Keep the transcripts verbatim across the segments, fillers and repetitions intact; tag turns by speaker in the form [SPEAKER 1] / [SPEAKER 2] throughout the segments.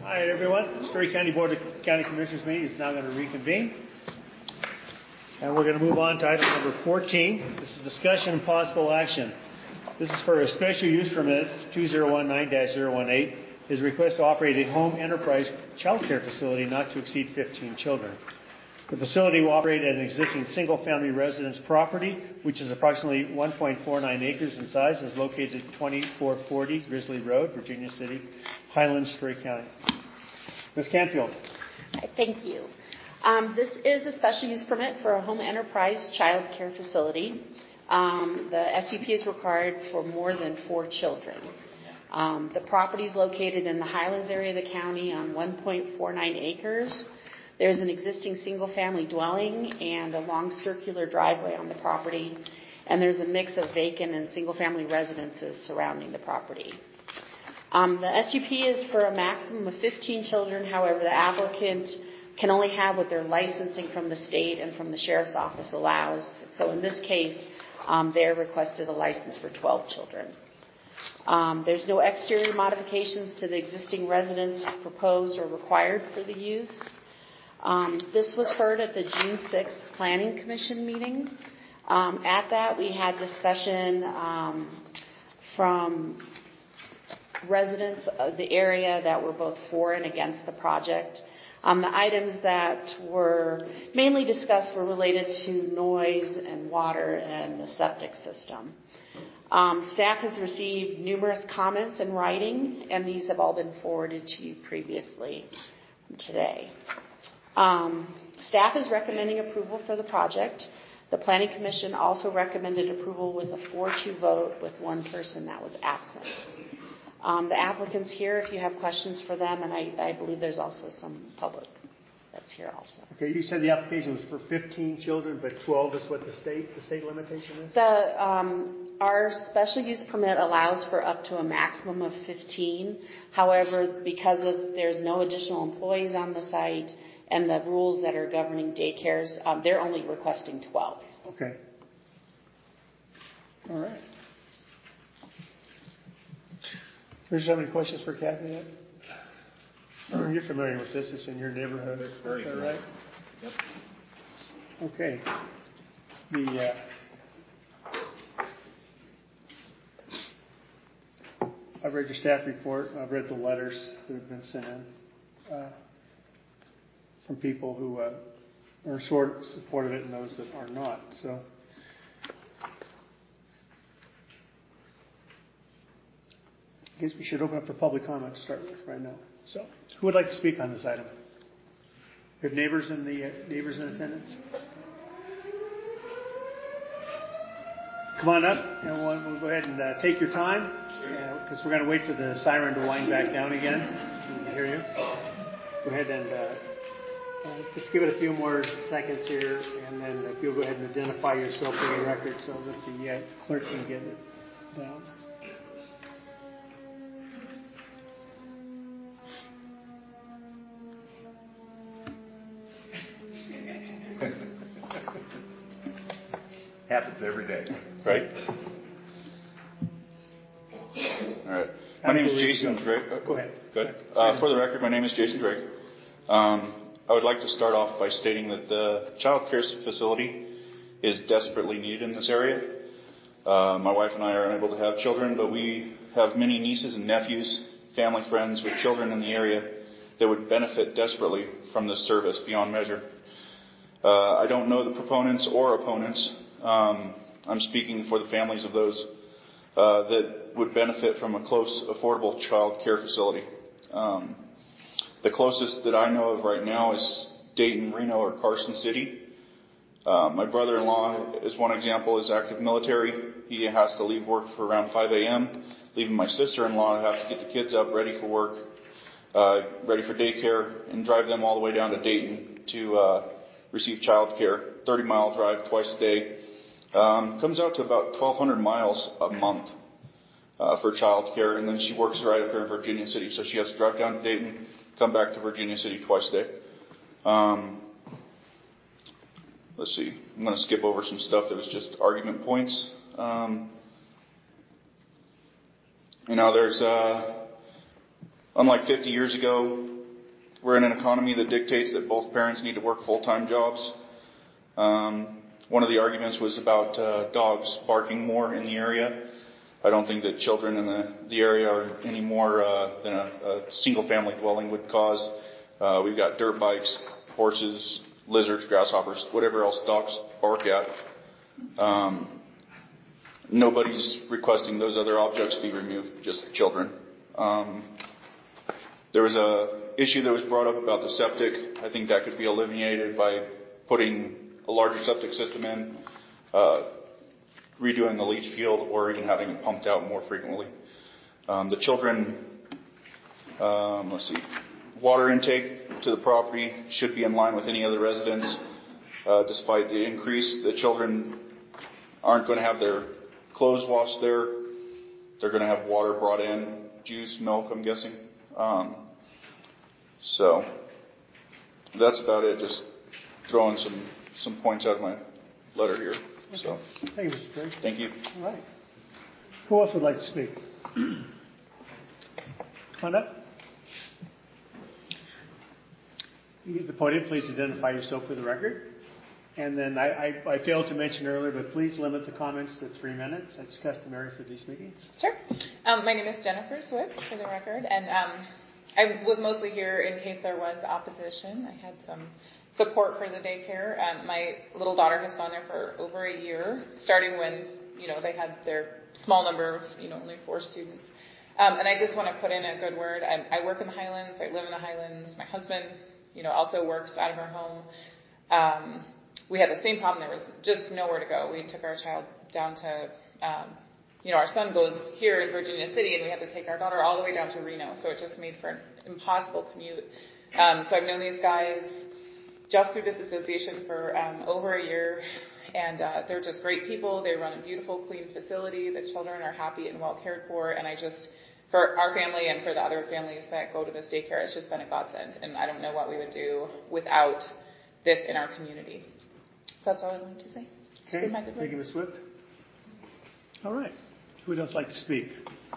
[SPEAKER 1] Hi everyone. The Story County Board of County Commissioners meeting is now going to reconvene. And we're going to move on to item number fourteen. This is discussion and possible action. This is for a special use permit two zero one nine dash zero one eight. His request to operate a home enterprise child care facility not to exceed fifteen children. The facility will operate at an existing single-family residence property, which is approximately one point four nine acres in size, and is located at twenty-four forty Grizzly Road, Virginia City, Highlands, Story County. Miz Canfield.
[SPEAKER 2] Hi, thank you. Um, this is a special use permit for a home enterprise child care facility. Um, the S U P is required for more than four children. Um, the property is located in the Highlands area of the county on one point four nine acres. There's an existing single-family dwelling and a long circular driveway on the property, and there's a mix of vacant and single-family residences surrounding the property. Um, the S U P is for a maximum of fifteen children. However, the applicant can only have what their licensing from the state and from the sheriff's office allows. So in this case, um, they're requested a license for twelve children. Um, there's no exterior modifications to the existing residence proposed or required for the use. Um, this was heard at the June sixth Planning Commission meeting. Um, at that, we had discussion um, from residents of the area that were both for and against the project. Um, the items that were mainly discussed were related to noise and water and the septic system. Um, staff has received numerous comments in writing, and these have all been forwarded to you previously today. Um, staff is recommending approval for the project. The Planning Commission also recommended approval with a four two vote with one person that was absent. Um, the applicant's here if you have questions for them, and I, I believe there's also some public that's here also.
[SPEAKER 1] Okay, you said the application was for fifteen children, but twelve is what the state the state limitation is?
[SPEAKER 2] The um, our special use permit allows for up to a maximum of fifteen. However, because of there's no additional employees on the site and the rules that are governing daycares, um, they're only requesting twelve.
[SPEAKER 1] Okay. All right. Do you have any questions for Kathy yet? Oh, you're familiar with this. It's in your neighborhood. It's very Is that right? Yep. Okay. The uh, I've read your staff report. I've read the letters that have been sent in uh, from people who uh, are sort of supportive of it and those that are not. So. I guess we should open up for public comment to start with right now. So, who would like to speak on this item? We have neighbors in the uh, neighbors in attendance. Come on up, and we'll, we'll go ahead and uh, take your time, because uh, we're going to wait for the siren to wind back down again. We can hear you. Go ahead and uh, uh, just give it a few more seconds here, and then if you'll go ahead and identify yourself for the record so that the uh, clerk can get it down.
[SPEAKER 3] Happens every day.
[SPEAKER 4] Right? All right. My name is Jason Drake. Uh,
[SPEAKER 1] Go ahead.
[SPEAKER 4] Good. Uh, for the record, my name is Jason Drake. Um, I would like to start off by stating that the child care facility is desperately needed in this area. Uh, my wife and I are unable to have children, but we have many nieces and nephews, family friends with children in the area that would benefit desperately from this service beyond measure. Uh, I don't know the proponents or opponents. Um, I'm speaking for the families of those uh, that would benefit from a close, affordable child care facility. Um, the closest that I know of right now is Dayton, Reno, or Carson City. Uh, my brother-in-law, as one example, is active military. He has to leave work for around five a.m., leaving my sister-in-law to have to get the kids up, ready for work, uh, ready for daycare, and drive them all the way down to Dayton to uh, receive child care. thirty mile drive twice a day. Um, comes out to about twelve hundred miles a month uh, for child care, and then she works right up here in Virginia City, so she has to drive down to Dayton, come back to Virginia City twice a day. Um, let's see, I'm going to skip over some stuff that was just argument points. Um, you know, there's, uh, unlike fifty years ago, we're in an economy that dictates that both parents need to work full-time jobs. Um, one of the arguments was about uh, dogs barking more in the area. I don't think that children in the, the area are any more uh, than a, a single-family dwelling would cause. Uh, we've got dirt bikes, horses, lizards, grasshoppers, whatever else dogs bark at. Um, nobody's requesting those other objects be removed, just children. Um, there was a issue that was brought up about the septic. I think that could be eliminated by putting a larger septic system in, uh, redoing the leach field, or even having it pumped out more frequently. Um, the children, um, let's see, water intake to the property should be in line with any other residents. Uh, despite the increase, the children aren't going to have their clothes washed there. They're going to have water brought in, juice, milk, I'm guessing. Um, so that's about it. Just throwing some, some points out of my letter here.
[SPEAKER 1] Okay.
[SPEAKER 4] So
[SPEAKER 1] thank you, Mister Drake.
[SPEAKER 4] Thank you.
[SPEAKER 1] All right. Who else would like to speak? Come on up. You get the podium. Please identify yourself for the record. And then I, I, I failed to mention earlier, but please limit the comments to three minutes. That's customary for these meetings.
[SPEAKER 3] Sure. Um, my name is Jennifer Swift, for the record, and um, I was mostly here in case there was opposition. I had some support for the daycare. Um, my little daughter has gone there for over a year, starting when you know they had their small number of you know only four students. Um, and I just want to put in a good word. I, I work in the Highlands. I live in the Highlands. My husband, you know, also works out of our home. Um, We had the same problem. There was just nowhere to go. We took our child down to, um, you know, our son goes here in Virginia City, and we had to take our daughter all the way down to Reno. So it just made for an impossible commute. Um, so I've known these guys just through this association for um, over a year, and uh, they're just great people. They run a beautiful, clean facility. The children are happy and well cared for, and I just, for our family and for the other families that go to this daycare, it's just been a godsend. And I don't know what we would do without this in our community. That's all I wanted to say.
[SPEAKER 1] Okay. Thank you, Miz Swift. All right. Who would else like to speak?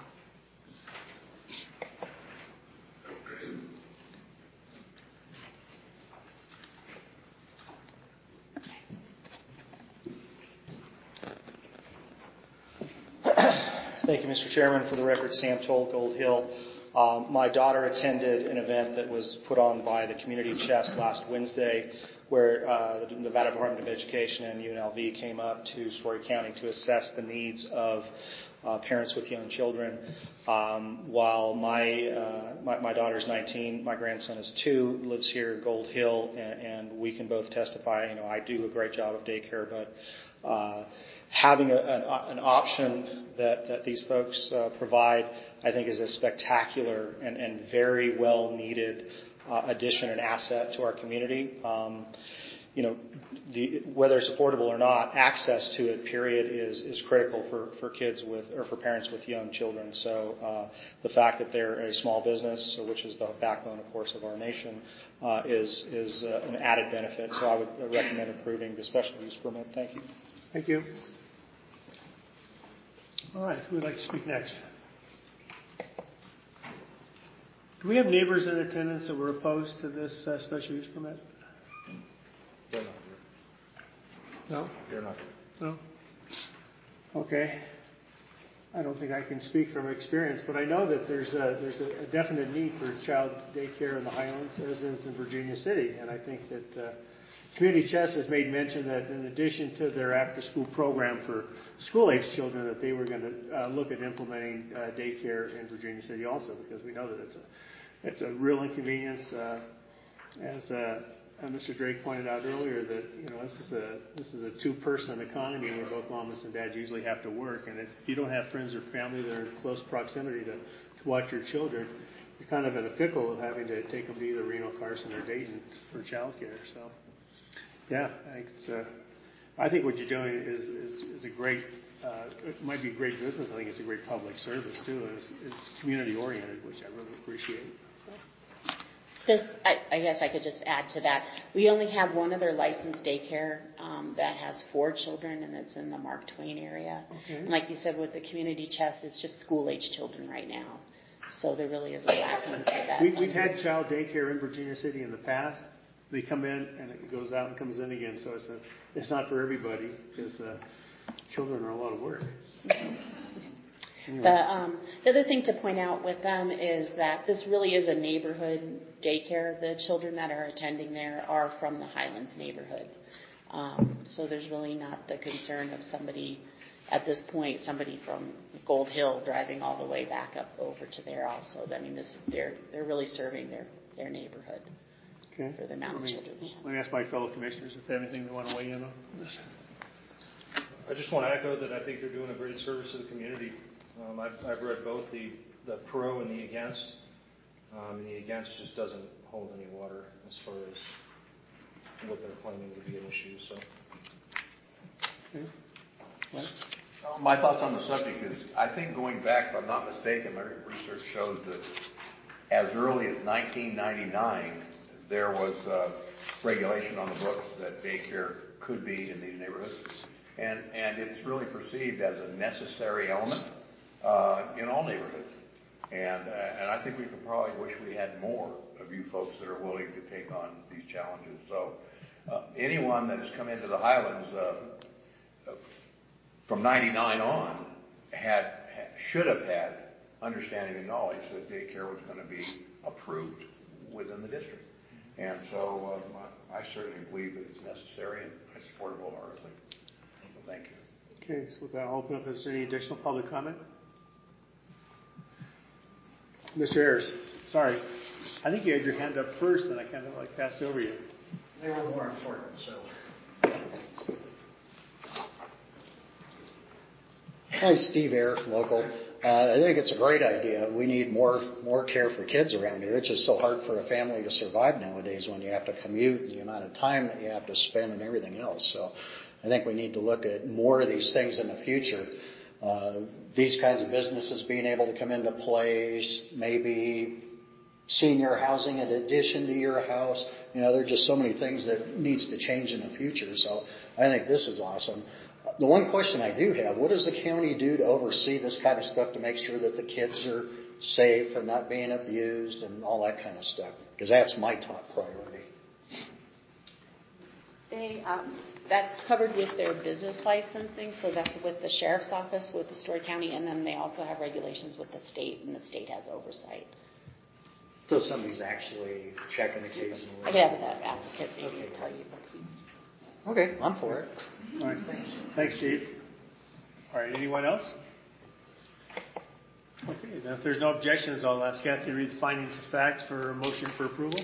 [SPEAKER 5] Thank you, Mister Chairman. For the record, Sam Toll, Gold Hill. Um, my daughter attended an event that was put on by the Community Chest last Wednesday, where uh, the Nevada Department of Education and U N L V came up to Story County to assess the needs of uh, parents with young children. Um, while my, uh, my my daughter's nineteen, my grandson is two, lives here in Gold Hill, and, and we can both testify. You know, I do a great job of daycare, but uh, having a, an, an option that that these folks uh, provide, I think, is a spectacular and, and very well needed uh, addition and asset to our community. Um, you know, the, whether it's affordable or not, access to it, period, is is critical for, for kids with or for parents with young children. So uh, the fact that they're a small business, which is the backbone, of course, of our nation, uh, is is uh, an added benefit. So I would recommend approving the special use permit. Thank you.
[SPEAKER 1] Thank you. All right. Who would like to speak next? Do we have neighbors in attendance that were opposed to this uh, special use permit?
[SPEAKER 6] They're not here.
[SPEAKER 1] No?
[SPEAKER 6] They're not here.
[SPEAKER 1] No? Okay. I don't think I can speak from experience, but I know that there's a, there's a, a definite need for child daycare in the Highlands, as is in Virginia City. And I think that uh, Community Chest has made mention that in addition to their after-school program for school-age children, that they were going to uh, look at implementing uh, daycare in Virginia City also, because we know that it's a it's a real inconvenience. Uh, as uh, Mister Drake pointed out earlier, that you know this is a this is a two-person economy where both mamas and dads usually have to work, and if you don't have friends or family that are in close proximity to, to watch your children, you're kind of in a pickle of having to take them to either Reno, Carson, or Dayton for child care. So. Yeah, I think it's. Uh, I think what you're doing is is, is a great. Uh, it might be a great business. I think it's a great public service too. And it's, it's community oriented, which I really appreciate. So.
[SPEAKER 2] This, I, I guess I could just add to that. We only have one other licensed daycare um, that has four children, and it's in the Mark Twain area.
[SPEAKER 1] Okay.
[SPEAKER 2] And like you said, with the Community Chest, it's just school-age children right now. So there really is a lacking for that.
[SPEAKER 1] We, we've had child daycare in Virginia City in the past. They come in and it goes out and comes in again. So it's a, it's not for everybody because uh, children are a lot of work. Anyway.
[SPEAKER 2] The, um, the other thing to point out with them is that this really is a neighborhood daycare. The children that are attending there are from the Highlands neighborhood. Um, so there's really not the concern of somebody, at this point, somebody from Gold Hill driving all the way back up over to there also. I mean, this, they're, they're really serving their, their neighborhood.
[SPEAKER 1] Okay.
[SPEAKER 2] For the amount of
[SPEAKER 1] Let me,
[SPEAKER 2] children we have.
[SPEAKER 1] Let me ask my fellow commissioners if they have anything they want to weigh in on this.
[SPEAKER 6] I just want to echo that I think they're doing a great service to the community. Um, I've, I've read both the, the pro and the against. Um, and the against just doesn't hold any water as far as what they're claiming to be an issue. So.
[SPEAKER 1] Okay. What?
[SPEAKER 7] My thoughts on the subject is, I think going back, if I'm not mistaken, my research shows that as early as nineteen ninety-nine, there was uh, regulation on the books that daycare could be in these neighborhoods. And, and it's really perceived as a necessary element uh, in all neighborhoods. And, uh, and I think we could probably wish we had more of you folks that are willing to take on these challenges. So uh, anyone that has come into the Highlands uh, from ninety-nine on had, had should have had understanding and knowledge that daycare was going to be approved within the district. And so um, I, I certainly believe that it's necessary, and I support it wholeheartedly. So thank you.
[SPEAKER 1] Okay, so with that, I'll open up. Is there any additional public comment? Mister Ayers, sorry. I think you had your hand up first, and I kind of like passed over you.
[SPEAKER 8] They were more important, so. Hi, Steve Ayers, local. Uh, I think it's a great idea. We need more more care for kids around here. It's just so hard for a family to survive nowadays when you have to commute and the amount of time that you have to spend and everything else. So I think we need to look at more of these things in the future. Uh, these kinds of businesses being able to come into place, maybe senior housing in addition to your house. You know, there are just so many things that needs to change in the future. So I think this is awesome. The one question I do have, what does the county do to oversee this kind of stuff to make sure that the kids are safe and not being abused and all that kind of stuff? Because that's my top priority.
[SPEAKER 2] They, um, that's covered with their business licensing, so that's with the sheriff's office, with the Story County, and then they also have regulations with the state, and the state has oversight.
[SPEAKER 8] So somebody's actually checking occasionally?
[SPEAKER 2] I could have that applicant maybe
[SPEAKER 8] okay.
[SPEAKER 2] tell you what he's...
[SPEAKER 8] Okay, I'm for it.
[SPEAKER 1] All right. Thanks. Thanks, Steve. All right. Anyone else? Okay. Then if there's no objections, I'll ask Kathy to read the findings of fact for a motion for approval.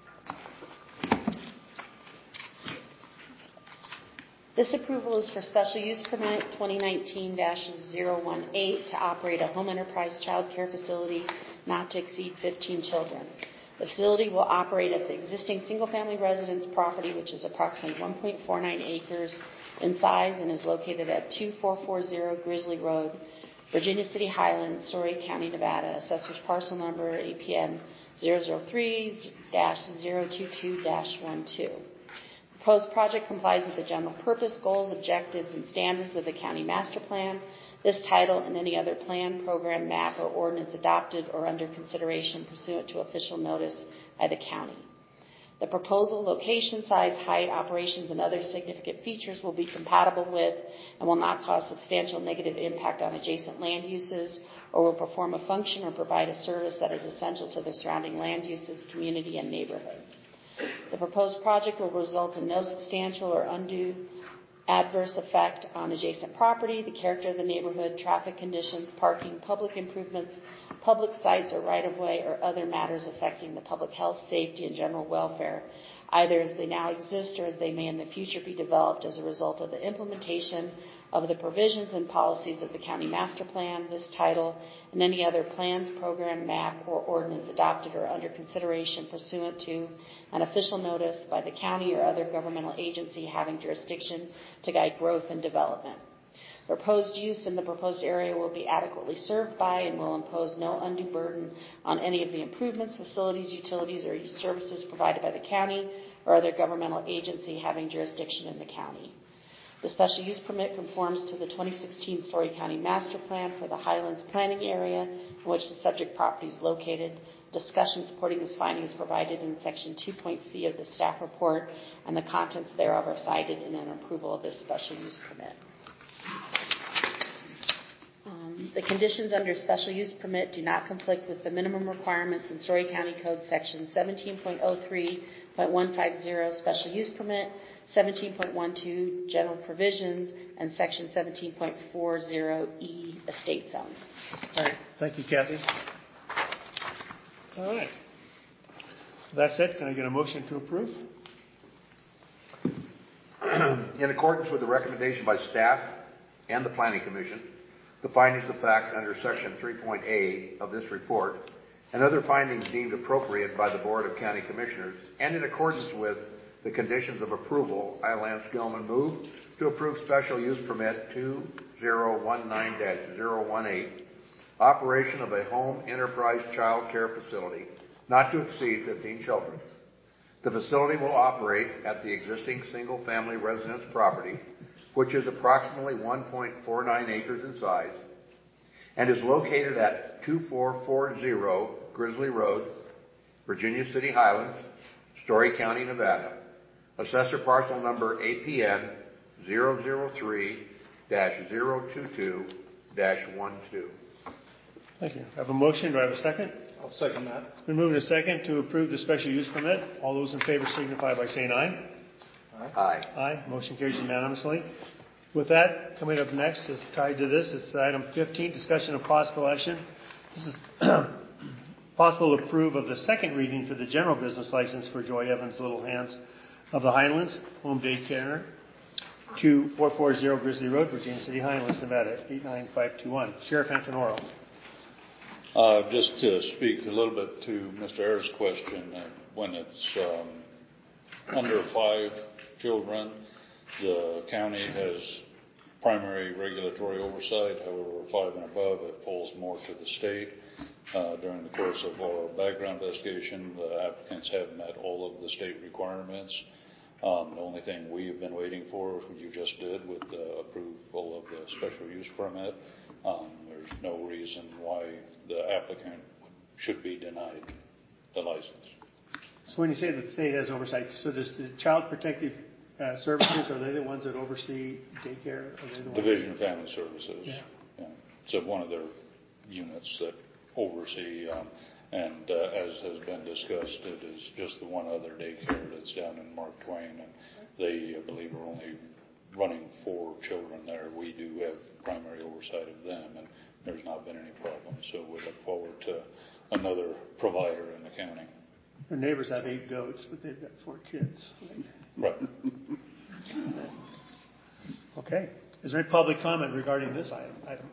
[SPEAKER 2] This approval is for special use permit twenty nineteen dash zero one eight to operate a home enterprise child care facility not to exceed fifteen children. The facility will operate at the existing single-family residence property, which is approximately one point four nine acres in size and is located at two four four zero Grizzly Road, Virginia City Highlands, Story County, Nevada. Assessor's parcel number A P N zero zero three dash zero two two dash one two. The proposed project complies with the general purpose, goals, objectives, and standards of the county master plan. This title and any other plan, program, map, or ordinance adopted or under consideration pursuant to official notice by the county. The proposal, location, size, height, operations, and other significant features will be compatible with and will not cause substantial negative impact on adjacent land uses or will perform a function or provide a service that is essential to the surrounding land uses, community, and neighborhood. The proposed project will result in no substantial or undue adverse effect on adjacent property, the character of the neighborhood, traffic conditions, parking, public improvements, public sites or right-of-way, or other matters affecting the public health, safety, and general welfare, either as they now exist or as they may in the future be developed as a result of the implementation of the provisions and policies of the county master plan, this title, and any other plans, program, map, or ordinance adopted or under consideration pursuant to an official notice by the county or other governmental agency having jurisdiction to guide growth and development. Proposed use in the proposed area will be adequately served by and will impose no undue burden on any of the improvements, facilities, utilities, or services provided by the county or other governmental agency having jurisdiction in the county. The special use permit conforms to the twenty sixteen Story County Master Plan for the Highlands Planning Area in which the subject property is located. Discussion supporting this finding is provided in Section two point C of the staff report, and the contents thereof are cited in an approval of this special use permit. Um, the conditions under special use permit do not conflict with the minimum requirements in Story County Code Section seventeen point oh three point one five zero special use permit, seventeen point one two general provisions, and Section seventeen point forty E estate zone.
[SPEAKER 1] All right. Thank you, Kathy. All right. That said, can I get a motion to approve?
[SPEAKER 7] In accordance with the recommendation by staff and the Planning Commission, the findings of fact under Section three point A of this report and other findings deemed appropriate by the Board of County Commissioners, and in accordance with the conditions of approval, I, Lance Gilman, move to approve special use permit two zero one nine dash zero one eight, operation of a home enterprise child care facility not to exceed fifteen children. The facility will operate at the existing single-family residence property, which is approximately one point four nine acres in size, and is located at two four four zero Grizzly Road, Virginia City Highlands, Story County, Nevada. Assessor parcel number A P N zero zero three dash zero two two dash one two.
[SPEAKER 1] Thank you. I have a motion. Do I have a second?
[SPEAKER 6] I'll second that.
[SPEAKER 1] It's been moved and second to approve the special use permit. All those in favor signify by saying aye.
[SPEAKER 7] Aye.
[SPEAKER 1] Aye. Motion carries unanimously. With that, coming up next is tied to this. It's item fifteen, discussion of possible action. This is possible approve of the second reading for the general business license for Joy Evans Little Hands of the Highlands Home Day Care, two four four zero Grizzly Road, Virginia City, Highlands, Nevada, eight nine five two one. Sheriff Antonoro.
[SPEAKER 9] Uh, just to speak a little bit to Mister Ayers' question, uh, when it's um, under five children, the county has primary regulatory oversight. However, five and above, it falls more to the state. Uh, during the course of our background investigation, the applicants have met all of the state requirements. Um, the only thing we have been waiting for, you just did with the approval of the special use permit. Um, there's no reason why the applicant should be denied the license.
[SPEAKER 1] So when you say that the state has oversight, so does the Child Protective uh, Services, are they the ones that oversee daycare? Are they the ones
[SPEAKER 9] Division
[SPEAKER 1] that...
[SPEAKER 9] of Family Services.
[SPEAKER 1] Yeah.
[SPEAKER 9] Yeah. It's one of their units that oversee, um, and uh, as has been discussed, it is just the one other daycare that's down in Mark Twain, and they, I believe, are only running four children there. We do have primary oversight of them, and there's not been any problems. So we look forward to another provider in the county.
[SPEAKER 1] Their neighbors have eight goats, but they've got four kids.
[SPEAKER 9] Right.
[SPEAKER 1] Okay. Is there any public comment regarding this item? item?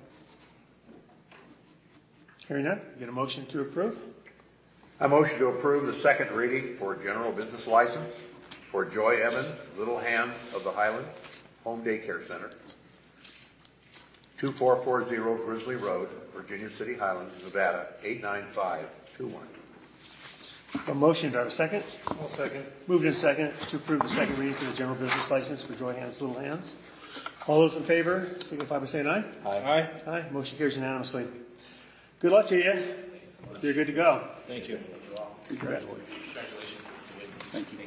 [SPEAKER 1] Hearing none, get a motion to approve.
[SPEAKER 7] I motion to approve the second reading for general business license for Joy Evans Little Hands of the Highlands Home Day Care Center, two four four zero Grizzly Road, Virginia City, Highlands, Nevada, eight nine five two one.
[SPEAKER 1] A motion, do I have a second?
[SPEAKER 6] I'll second.
[SPEAKER 1] Moved in second to approve the second reading for the general business license for Joy Hands Little Hands. All those in favor signify by saying aye.
[SPEAKER 6] Aye.
[SPEAKER 1] Aye. Motion carries unanimously. Good luck to you. You're good to go.
[SPEAKER 6] Thank you.
[SPEAKER 1] Congratulations.
[SPEAKER 9] Thank you.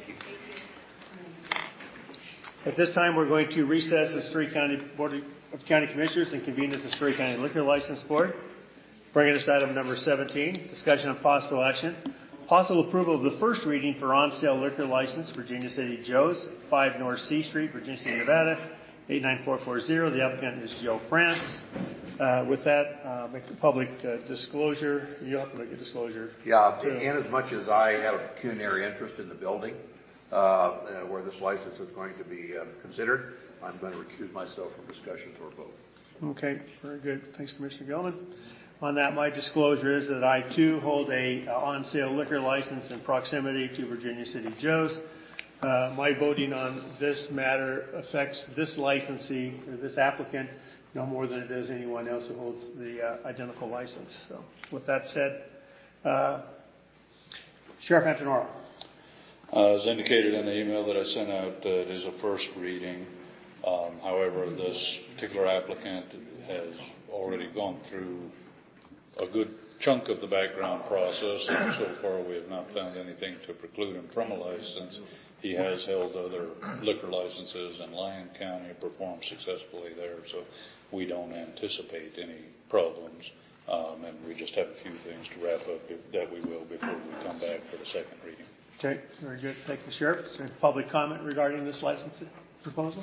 [SPEAKER 1] At this time, we're going to recess the Story County Board of County Commissioners and convene as the Story County Liquor License Board. Bringing us to item number seventeen, discussion of possible action. Possible approval of the first reading for on-sale liquor license, Virginia City Joe's, five North C Street, Virginia City, Nevada, eight nine four four zero. The applicant is Joe France. Uh, with that, uh, make the public uh, disclosure. You'll have to make a disclosure.
[SPEAKER 7] Yeah, in as much as I have a pecuniary interest in the building uh, uh, where this license is going to be uh, considered, I'm going to recuse myself from discussions or vote.
[SPEAKER 1] Okay, very good. Thanks, Commissioner Gilman. On that, my disclosure is that I, too, hold a uh, on-sale liquor license in proximity to Virginia City Joe's. Uh, my voting on this matter affects this licensee, or this applicant, no more than it does anyone else who holds the uh, identical license. So, with that said, uh, Sheriff Antonoro.
[SPEAKER 9] Uh, as indicated in the email that I sent out, uh, it is a first reading. Um, however, this particular applicant has already gone through a good chunk of the background process, and so far we have not found anything to preclude him from a license. He has held other liquor licenses in Lyon County and performed successfully there, so we don't anticipate any problems. Um, and we just have a few things to wrap up that we will before we come back for the second reading.
[SPEAKER 1] Okay, very good. Thank you, Sheriff. Is there any public comment regarding this license proposal?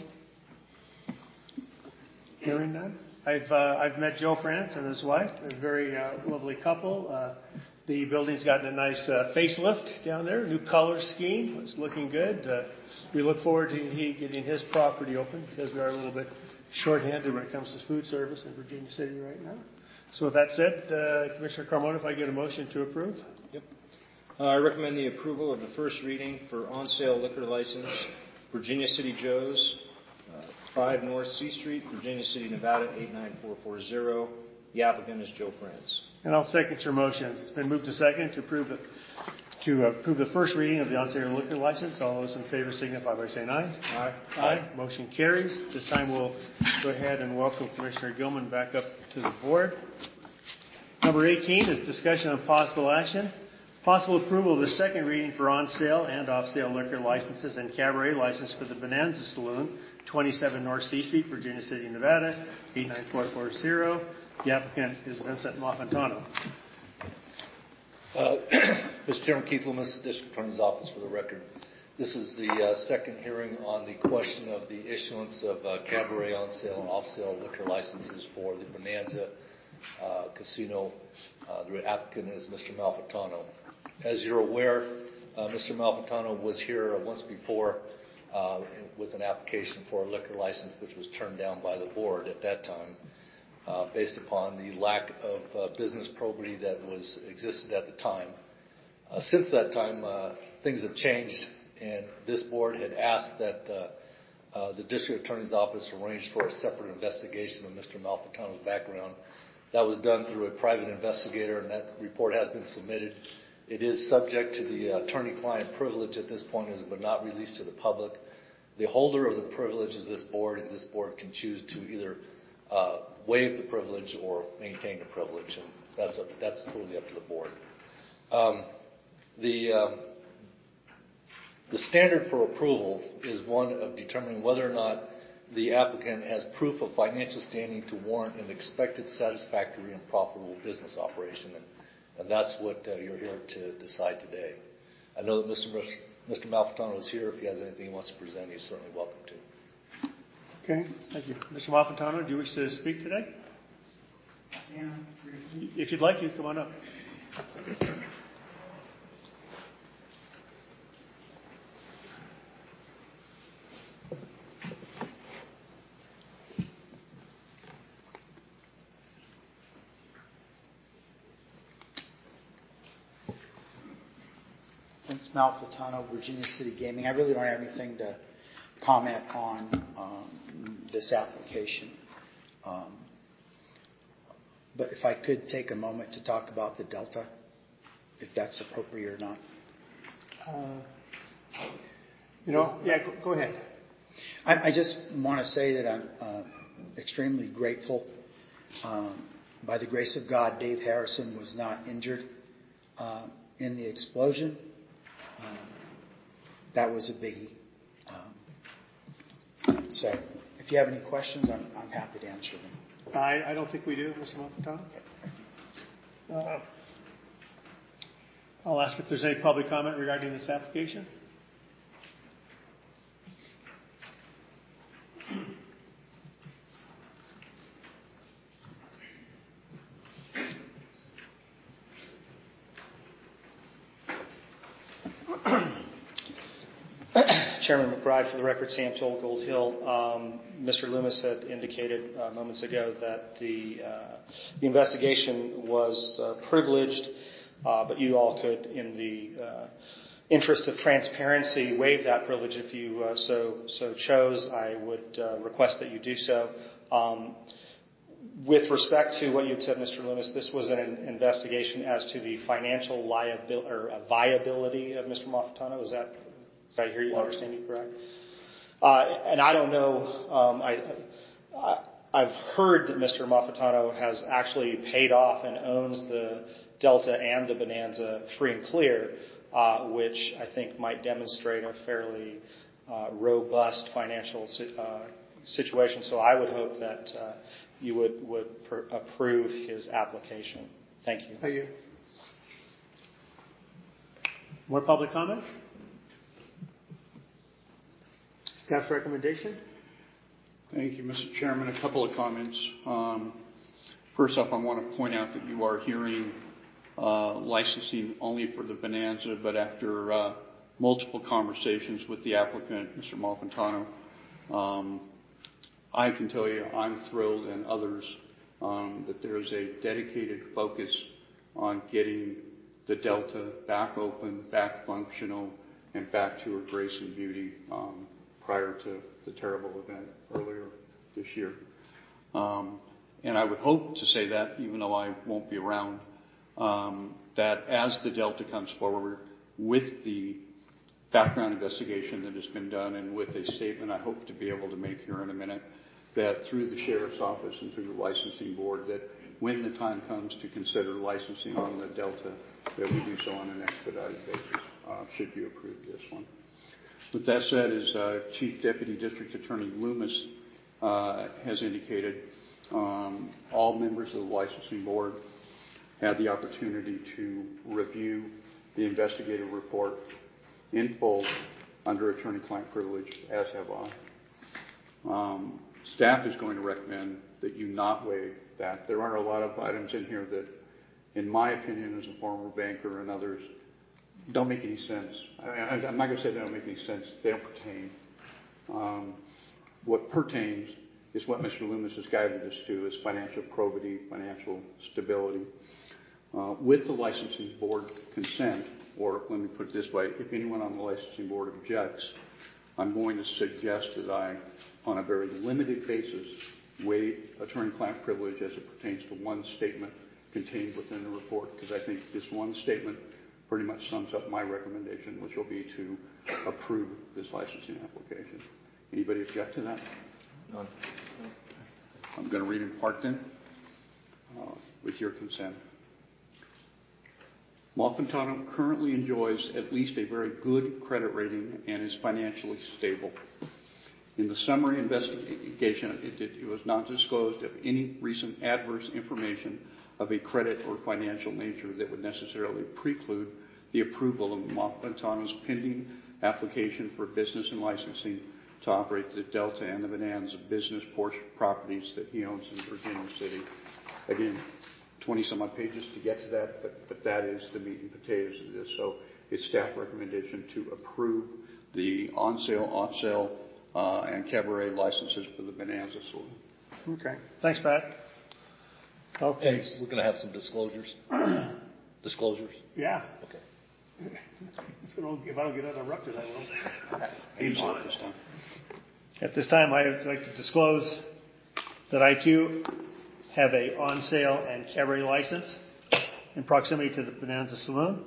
[SPEAKER 1] Hearing none. I've uh, I've met Joe France and his wife. They're a very uh, lovely couple. Uh, the building's gotten a nice uh, facelift down there, new color scheme. It's looking good. Uh, we look forward to he getting his property open because we are a little bit short-handed when it comes to food service in Virginia City right now. So with that said, uh, Commissioner Carmona, if I get a motion to approve.
[SPEAKER 10] Yep. Uh, I recommend the approval of the first reading for on-sale liquor license, Virginia City Joe's, uh, five North C Street, Virginia City, Nevada, eight nine four four zero. The applicant is Joe France.
[SPEAKER 1] And I'll second your motion. It's been moved to second to approve the to approve the first reading of the on-sale liquor license. All those in favor signify by saying aye.
[SPEAKER 10] Aye.
[SPEAKER 1] Aye. Motion carries. This time we'll go ahead and welcome Commissioner Gilman back up to the board. Number eighteen is discussion on possible action. Possible approval of the second reading for on-sale and off-sale liquor licenses and cabaret license for the Bonanza Saloon, twenty-seven North C Street, Virginia City, Nevada, eight nine four four zero. The applicant is Vincent Mafantano.
[SPEAKER 11] Uh, Mister Chairman, Keith Loomis, District Attorney's Office, for the record. This is the uh, second hearing on the question of the issuance of uh, cabaret on-sale and off-sale liquor licenses for the Bonanza uh, Casino. Uh, the applicant is Mister Malfitano. As you're aware, uh, Mister Malfitano was here once before uh, with an application for a liquor license, which was turned down by the board at that time, uh, based upon the lack of uh, business probity that was existed at the time. Uh, since that time, uh, things have changed, and this board had asked that uh, uh, the District Attorney's Office arrange for a separate investigation of Mister Malfitano's background. That was done through a private investigator, and that report has been submitted. It is subject to the attorney-client privilege at this point, but not released to the public. The holder of the privilege is this board, and this board can choose to either uh, waive the privilege or maintain the privilege, and that's a, that's totally up to the board. Um, the um, the standard for approval is one of determining whether or not the applicant has proof of financial standing to warrant an expected, satisfactory, and profitable business operation. And, and that's what uh, you're here to decide today. I know that Mister Mister Malfitano is here. If he has anything he wants to present, he's certainly welcome to.
[SPEAKER 1] Okay, thank you. Mister Malfitano, do you wish to speak today?
[SPEAKER 12] Yeah.
[SPEAKER 1] If you'd like, you come on up.
[SPEAKER 12] Vince Malfitano, Virginia City Gaming. I really don't have anything to comment on um, this application. Um, but if I could take a moment to talk about the Delta, if that's appropriate or not.
[SPEAKER 1] Uh, you know, yeah, go, go ahead.
[SPEAKER 12] I, I just want to say that I'm uh, extremely grateful. Um, by the grace of God, Dave Harrison was not injured uh, in the explosion. Um, that was a biggie. Um, so, if you have any questions, I'm, I'm happy to answer them.
[SPEAKER 1] I, I don't think we do, Mister Malfitano. Uh, I'll ask if there's any public comment regarding this application.
[SPEAKER 5] Chairman McBride, for the record, Sam Toll, Gold Hill. Um, Mister Loomis had indicated uh, moments ago that the, uh, the investigation was uh, privileged, uh, but you all could, in the uh, interest of transparency, waive that privilege if you uh, so so chose. I would uh, request that you do so. Um, with respect to what you had said, Mister Loomis, this was an investigation as to the financial liability or viability of Mister Malfitano. Is that? Did I hear you understand you correct? Uh, and I don't know, um, I, I, I've heard that Mister Malfitano has actually paid off and owns the Delta and the Bonanza free and clear, uh, which I think might demonstrate a fairly uh, robust financial uh, situation. So I would hope that uh, you would, would pr- approve his application. Thank you.
[SPEAKER 1] Thank you. More public comment? Staff's recommendation?
[SPEAKER 13] Thank you, Mister Chairman. A couple of comments. Um, first off, I want to point out that you are hearing uh, licensing only for the Bonanza, but after uh, multiple conversations with the applicant, Mister Malfitano, um, I can tell you I'm thrilled, and others, um, that there is a dedicated focus on getting the Delta back open, back functional, and back to her grace and beauty um, prior to the terrible event earlier this year. Um, and I would hope to say that, even though I won't be around, um, that as the Delta comes forward with the background investigation that has been done and with a statement I hope to be able to make here in a minute, that through the Sheriff's Office and through the licensing board, that when the time comes to consider licensing on the Delta, that we do so on an expedited basis, uh, should you approve this one. With that said, as uh, Chief Deputy District Attorney Loomis uh, has indicated, um, all members of the licensing board had the opportunity to review the investigative report in full under attorney-client privilege, as have I. Um, staff is going to recommend that you not waive that. There are a lot of items in here that, in my opinion, as a former banker and others, don't make any sense. I, I'm not going to say they don't make any sense. They don't pertain. Um, what pertains is what Mister Loomis has guided us to, is financial probity, financial stability. Uh, with the licensing board consent, or let me put it this way, if anyone on the licensing board objects, I'm going to suggest that I, on a very limited basis, waive attorney-client privilege as it pertains to one statement contained within the report, because I think this one statement pretty much sums up my recommendation, which will be to approve this licensing application. Anybody object to that?
[SPEAKER 6] None.
[SPEAKER 13] I'm going to read in part then, uh, with your consent. Malfitano currently enjoys at least a very good credit rating and is financially stable. In the summary investigation, it, did, it was not disclosed of any recent adverse information of a credit or financial nature that would necessarily preclude the approval of Malfitano's pending application for business and licensing to operate the Delta and the Bonanza business properties that he owns in Virginia City. Again, twenty some odd pages to get to that, but, but that is the meat and potatoes of this. So it's staff recommendation to approve the on-sale, off-sale, uh, and cabaret licenses for the Bonanza Saloon.
[SPEAKER 1] Okay. Thanks, Pat. Okay.
[SPEAKER 11] And we're going to have some disclosures. Disclosures?
[SPEAKER 1] Yeah.
[SPEAKER 11] Okay.
[SPEAKER 1] If I don't, if I don't get interrupted, I will.
[SPEAKER 7] He's on it.
[SPEAKER 1] At this time, I would like to disclose that I too have a on-sale and cabaret license in proximity to the Bonanza Saloon.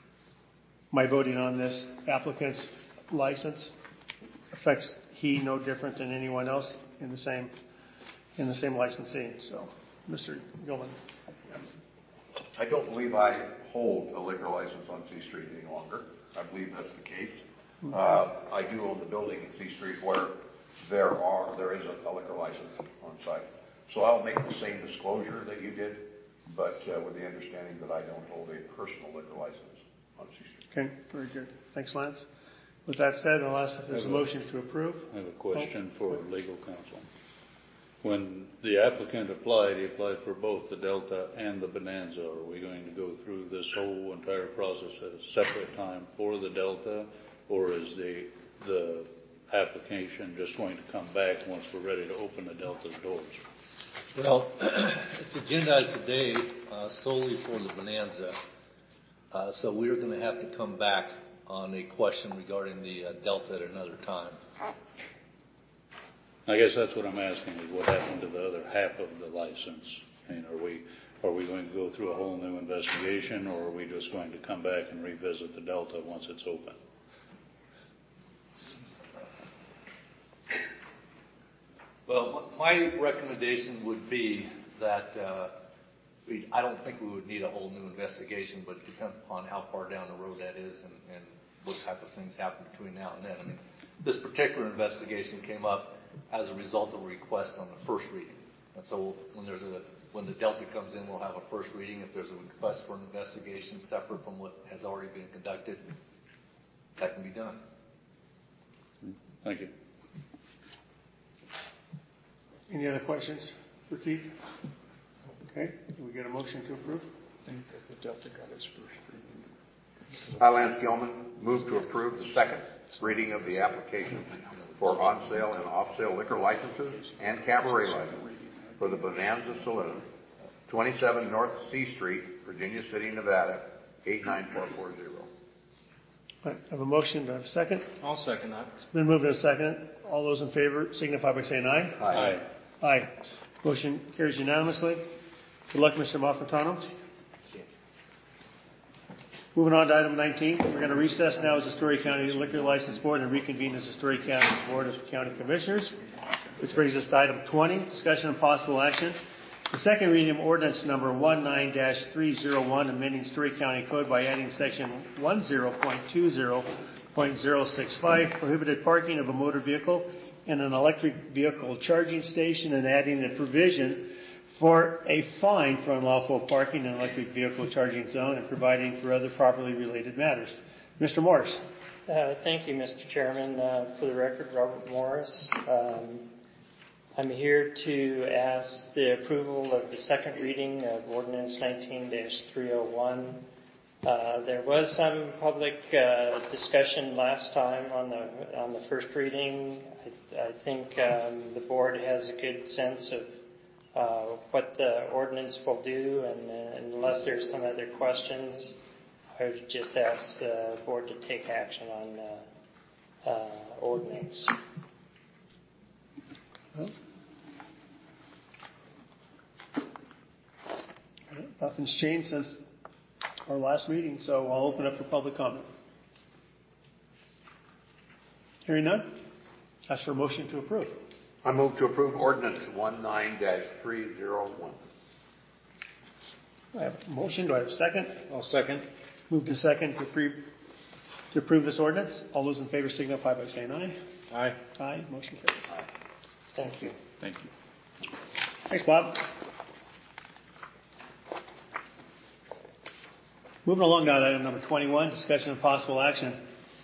[SPEAKER 1] My voting on this applicant's license affects he no different than anyone else in the same in the same licensing. So, Mister Gilman.
[SPEAKER 7] I don't believe I hold a liquor license on C Street any longer. I believe that's the case. Uh, I do own the building at C Street where there are there is a, a liquor license on site. So I'll make the same disclosure that you did, but uh, with the understanding that I don't hold a personal liquor license on C Street.
[SPEAKER 1] Okay, very good. Thanks, Lance. With that said, I'll ask if there's a motion to approve.
[SPEAKER 9] I have a question for legal counsel. When the applicant applied, he applied for both the Delta and the Bonanza. Are we going to go through this whole entire process at a separate time for the Delta, or is the the application just going to come back once we're ready to open the Delta's doors?
[SPEAKER 11] Well, it's agendized today uh, solely for the Bonanza, uh, so we're going to have to come back on a question regarding the uh, Delta at another time.
[SPEAKER 9] I guess that's what I'm asking, is what happened to the other half of the license? I mean, are we are we going to go through a whole new investigation, or are we just going to come back and revisit the Delta once it's open?
[SPEAKER 11] Well, my recommendation would be that uh, we, I don't think we would need a whole new investigation, but it depends upon how far down the road that is and, and what type of things happen between now and then. I mean, this particular investigation came up as a result of a request on the first reading. And so when there's a when the Delta comes in, we'll have a first reading. If there's a request for an investigation separate from what has already been conducted, that can be done.
[SPEAKER 9] Thank you.
[SPEAKER 1] Any other questions for Keith? Okay. Can we get a motion to approve?
[SPEAKER 12] I think that the Delta got its first reading.
[SPEAKER 7] I, Lance Gilman, move to approve the second reading of the application for on-sale and off-sale liquor licenses and cabaret licenses for the Bonanza Saloon, twenty-seven North C Street, Virginia City, Nevada, eight nine four four zero.
[SPEAKER 1] Right, I have a motion. Do I have a second?
[SPEAKER 10] I'll second that.
[SPEAKER 1] It's been moved and seconded. All those in favor signify by saying aye.
[SPEAKER 7] Aye.
[SPEAKER 1] Aye. Aye. Motion carries unanimously. Good luck, Mister Malfitano. Moving on to item nineteen. We're going to recess now as the Story County Liquor License Board and reconvene as the Story County Board of County Commissioners. Which brings us to item twenty, discussion and possible action. The second reading of ordinance number nineteen dash three oh one, amending Story County Code by adding section ten point twenty point oh six five, prohibited parking of a motor vehicle and an electric vehicle charging station, and adding a provision for a fine for unlawful parking in an electric vehicle charging zone, and providing for other properly related matters. Mister Morris.
[SPEAKER 14] Uh, thank you, Mister Chairman. Uh, for the record, Robert Morris. Um, I'm here to ask the approval of the second reading of ordinance nineteen dash three oh one. Uh, there was some public uh, discussion last time on the on the first reading. I, th- I think um, the board has a good sense of uh, what the ordinance will do, and uh, unless there's some other questions, I would just ask the board to take action on the uh, ordinance.
[SPEAKER 1] Well, nothing's changed since our last meeting, so I'll open up for public comment. Hearing none, ask for a motion to approve.
[SPEAKER 7] I move to approve ordinance nineteen dash three oh one.
[SPEAKER 1] I have a motion. Do I have a second?
[SPEAKER 10] I'll second.
[SPEAKER 1] Moved to second to approve, to approve this ordinance. All those in favor signify by saying aye.
[SPEAKER 10] Aye.
[SPEAKER 1] Aye. Motion carries. Aye.
[SPEAKER 14] Thank you.
[SPEAKER 9] Thank you.
[SPEAKER 1] Thanks, Bob. Moving along to item number twenty-one, discussion of possible action.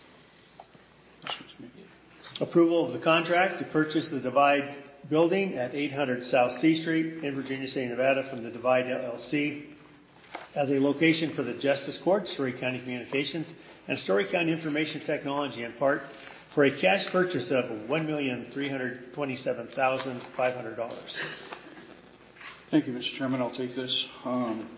[SPEAKER 1] Approval of the contract to purchase the Divide building at eight hundred South C Street in Virginia City, Nevada from the Divide L L C as a location for the Justice Court, Story County Communications, and Story County Information Technology, in part for a cash purchase of one million three hundred twenty-seven thousand five hundred dollars.
[SPEAKER 13] Thank you, Mister Chairman. I'll take this. Um,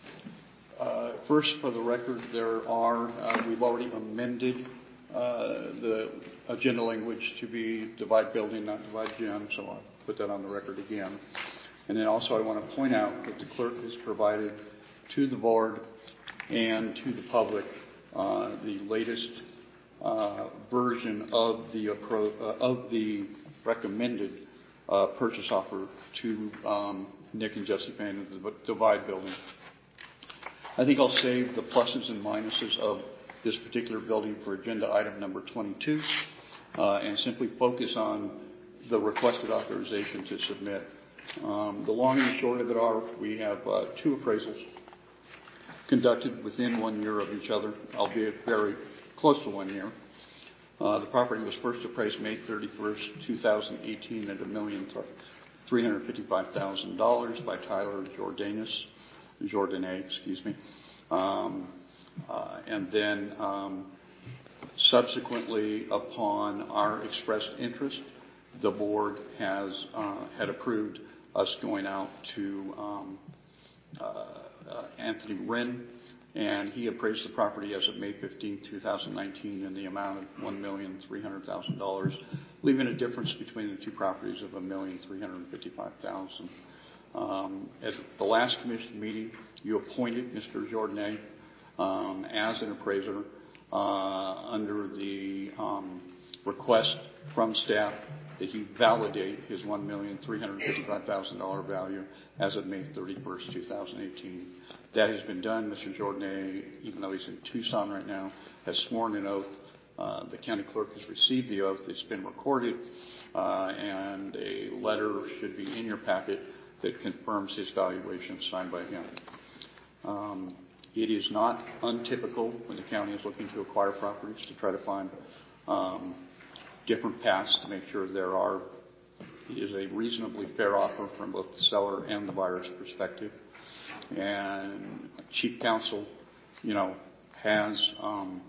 [SPEAKER 13] uh, first, for the record, there are, uh, we've already amended uh, the agenda language to be Divide building, not Divide gym, so I'll put that on the record again. And then also I want to point out that the clerk has provided to the board and to the public uh, the latest uh, version of the appro- uh, of the recommended uh, purchase offer to um, Nick and Jesse Payne of the Divide building. I think I'll save the pluses and minuses of this particular building for agenda item number twenty-two uh, and simply focus on the requested authorization to submit. Um, the long and the short of it are we have uh, two appraisals conducted within one year of each other, albeit very close to one year. Uh, the property was first appraised May thirty-first, twenty eighteen at one million three hundred fifty-five thousand dollars by Tyler Jordanus, Jordanet, excuse me. Um, uh, and then um, subsequently, upon our expressed interest, the board has uh, had approved us going out to um, uh, uh, Anthony Wren, and he appraised the property as of May fifteenth, twenty nineteen in the amount of one million three hundred thousand dollars, leaving a difference between the two properties of one million three hundred fifty-five thousand dollars. Um, at the last commission meeting, you appointed Mister Jordanet um, as an appraiser uh, under the um, request from staff that he validate his one million three hundred fifty-five thousand dollars value as of May thirty-first, twenty eighteen. That has been done. Mister Jordan, even though he's in Tucson right now, has sworn an oath. Uh, the county clerk has received the oath. It's been recorded, uh, and a letter should be in your packet that confirms his valuation signed by him. Um, it is not untypical when the county is looking to acquire properties to try to find um, different paths to make sure there are is a reasonably fair offer from both the seller and the buyer's perspective. And Chief Counsel, you know, has um,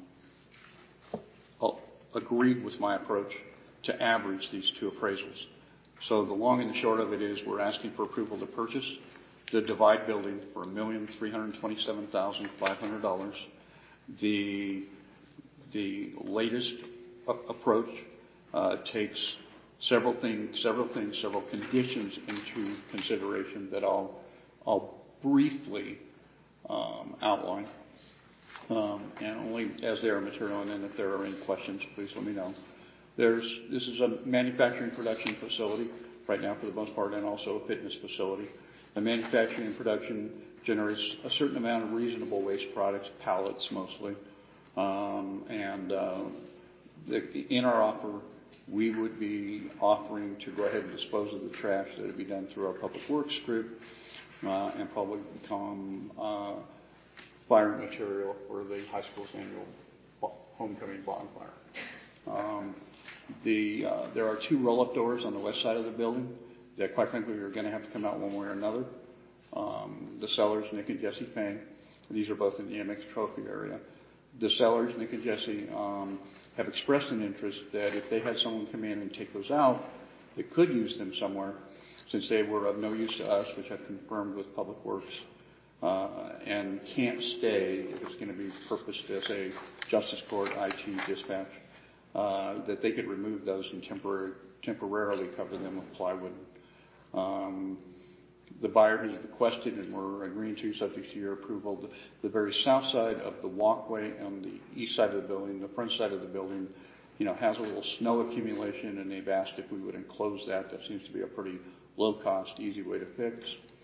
[SPEAKER 13] agreed with my approach to average these two appraisals. So the long and the short of it is we're asking for approval to purchase the Divide building for one million three hundred twenty-seven thousand five hundred dollars. The the latest a- approach uh, takes several things, several things, several conditions into consideration that I'll I'll briefly um, outline, um, and only as they are material. And then if there are any questions, please let me know. There's this is a manufacturing production facility right now for the most part, and also a fitness facility. The manufacturing and production generates a certain amount of reasonable waste products, pallets mostly, um, and uh, the, in our offer, we would be offering to go ahead and dispose of the trash that would be done through our public works group, uh, and probably become uh, fire material for the high school's annual homecoming bonfire. Um, the uh, there are two roll-up doors on the west side of the building that, quite frankly, are going to have to come out one way or another. Um, the sellers, Nick and Jesse Payne, these are both in the M X Trophy area. The sellers, Nick and Jesse, um, have expressed an interest that if they had someone come in and take those out, they could use them somewhere, since they were of no use to us, which I've confirmed with Public Works, uh, and can't stay if it's going to be purposed as a justice court, I T, dispatch, uh, that they could remove those and temporary, temporarily cover them with plywood. Um, the buyer has requested, and we're agreeing to, subject to your approval, the, the very south side of the walkway on the east side of the building, the front side of the building, you know, has a little snow accumulation, and they've asked if we would enclose that. That seems to be a pretty low-cost, easy way to fix.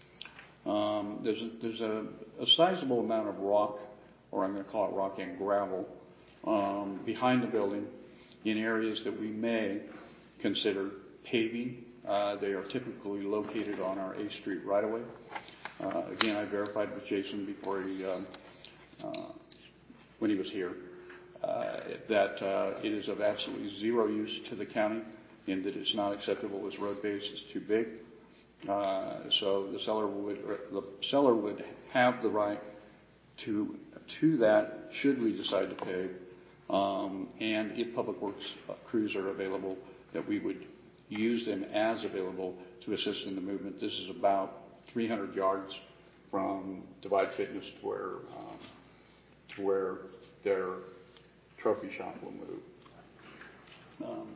[SPEAKER 13] Um, there's a, there's a, a sizable amount of rock, or I'm going to call it rock and gravel, um, behind the building in areas that we may consider paving. Uh, they are typically located on our A Street right-of-way. Uh, again, I verified with Jason before he, um, uh, when he was here, uh, that uh, it is of absolutely zero use to the county, in that it's not acceptable as road base. It's too big. Uh, so the seller would the seller would have the right to to that should we decide to pay, um, and if Public Works crews are available, that we would use them as available to assist in the movement. This is about three hundred yards from Divide Fitness to where um, to where their trophy shop will move. Um,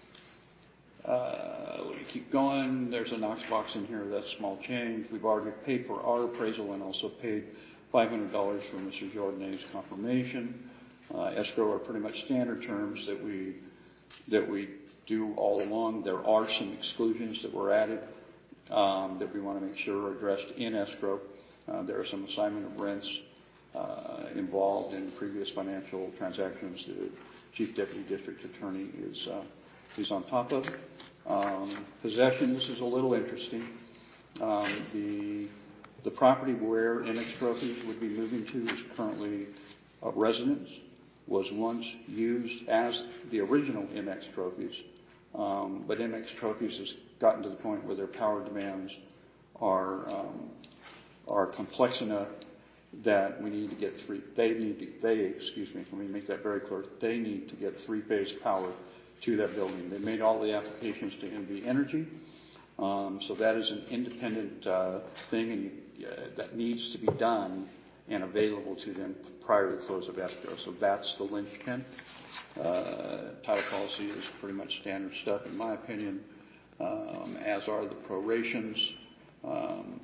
[SPEAKER 13] uh, let me keep going. There's a Knox box in here. That's small change. We've already paid for our appraisal and also paid five hundred dollars for Mister Jordan's confirmation. Uh, escrow are pretty much standard terms that we that we do all along. There are some exclusions that were added um, that we want to make sure are addressed in escrow. Uh, there are some assignment of rents uh, involved in previous financial transactions. The Chief Deputy District Attorney is uh, is on top of. Um, possession. This is a little interesting. Um, the the property where M X Trophies would be moving to is currently a residence. Was once used as the original M X Trophies. Um, but M X Trophies has gotten to the point where their power demands are um, are complex enough that we need to get three. They need to. They excuse me. Let me make that very clear. They need to get three-phase power to that building. They made all the applications to N V Energy, um, so that is an independent uh, thing, and you, uh, that needs to be done and available to them prior to the close of escrow. So that's the linchpin. Uh, title policy is pretty much standard stuff, in my opinion, um, as are the prorations. Um,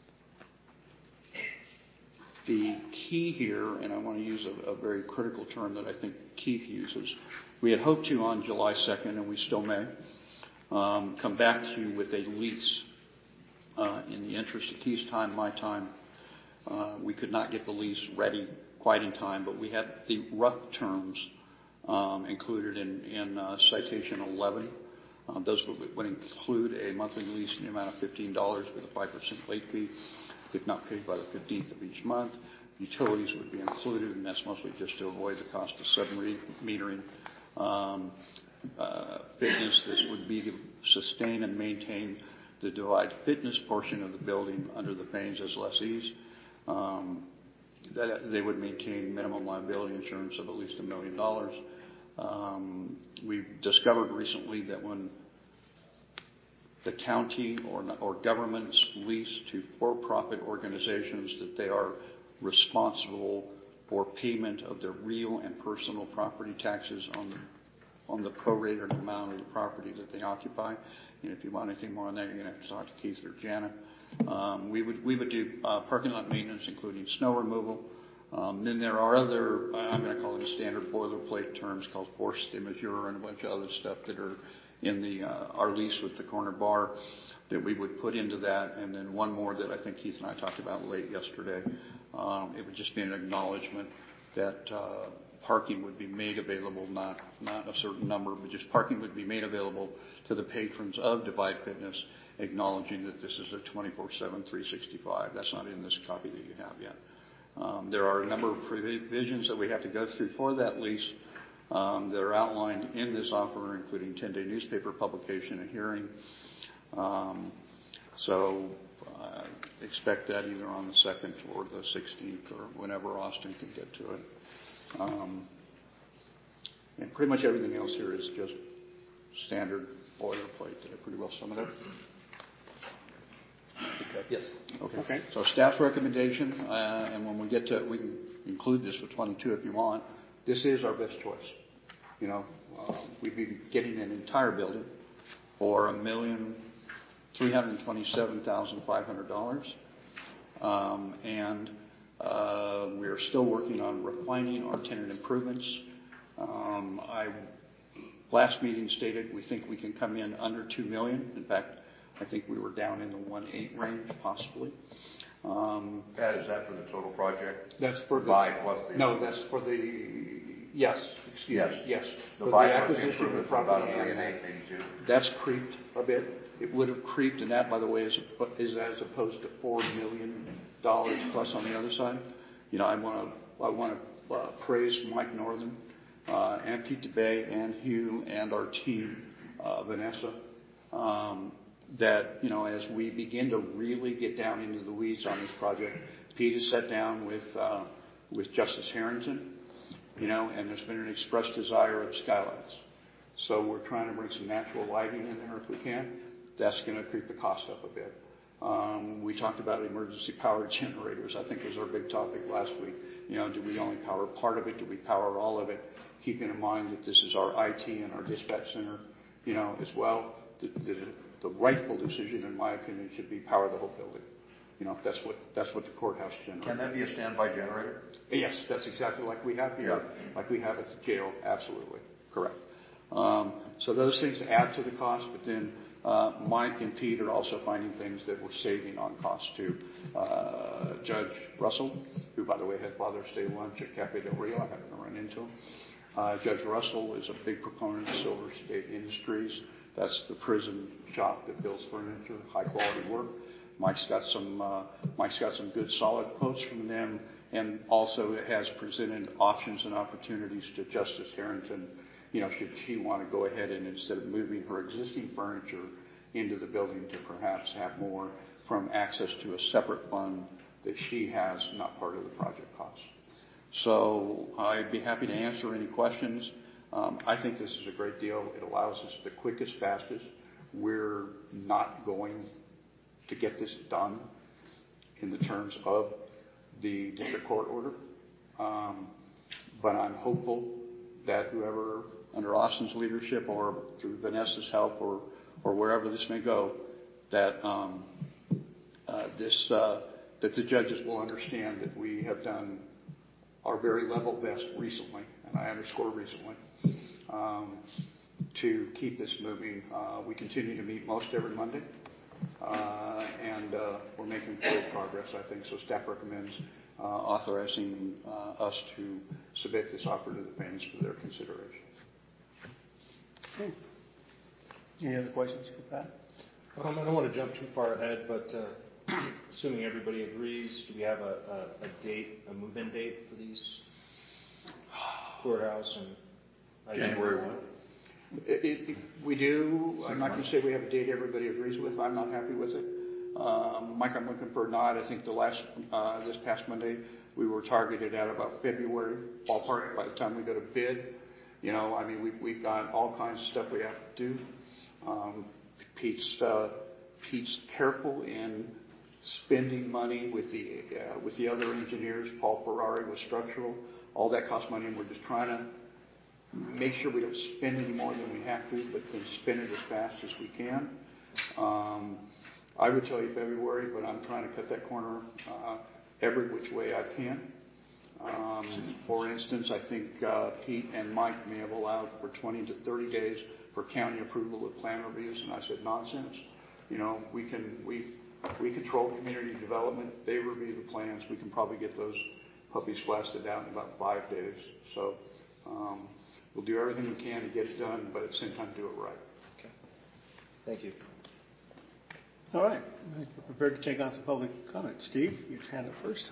[SPEAKER 13] the key here, and I want to use a, a very critical term that I think Keith uses, we had hoped to on July second, and we still may, um, come back to you with a lease. Uh, in the interest of Keith's time, my time, uh, we could not get the lease ready quite in time, but we had the rough terms um, included in, in uh, citation eleven. Uh, those would, would include a monthly lease in the amount of fifteen dollars with a five percent late fee, if not paid by the fifteenth of each month. Utilities would be included, and that's mostly just to avoid the cost of sub-metering. Um, uh, fitness, this would be to sustain and maintain the Divide Fitness portion of the building under the Paynes as lessees. Um, that they would maintain minimum liability insurance of at least a million dollars. Um, we've discovered recently that when the county or, or governments lease to for-profit organizations, that they are responsible for payment of their real and personal property taxes on the, on the prorated amount of the property that they occupy. And if you want anything more on that, you're going to have to talk to Keith or Jana. Um, we would we would do uh, parking lot maintenance, including snow removal. Um, then there are other, I'm going to call them standard boilerplate terms called force de majeure and a bunch of other stuff that are in the uh, our lease with the corner bar that we would put into that. And then one more that I think Keith and I talked about late yesterday. Um, it would just be an acknowledgement that uh, parking would be made available, not not a certain number, but just parking would be made available to the patrons of Divide Fitness, acknowledging that this is a twenty-four seven, three sixty-five. That's not in this copy that you have yet. Um, there are a number of provisions that we have to go through for that lease um, that are outlined in this offer, including ten-day newspaper publication and hearing. Um, so uh, expect that either on the second or the sixteenth or whenever Austin can get to it. Um, and pretty much everything else here is just standard boilerplate. Did I pretty well sum it up? Okay.
[SPEAKER 11] Yes.
[SPEAKER 13] Okay. Okay. So staff's recommendation, uh, and when we get to, we can include this with twenty-two if you want. This is our best choice. You know, uh, we'd be getting an entire building for a million three hundred twenty-seven thousand five hundred dollars, um, and uh, we are still working on refining our tenant improvements. Um, I last meeting stated we think we can come in under two million. In fact, I think we were down in the one point eight range, possibly. Um,
[SPEAKER 7] Pat, is that for the total project?
[SPEAKER 13] That's for the
[SPEAKER 7] buy plus the
[SPEAKER 13] no. That's for the yes. Excuse
[SPEAKER 7] yes.
[SPEAKER 13] me. Yes.
[SPEAKER 7] The
[SPEAKER 13] for
[SPEAKER 7] buy
[SPEAKER 13] the
[SPEAKER 7] plus the
[SPEAKER 13] acquisition of the
[SPEAKER 7] improvement for about a
[SPEAKER 13] property.
[SPEAKER 7] million eight, maybe two.
[SPEAKER 13] That's creeped a bit. It would have creeped, and that, by the way, is, is as opposed to four million dollars plus on the other side. You know, I want to I want to uh, praise Mike Northern, uh, and Pete DeBay, and Hugh, and our team, uh, Vanessa. Um, that, you know, as we begin to really get down into the weeds on this project, Pete has sat down with uh, with Justice Harrington, you know, and there's been an expressed desire of skylights. So we're trying to bring some natural lighting in there if we can. That's going to creep the cost up a bit. Um, we talked about emergency power generators. I think was our big topic last week. You know, do we only power part of it? Do we power all of it? Keeping in mind that this is our I T and our dispatch center, you know, as well. The, the, the rightful decision, in my opinion, should be power the whole building. You know, that's what that's what the courthouse generates.
[SPEAKER 7] Can that be a standby generator?
[SPEAKER 13] Yes, that's exactly like we have here, yeah. like we have at the jail. Absolutely correct. Um, so those things add to the cost, but then uh, Mike and Pete are also finding things that we're saving on cost too. Uh, Judge Russell, who by the way had Father's Day lunch at Cafe Del Rio, I happened to run into him. Uh, Judge Russell is a big proponent of Silver State Industries. That's the prison shop that builds furniture, high quality work. Mike's got some, uh, Mike's got some good solid quotes from them, and also it has presented options and opportunities to Justice Harrington. You know, should she want to go ahead and instead of moving her existing furniture into the building to perhaps have more from access to a separate fund that she has, not part of the project cost. So I'd be happy to answer any questions. Um, I think this is a great deal. It allows us the quickest, fastest. We're not going to get this done in the terms of the district court order. Um, but I'm hopeful that whoever, under Austin's leadership or through Vanessa's help or, or wherever this may go, that um, uh, this uh, that the judges will understand that we have done our very level best recently, and I underscore recently, um, to keep this moving. Uh, we continue to meet most every Monday, uh, and uh, we're making great progress, I think. So staff recommends uh, authorizing uh, us to submit this offer to the Paynes for their consideration.
[SPEAKER 1] Okay. Any other questions for Pat?
[SPEAKER 6] Um, I don't want to jump too far ahead, but uh, assuming everybody agrees, do we have a, a, a date, a move-in date for these courthouse and
[SPEAKER 4] January first?
[SPEAKER 13] It, it, we do. I'm not going to say we have a date everybody agrees with. I'm not happy with it. Um, Mike, I'm looking for a nod. I think the last, uh, this past Monday, we were targeted at about February ballpark by the time we go to bid. You know, I mean, we, we've got all kinds of stuff we have to do. Um, Pete's, uh, Pete's careful in spending money with the, uh, with the other engineers. Paul Ferrari with structural. All that costs money, and we're just trying to make sure we don't spend any more than we have to, but then spend it as fast as we can. Um, I would tell you February, but I'm trying to cut that corner uh, every which way I can. Um, for instance, I think uh, Pete and Mike may have allowed for twenty to thirty days for county approval of plan reviews, and I said nonsense. You know, we can we we control community development. They review the plans. We can probably get those puppies blasted out in about five days. So um, we'll do everything we can to get it done, but at the same time do it right.
[SPEAKER 6] Okay. Thank you.
[SPEAKER 1] All right. I think we're prepared to take on some public comment. Steve, you hand it first.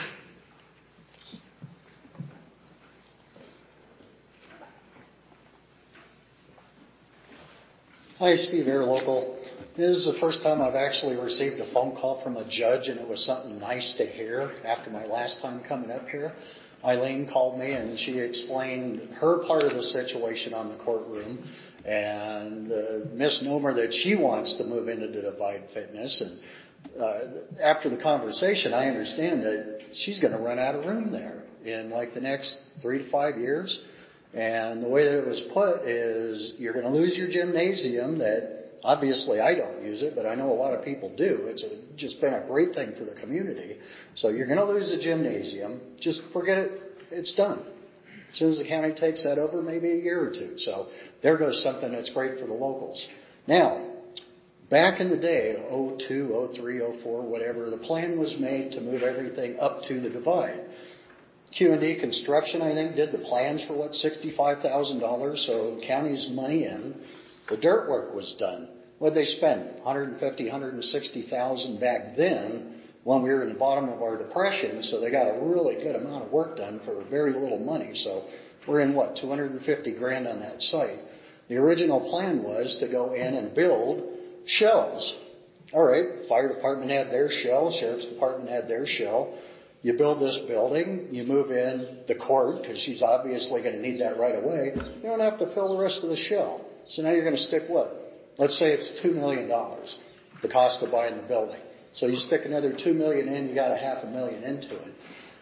[SPEAKER 8] Hi, Steve Air, local. This is the first time I've actually received a phone call from a judge, and it was something nice to hear after my last time coming up here. Eileen called me, and she explained her part of the situation on the courtroom and the misnomer that she wants to move into the Divide Fitness. And uh, after the conversation, I understand that she's going to run out of room there in like the next three to five years. And the way that it was put is you're going to lose your gymnasium that obviously I don't use it, but I know a lot of people do. It's a, just been a great thing for the community. So you're going to lose the gymnasium. Just forget it. It's done. As soon as the county takes that over, maybe a year or two. So there goes something that's great for the locals. Now, back in the day, oh two, oh three, oh four, whatever, the plan was made to move everything up to the Divide. Q and D Construction, I think, did the plans for, what, sixty-five thousand dollars, so the county's money in. The dirt work was done. What did they spend? one hundred fifty thousand dollars, one hundred sixty thousand dollars back then when we were in the bottom of our depression, so they got a really good amount of work done for very little money. So we're in, what, two hundred fifty grand on that site. The original plan was to go in and build shells. All right, fire department had their shell, sheriff's department had their shell. You build this building, you move in the court, because she's obviously going to need that right away. You don't have to fill the rest of the shell. So now you're going to stick what? Let's say it's two million dollars, the cost of buying the building. So you stick another two million dollars in, you got a half a million into it.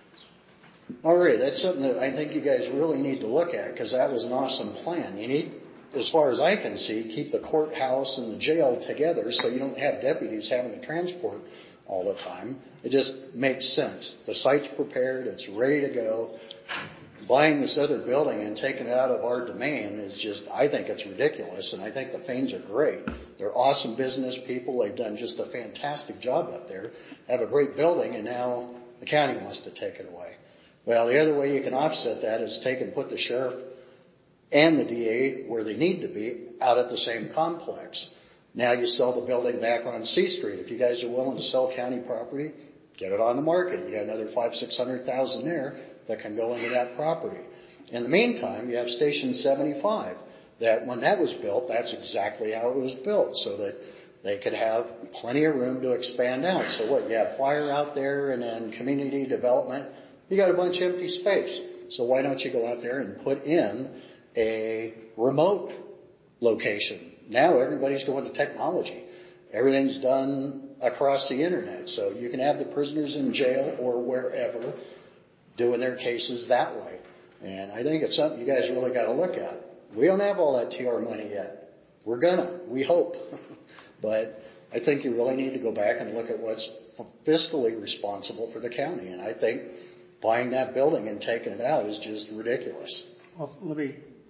[SPEAKER 8] All right, that's something that I think you guys really need to look at, because that was an awesome plan. You need, as far as I can see, keep the courthouse and the jail together so you don't have deputies having to transport all the time. It just makes sense. The site's prepared. It's ready to go. Buying this other building and taking it out of our domain is just, I think it's ridiculous, and I think the Paynes are great. They're awesome business people. They've done just a fantastic job up there. They have a great building, and now the county wants to take it away. Well, the other way you can offset that is take and put the sheriff and the D A where they need to be out at the same complex. Now you sell the building back on C Street. If you guys are willing to sell county property, get it on the market. You got another five, six hundred thousand there that can go into that property. In the meantime, you have Station seventy-five. That when that was built, that's exactly how it was built, so that they could have plenty of room to expand out. So what? You have fire out there, and then community development. You got a bunch of empty space. So why don't you go out there and put in a remote location? Now everybody's going to technology. Everything's done across the internet. So you can have the prisoners in jail or wherever doing their cases that way. And I think it's something you guys really got to look at. We don't have all that T R money yet. We're gonna. We hope. But I think you really need to go back and look at what's fiscally responsible for the county. And I think buying that building and taking it out is just ridiculous.
[SPEAKER 1] Well, let me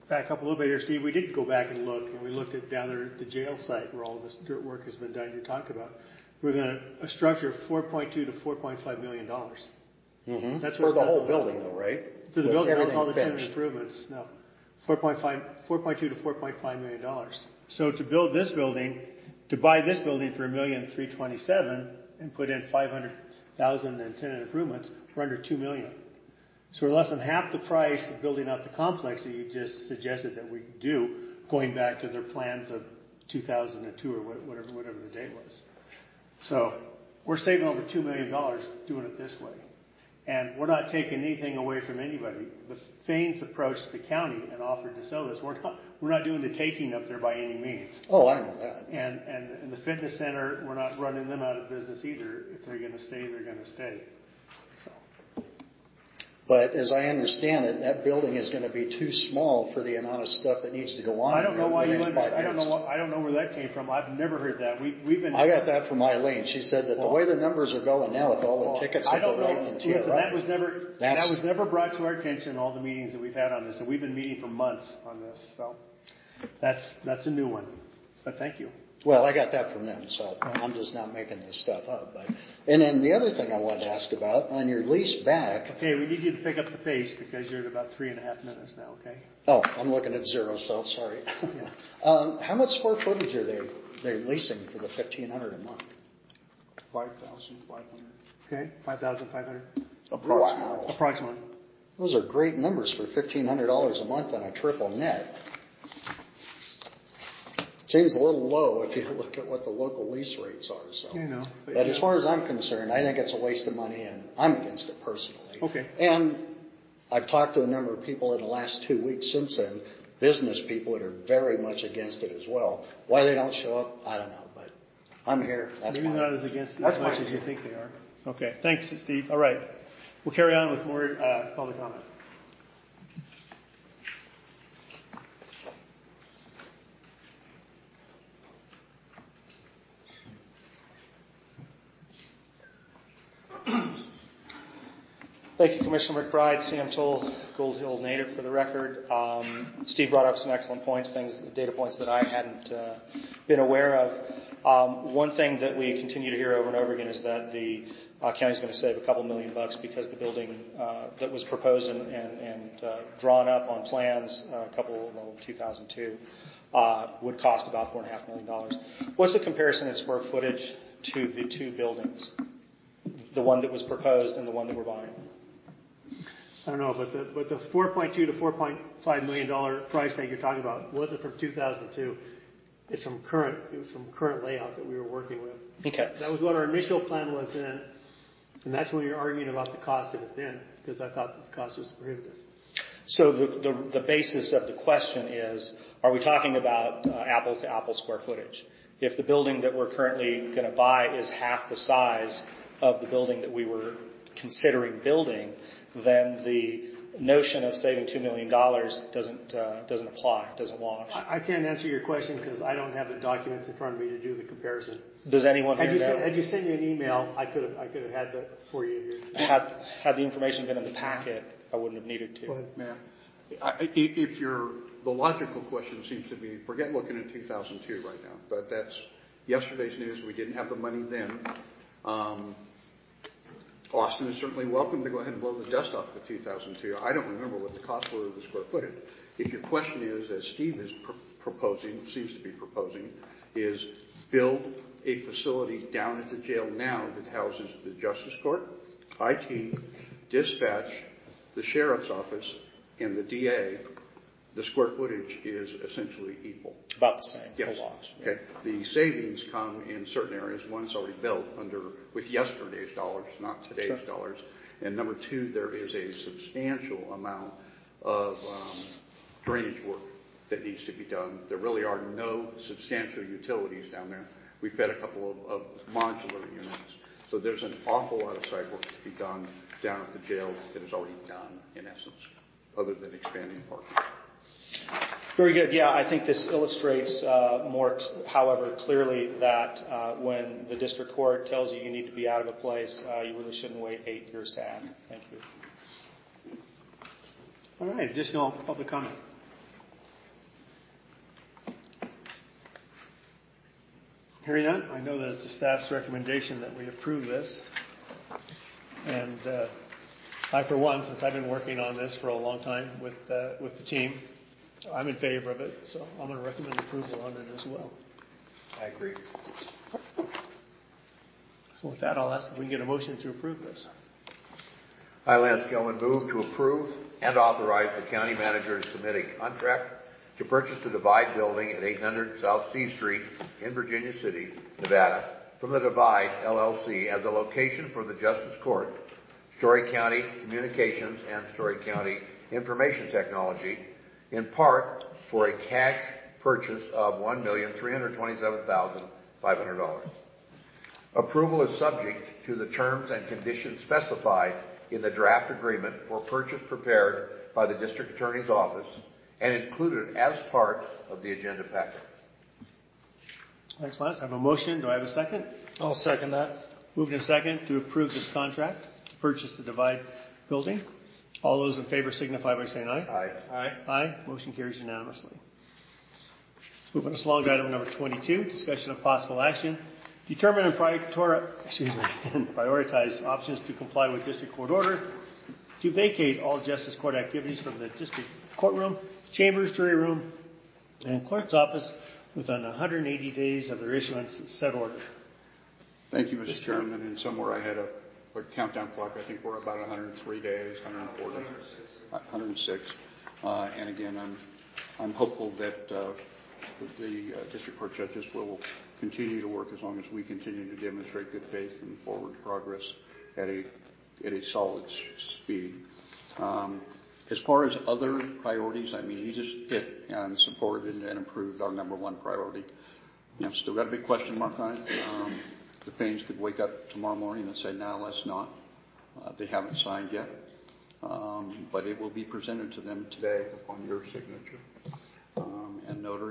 [SPEAKER 1] back up a little bit here, Steve. We did go back and look, and we looked at down there at the jail site where all this dirt work has been done. You talked about. We're going to a structure of four point two to four point five million dollars.
[SPEAKER 8] Mm-hmm. That's for the whole building, though, right?
[SPEAKER 1] For the
[SPEAKER 8] With
[SPEAKER 1] building,
[SPEAKER 8] everything
[SPEAKER 1] all the tenant
[SPEAKER 8] finished.
[SPEAKER 1] improvements. No, four point five, four point two to four point five million dollars. So to build this building, to buy this building for a million three twenty-seven and put in five hundred thousand in tenant improvements, we're under two million. So we're less than half the price of building out the complex that you just suggested that we do, going back to their plans of two thousand two or whatever, whatever the date was. So we're saving over two million dollars doing it this way. And we're not taking anything away from anybody. The Faines approached the county and offered to sell this. We're not, we're not doing the taking up there by any means.
[SPEAKER 8] Oh, I know that.
[SPEAKER 1] And, and, and the fitness center, we're not running them out of business either. If they're going to stay, they're going to stay. So.
[SPEAKER 8] But as I understand it, that building is going to be too small for the amount of stuff that needs to go on.
[SPEAKER 1] I don't know why you understand. I don't know.
[SPEAKER 8] Years.
[SPEAKER 1] What, I don't know where that came from. I've never heard that. We, we've been.
[SPEAKER 8] I got that from Eileen. She said that well, the way the numbers are going now with all the well, tickets that they're writing in T R I,
[SPEAKER 1] that was never That's, that was never brought to our attention. All the meetings that we've had on this, and we've been meeting for months on this. So that's that's a new one. But thank you.
[SPEAKER 8] Well, I got that from them, so I'm just not making this stuff up. But and then the other thing I wanted to ask about on your lease back.
[SPEAKER 1] Okay, we need you to pick up the pace because you're at about three and a half minutes now. Okay.
[SPEAKER 8] Oh, I'm looking at zero, so sorry. Yeah. um, how much square footage are they they leasing for the fifteen hundred a month?
[SPEAKER 13] Five thousand five hundred.
[SPEAKER 1] Okay, five thousand five hundred.
[SPEAKER 8] Approximately. Wow.
[SPEAKER 1] Approximately.
[SPEAKER 8] Those are great numbers for fifteen hundred dollars a month on a triple net. Seems a little low if you look at what the local lease rates are. So,
[SPEAKER 1] you know,
[SPEAKER 8] but, but as know. far as I'm concerned, I think it's a waste of money, and I'm against it personally.
[SPEAKER 1] Okay.
[SPEAKER 8] And I've talked to a number of people in the last two weeks since then, business people that are very much against it as well. Why they don't show up, I don't know, but I'm here. That's
[SPEAKER 1] Maybe
[SPEAKER 8] my,
[SPEAKER 1] not as against it as much as you think they are. Okay. Thanks, Steve. All right. We'll carry on with more uh, public comment.
[SPEAKER 5] Thank you, Commissioner McBride. Sam Toll, Gold Hill native for the record. Um, Steve brought up some excellent points, things, data points that I hadn't uh, been aware of. Um, one thing that we continue to hear over and over again is that the uh, county is going to save a couple million bucks because the building uh, that was proposed and, and, and uh, drawn up on plans uh, a couple, well, two thousand two, uh, would cost about four and a half million dollars. What's the comparison in square footage to the two buildings, the one that was proposed and the one that we're buying?
[SPEAKER 1] I don't know, but the but the four point two to four point five million dollar price that you're talking about wasn't from two thousand two. It's from current. It was from current layout that we were working with.
[SPEAKER 5] Okay.
[SPEAKER 1] That was what our initial plan was then, and that's when we were arguing about the cost of it then, because I thought the cost was prohibitive.
[SPEAKER 5] So the the, the basis of the question is: are we talking about uh, apple to apple square footage? If the building that we're currently going to buy is half the size of the building that we were considering building, then the notion of saving two million dollars doesn't uh, doesn't apply, doesn't wash.
[SPEAKER 1] I, I can't answer your question because I don't have the documents in front of me to do the comparison.
[SPEAKER 5] Does anyone
[SPEAKER 1] had
[SPEAKER 5] here
[SPEAKER 1] you
[SPEAKER 5] know?
[SPEAKER 1] Sent, had you sent me an email, I could have I could have had that for you here.
[SPEAKER 5] Had had the information been in the packet, I wouldn't have needed to.
[SPEAKER 1] Go ahead.
[SPEAKER 13] Yeah. I, if you're, the logical question seems to be, forget looking at two thousand two right now, but that's yesterday's news. We didn't have the money then. Um, Austin is certainly welcome to go ahead and blow the dust off the two thousand two. I don't remember what the costs were of the square footage. If your question is, as Steve is pr- proposing, seems to be proposing, is build a facility down at the jail now that houses the Justice Court, I T, dispatch, the Sheriff's Office, and the D A, the square footage is essentially equal.
[SPEAKER 5] About the same.
[SPEAKER 13] Yes.
[SPEAKER 5] Wash.
[SPEAKER 13] Okay. The savings come in certain areas. One, it's already built under with yesterday's dollars, not today's
[SPEAKER 5] sure.
[SPEAKER 13] dollars. And number two, there is a substantial amount of um, drainage work that needs to be done. There really are no substantial utilities down there. We've had a couple of, of modular units. So there's an awful lot of site work to be done down at the jail that is already done, in essence, other than expanding parking.
[SPEAKER 5] Very good. Yeah, I think this illustrates uh, more, however, clearly that uh, when the district court tells you you need to be out of a place, uh, you really shouldn't wait eight years to act. Thank you.
[SPEAKER 1] All right. Additional public comment. Hearing none, I know that it's the staff's recommendation that we approve this. And uh, I, for one, since I've been working on this for a long time with uh, with the team, I'm in favor of it, so I'm going to recommend approval on it as well.
[SPEAKER 7] I agree.
[SPEAKER 1] So with that, I'll ask if we can get a motion to approve this.
[SPEAKER 7] I, Lance Gilman, move to approve and authorize the county manager to submit a contract to purchase the Divide building at eight hundred South C Street in Virginia City, Nevada, from the Divide L L C as a location for the Justice Court, Story County Communications, and Story County Information Technology, in part for a cash purchase of one million three hundred twenty-seven thousand five hundred dollars. Approval is subject to the terms and conditions specified in the draft agreement for purchase prepared by the District Attorney's Office and included as part of the agenda packet.
[SPEAKER 1] Thanks, Lance. I have a motion. Do I have a second?
[SPEAKER 10] I'll second that.
[SPEAKER 1] Moved in second to approve this contract to purchase the Divide building. All those in favor signify by saying aye.
[SPEAKER 7] Aye.
[SPEAKER 1] Aye. Aye. Motion carries unanimously. Moving us along to item number twenty-two, discussion of possible action. Determine and prior- excuse me, and prioritize options to comply with district court order to vacate all justice court activities from the district courtroom, chambers, jury room, and clerk's office within one hundred eighty days of their issuance of said order.
[SPEAKER 13] Thank you, Mister Chairman. And somewhere I had a, a countdown clock. I think we're about one hundred three days, one hundred four days, one hundred six. Uh, and again, I'm I'm hopeful that uh, the uh, district court judges will continue to work as long as we continue to demonstrate good faith and forward progress at a at a solid speed. Um, as far as other priorities, I mean, you just hit and supported and improved our number one priority. You know, still got a big question mark on it. Um, the Fains could wake up tomorrow morning and say, "No, let's not." Uh, they haven't signed yet, um, but it will be presented to them today upon your signature um, and notary.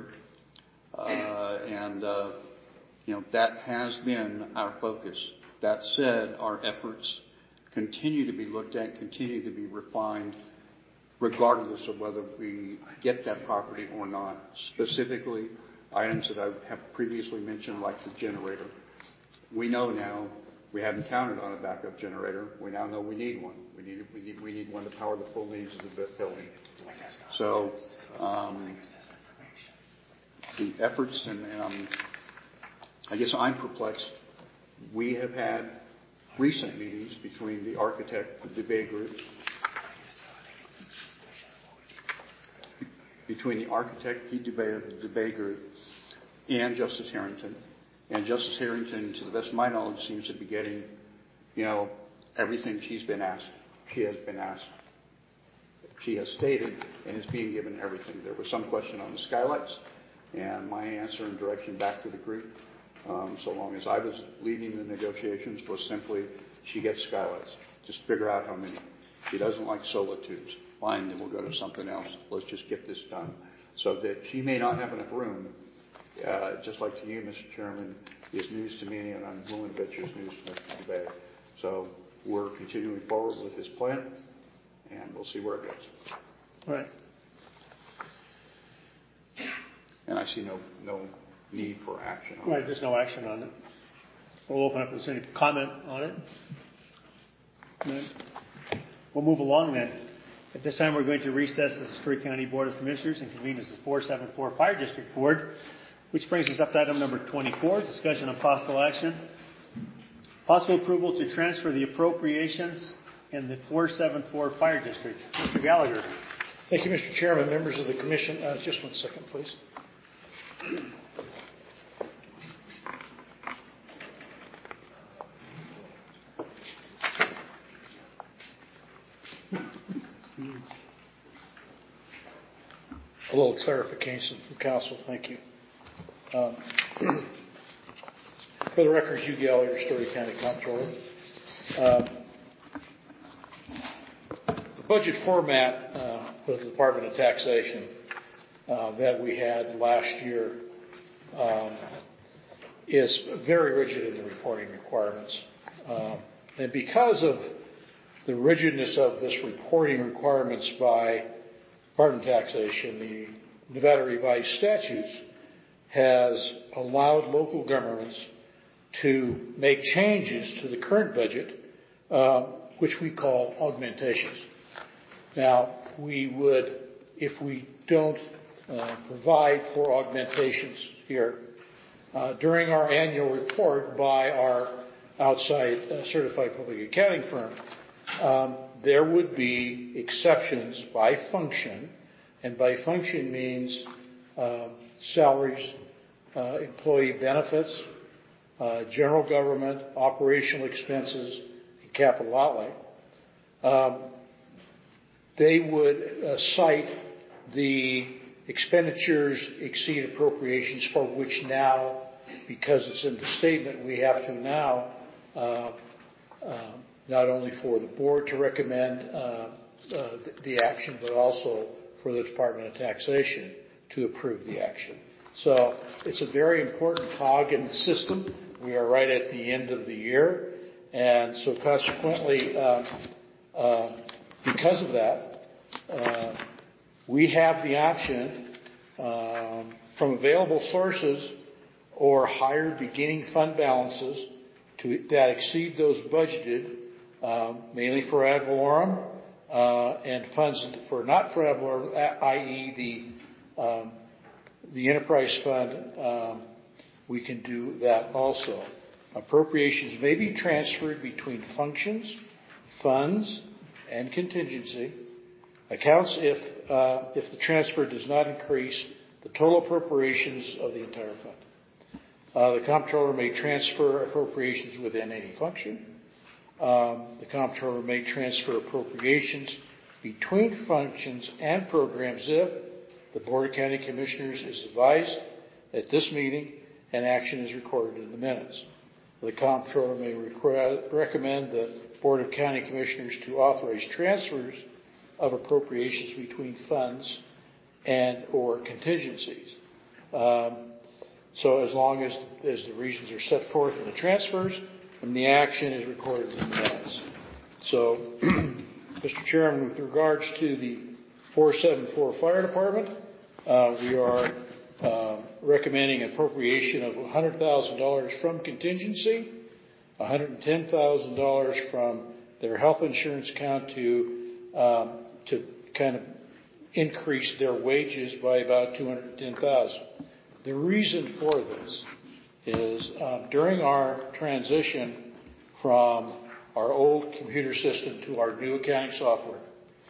[SPEAKER 13] Uh, and uh, you know, that has been our focus. That said, our efforts continue to be looked at, continue to be refined, regardless of whether we get that property or not. Specifically, items that I have previously mentioned, like the generator. We know now we haven't counted on a backup generator. We now know we need one. We need we need we need one to power the full needs of the building. So um, the efforts and, and um, I guess I'm perplexed. We have had recent meetings between the architect, the debate group, between the architect, the debate, the debate group, and Justice Harrington. And Justice Harrington, to the best of my knowledge, seems to be getting, you know, everything she's been asked. She has been asked. She has stated and is being given everything. There was some question on the skylights, and my answer and direction back to the group, Um, so long as I was leading the negotiations, was simply, she gets skylights. Just figure out how many. She doesn't like solitudes. Fine, then we'll go to something else. Let's just get this done. So that she may not have enough room, uh, just like to you, Mister Chairman, is news to me, and I'm willing to bet you it's news to Mister Debay. So we're continuing forward with this plan, and we'll see where it goes.
[SPEAKER 1] All right.
[SPEAKER 13] And I see no no need for action on
[SPEAKER 1] Right,
[SPEAKER 13] it.
[SPEAKER 1] there's no action on it. We'll open up if there's any comment on it. None. We'll move along then. At this time, we're going to recess the Story County Board of Commissioners and convene as the four seventy-four Fire District Board, which brings us up to item number twenty-four, discussion of possible action. Possible approval to transfer the appropriations in the four seventy-four Fire District. Mister Gallagher.
[SPEAKER 15] Thank you, Mister Chairman, members of the Commission. Uh, just one second, please. A little clarification from council. Thank you. Um, for the record, Hugh Gallagher, Story County Comptroller. Um, the budget format uh, with the Department of Taxation uh, that we had last year um, is very rigid in the reporting requirements. Um, and because of the rigidness of this reporting requirements by Department of Taxation, the Nevada revised statutes has allowed local governments to make changes to the current budget, uh, which we call augmentations. Now, we would, if we don't uh, provide for augmentations here, uh, during our annual report by our outside uh, certified public accounting firm, um, there would be exceptions by function, and by function means uh, salaries, uh, employee benefits, uh, general government, operational expenses, and capital outlay. Um, they would uh, cite the expenditures exceed appropriations, for which now, because it's in the statement, we have to now uh, uh, not only for the board to recommend uh, uh, the, the action, but also for the Department of Taxation to approve the action. So it's a very important cog in the system. We are right at the end of the year, and so consequently, uh, uh, because of that, uh, we have the option um, from available sources or higher beginning fund balances to, that exceed those budgeted, um, mainly for ad valorem, uh, and funds for not for ad valorem, that is the um, the enterprise fund. Um, we can do that also. Appropriations may be transferred between functions, funds, and contingency accounts if uh, if the transfer does not increase the total appropriations of the entire fund. Uh, the comptroller may transfer appropriations within any function. Um, the comptroller may transfer appropriations between functions and programs if the Board of County Commissioners is advised at this meeting and action is recorded in the minutes. The comptroller may requ- recommend the Board of County Commissioners to authorize transfers of appropriations between funds and or contingencies. Um, so as long as, as the reasons are set forth in the transfers and the action is recorded in the minutes. So, Mister Chairman, with regards to the four seventy-four Fire Department, uh, we are uh, recommending appropriation of one hundred thousand dollars from contingency, one hundred ten thousand dollars from their health insurance account to um, to kind of increase their wages by about two hundred ten thousand dollars. The reason for this is uh, during our transition from our old computer system to our new accounting software,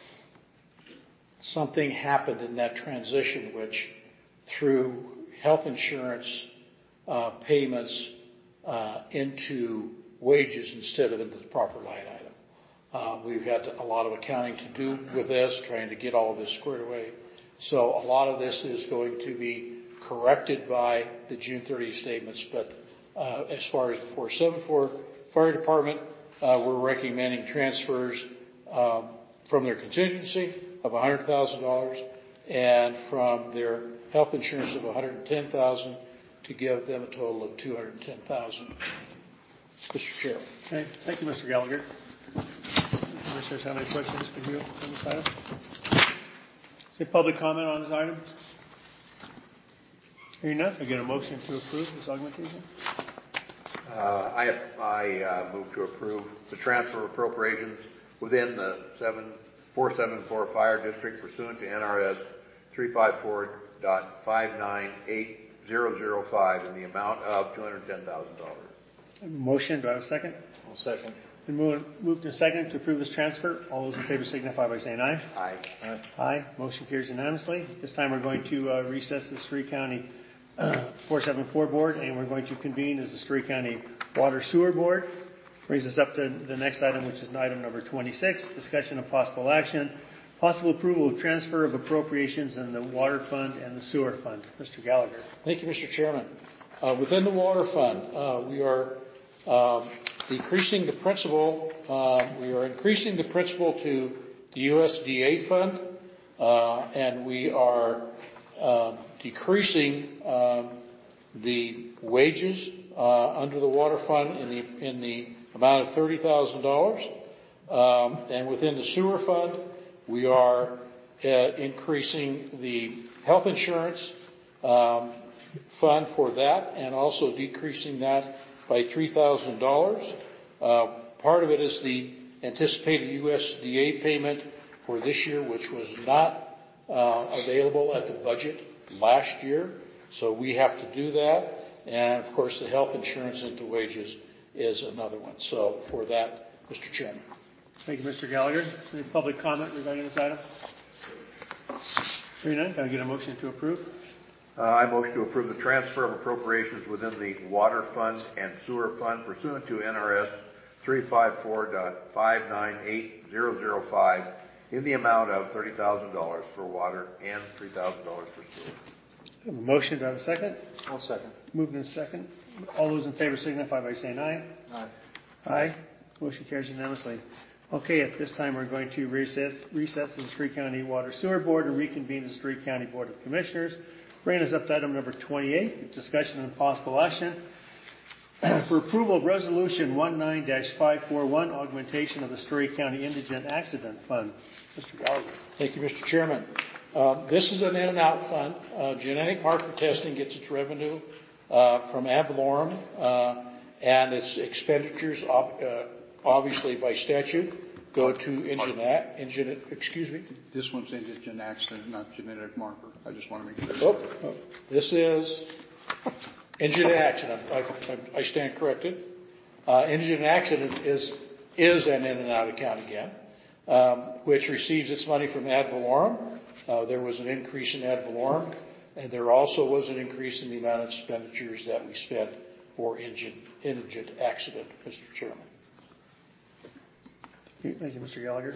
[SPEAKER 15] something happened in that transition which threw health insurance uh, payments uh, into wages instead of into the proper line item. Uh, we've had a lot of accounting to do with this, trying to get all of this squared away. So a lot of this is going to be corrected by the June thirtieth statements, but uh, as far as the four seventy-four Fire Department, uh, we're recommending transfers um, from their contingency of one hundred thousand dollars and from their health insurance of one hundred ten thousand dollars to give them a total of two hundred ten thousand dollars. Mister Chairman.
[SPEAKER 1] Okay. Thank you, Mister Gallagher. Commissioners have any questions for you on this item? Is there public comment on this item? Hearing none, I get a motion to approve this augmentation.
[SPEAKER 7] Uh, I, I uh, move to approve the transfer of appropriations within the four seventy-four Fire District pursuant to N R S three fifty-four point five nine eight zero zero five in the amount of two hundred ten thousand dollars.
[SPEAKER 1] Motion, do I have a second?
[SPEAKER 10] I'll second.
[SPEAKER 1] Been moved, moved to second to approve this transfer. All those in favor signify by saying aye.
[SPEAKER 7] Aye.
[SPEAKER 10] Aye.
[SPEAKER 1] Aye. Motion carries unanimously. This time we're going to uh, recess the Surrey County uh, four seventy-four Board, and we're going to convene as the Surrey County Water Sewer Board. Brings us up to the next item, which is item number twenty-six, discussion of possible action, possible approval of transfer of appropriations in the Water Fund and the Sewer Fund. Mister Gallagher.
[SPEAKER 15] Thank you, Mister Chairman. Uh, within the Water Fund, uh, we are um, decreasing the principal. Uh, we are increasing the principal to the U S D A fund, uh, and we are uh, decreasing um, the wages uh, under the Water Fund in the in the amount of thirty thousand dollars. Um, and within the Sewer Fund, we are uh, increasing the health insurance um, fund for that, and also decreasing that by three thousand dollars. Uh, part of it is the anticipated U S D A payment for this year, which was not uh, available at the budget last year. So we have to do that. And, of course, the health insurance into wages is another one. So for that, Mister Chairman.
[SPEAKER 1] Thank you, Mister Gallagher. Any public comment regarding this item? Hearing none, can I get a motion to approve?
[SPEAKER 7] Uh, I motion to approve the transfer of appropriations within the Water Fund and Sewer Fund pursuant to N R S three fifty-four point five nine eight zero zero five in the amount of thirty thousand dollars for water and three thousand dollars for sewer.
[SPEAKER 1] I have a motion. Do I have a second?
[SPEAKER 10] I'll second.
[SPEAKER 1] Moved in second. All those in favor signify by saying aye.
[SPEAKER 10] Aye.
[SPEAKER 1] Aye. Motion carries unanimously. Okay, at this time we're going to recess, recess the Surrey County Water Sewer Board and reconvene the Surrey County Board of Commissioners. Bringing us up to item number twenty-eight, discussion and possible action for approval of Resolution nineteen dash five forty-one, augmentation of the Surrey County Indigent Accident Fund. Mister Gallagher.
[SPEAKER 15] Thank you, Mister Chairman. Uh, this is an in and out fund. Uh, genetic marker testing gets its revenue uh, from ad valorem, uh, and its expenditures, ob- uh, obviously by statute, go to engine, engine, excuse me?
[SPEAKER 13] This one's indigent accident, not genetic marker. I just want to make it
[SPEAKER 15] clear. Oh, oh, this is indigent accident. I, I, I stand corrected. Uh, indigent accident is is an in and out account again, um, which receives its money from ad valorem. Uh, there was an increase in ad valorem, and there also was an increase in the amount of expenditures that we spent for indigent, indigent accident, Mister Chairman.
[SPEAKER 1] Thank you, Mister Gallagher.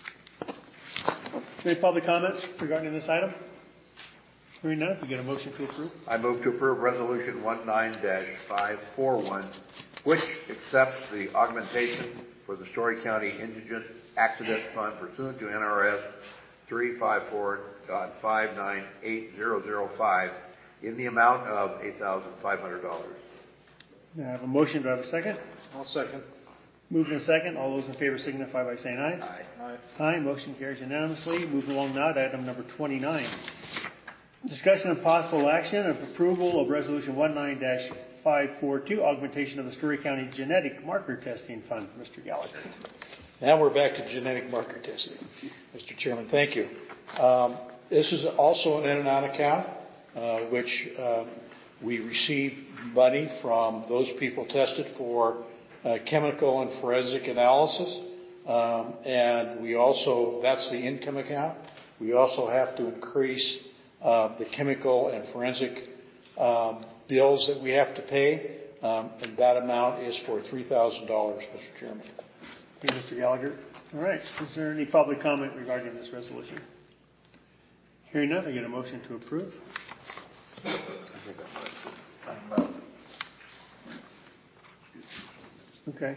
[SPEAKER 1] Any public comments regarding this item? Hearing none, if we get a motion to approve.
[SPEAKER 7] I move to approve Resolution nineteen dash five forty-one, which accepts the augmentation for the Story County Indigent Accident Fund pursuant to N R S three fifty-four point five nine eight zero zero five in the amount of eight thousand five hundred dollars.
[SPEAKER 1] I have a motion. Do I have a second?
[SPEAKER 10] I'll second.
[SPEAKER 1] Moved in second. All those in favor signify by saying aye.
[SPEAKER 7] Aye.
[SPEAKER 10] Aye.
[SPEAKER 1] Aye. Motion carries unanimously. Moving along now to item number twenty-nine. Discussion of possible action of approval of Resolution nineteen dash five forty-two, augmentation of the Story County Genetic Marker Testing Fund. Mister Gallagher.
[SPEAKER 15] Now we're back to genetic marker testing. Mister Chairman, thank you. Um, this is also an in and out account, uh, which uh, we receive money from those people tested for uh, chemical and forensic analysis. Um, and we also, that's the income account. We also have to increase uh, the chemical and forensic um, bills that we have to pay. Um, and that amount is for three thousand dollars, Mister Chairman.
[SPEAKER 1] Thank you, Mister Gallagher. All right. Is there any public comment regarding this resolution? Hearing none, I get a motion to approve. Okay.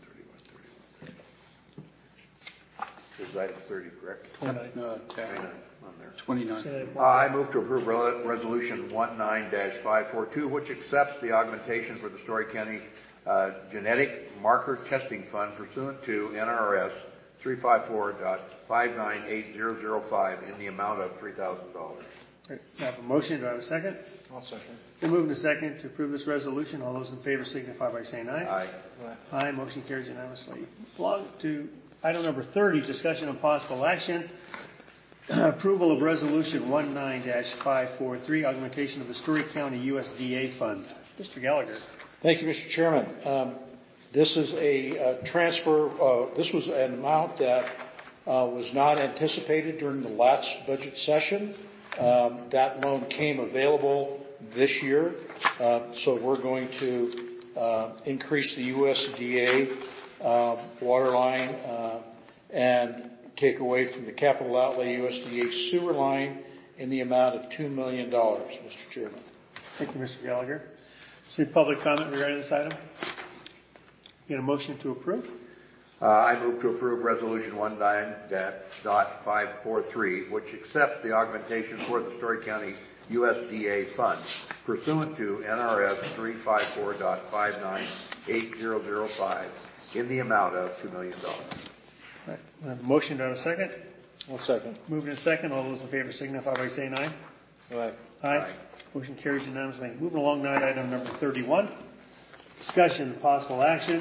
[SPEAKER 7] This is item thirty, correct?
[SPEAKER 1] twenty-nine.
[SPEAKER 13] Uh,
[SPEAKER 7] twenty-nine on there.
[SPEAKER 13] twenty-nine.
[SPEAKER 7] Uh, I move to approve Re- Resolution nineteen dash five forty-two, which accepts the augmentation for the Story County uh, Genetic Marker Testing Fund pursuant to N R S three fifty-four point five nine eight zero zero five in the amount of three thousand dollars.
[SPEAKER 1] Right. I have a motion. Do I have a second?
[SPEAKER 10] I'll second.
[SPEAKER 1] Been moved to second to approve this resolution. All those in favor signify by saying aye.
[SPEAKER 7] Aye.
[SPEAKER 10] Aye.
[SPEAKER 1] Aye. Motion carries unanimously. Along to item number thirty, discussion of possible action. Approval of Resolution nineteen dash five forty-three, augmentation of the Story County U S D A Fund. Mister Gallagher.
[SPEAKER 15] Thank you, Mister Chairman. Um, this is a uh, transfer. Uh, this was an amount that uh, was not anticipated during the last budget session. Um, that loan came available this year, uh, so we're going to uh, increase the U S D A uh, water line uh, and take away from the capital outlay U S D A sewer line in the amount of two million dollars, Mister Chairman.
[SPEAKER 1] Thank you, Mister Gallagher. Is there any public comment regarding this item? Get a motion to approve?
[SPEAKER 7] Uh, I move to approve Resolution nineteen dash five forty-three, which accepts the augmentation for the Story County U S D A funds pursuant to N R S three fifty-four point five nine eight zero zero five in the amount of two million dollars.
[SPEAKER 1] Right. I have a motion. Do I have a second?
[SPEAKER 10] I'll second.
[SPEAKER 1] Moving in second. All those in favor signify by saying aye.
[SPEAKER 10] Aye.
[SPEAKER 1] Aye.
[SPEAKER 7] Aye.
[SPEAKER 1] Motion carries unanimously. Moving along now to item number thirty-one. Discussion and possible action.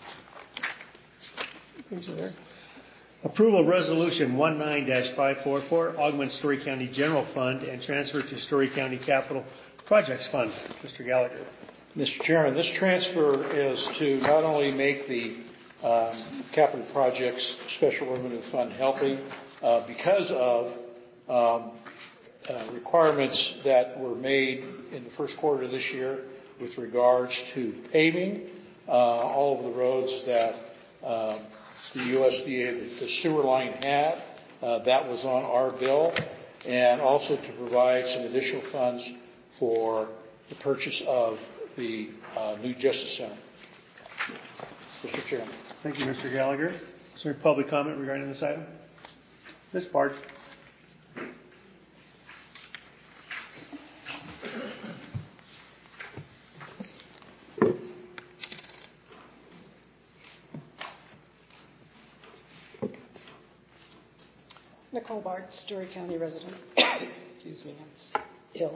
[SPEAKER 1] Approval of Resolution nineteen five forty-four, augment Story County General Fund and transfer to Story County Capital Projects Fund. Mister Gallagher.
[SPEAKER 15] Mister Chairman, this transfer is to not only make the um, Capital Projects Special Revenue Fund healthy uh, because of um, uh, requirements that were made in the first quarter of this year with regards to paving uh, all of the roads that uh, the U S D A, the, the sewer line had. Uh, that was on our bill, and also to provide some additional funds for the purchase of the uh, new Justice Center. Mister Chairman.
[SPEAKER 1] Thank you, Mister Gallagher. Is there any public comment regarding this item? Miz Bard.
[SPEAKER 16] Nicole Bard, Story County resident. Excuse me, I'm ill.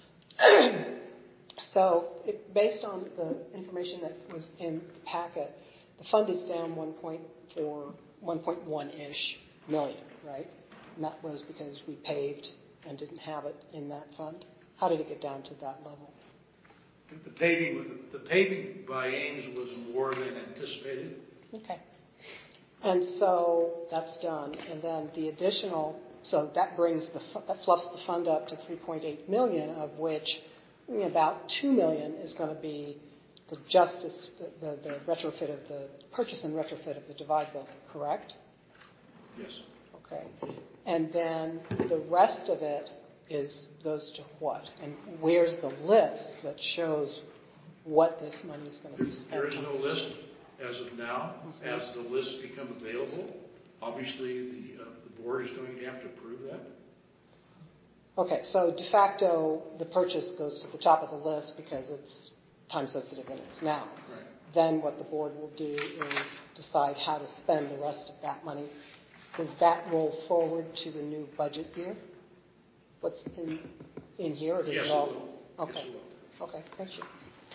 [SPEAKER 16] So, it, based on the information that was in the packet, the fund is down one point four, one point one-ish million, right? And that was because we paved and didn't have it in that fund. How did it get down to that level?
[SPEAKER 15] The paving, the paving by Ames was more than anticipated.
[SPEAKER 16] Okay. And so that's done, and then the additional, so that brings the that fluffs the fund up to three point eight million, of which about two million is going to be the justice, the, the, the retrofit of the purchase and retrofit of the Divide building, correct?
[SPEAKER 15] Yes.
[SPEAKER 16] Okay. And then the rest of it is goes to what? And where's the list that shows what this money is going to be spent on?
[SPEAKER 15] There is no list as of now. Mm-hmm. As the lists become available, obviously the, uh, the board is going to have to approve that.
[SPEAKER 16] Okay, so de facto, the purchase goes to the top of the list because it's time sensitive and it's now.
[SPEAKER 15] Right.
[SPEAKER 16] Then what the board will do is decide how to spend the rest of that money. Does that roll forward to the new budget year? What's in in here? Or does
[SPEAKER 15] yes,
[SPEAKER 16] it all?
[SPEAKER 15] It will.
[SPEAKER 16] Okay.
[SPEAKER 15] Yes, it will.
[SPEAKER 16] Okay. Thank you.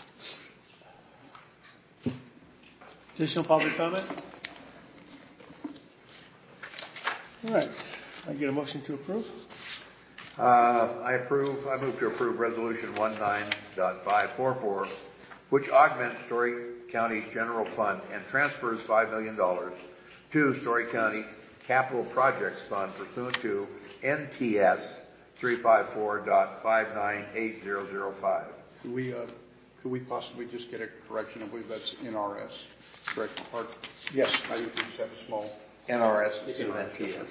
[SPEAKER 1] Additional public comment? All right. I get a motion to approve.
[SPEAKER 7] Uh, I approve, I move to approve Resolution nineteen five forty-four, which augments Story County General Fund and transfers five million dollars to Story County Capital Projects Fund pursuant to N T S three fifty-four point five nine eight zero zero five.
[SPEAKER 13] Could we, uh, could we possibly just get a correction? I believe that's N R S. Correct, Art?
[SPEAKER 15] Yes.
[SPEAKER 13] I think we just have a small.
[SPEAKER 7] N R S instead of N T S.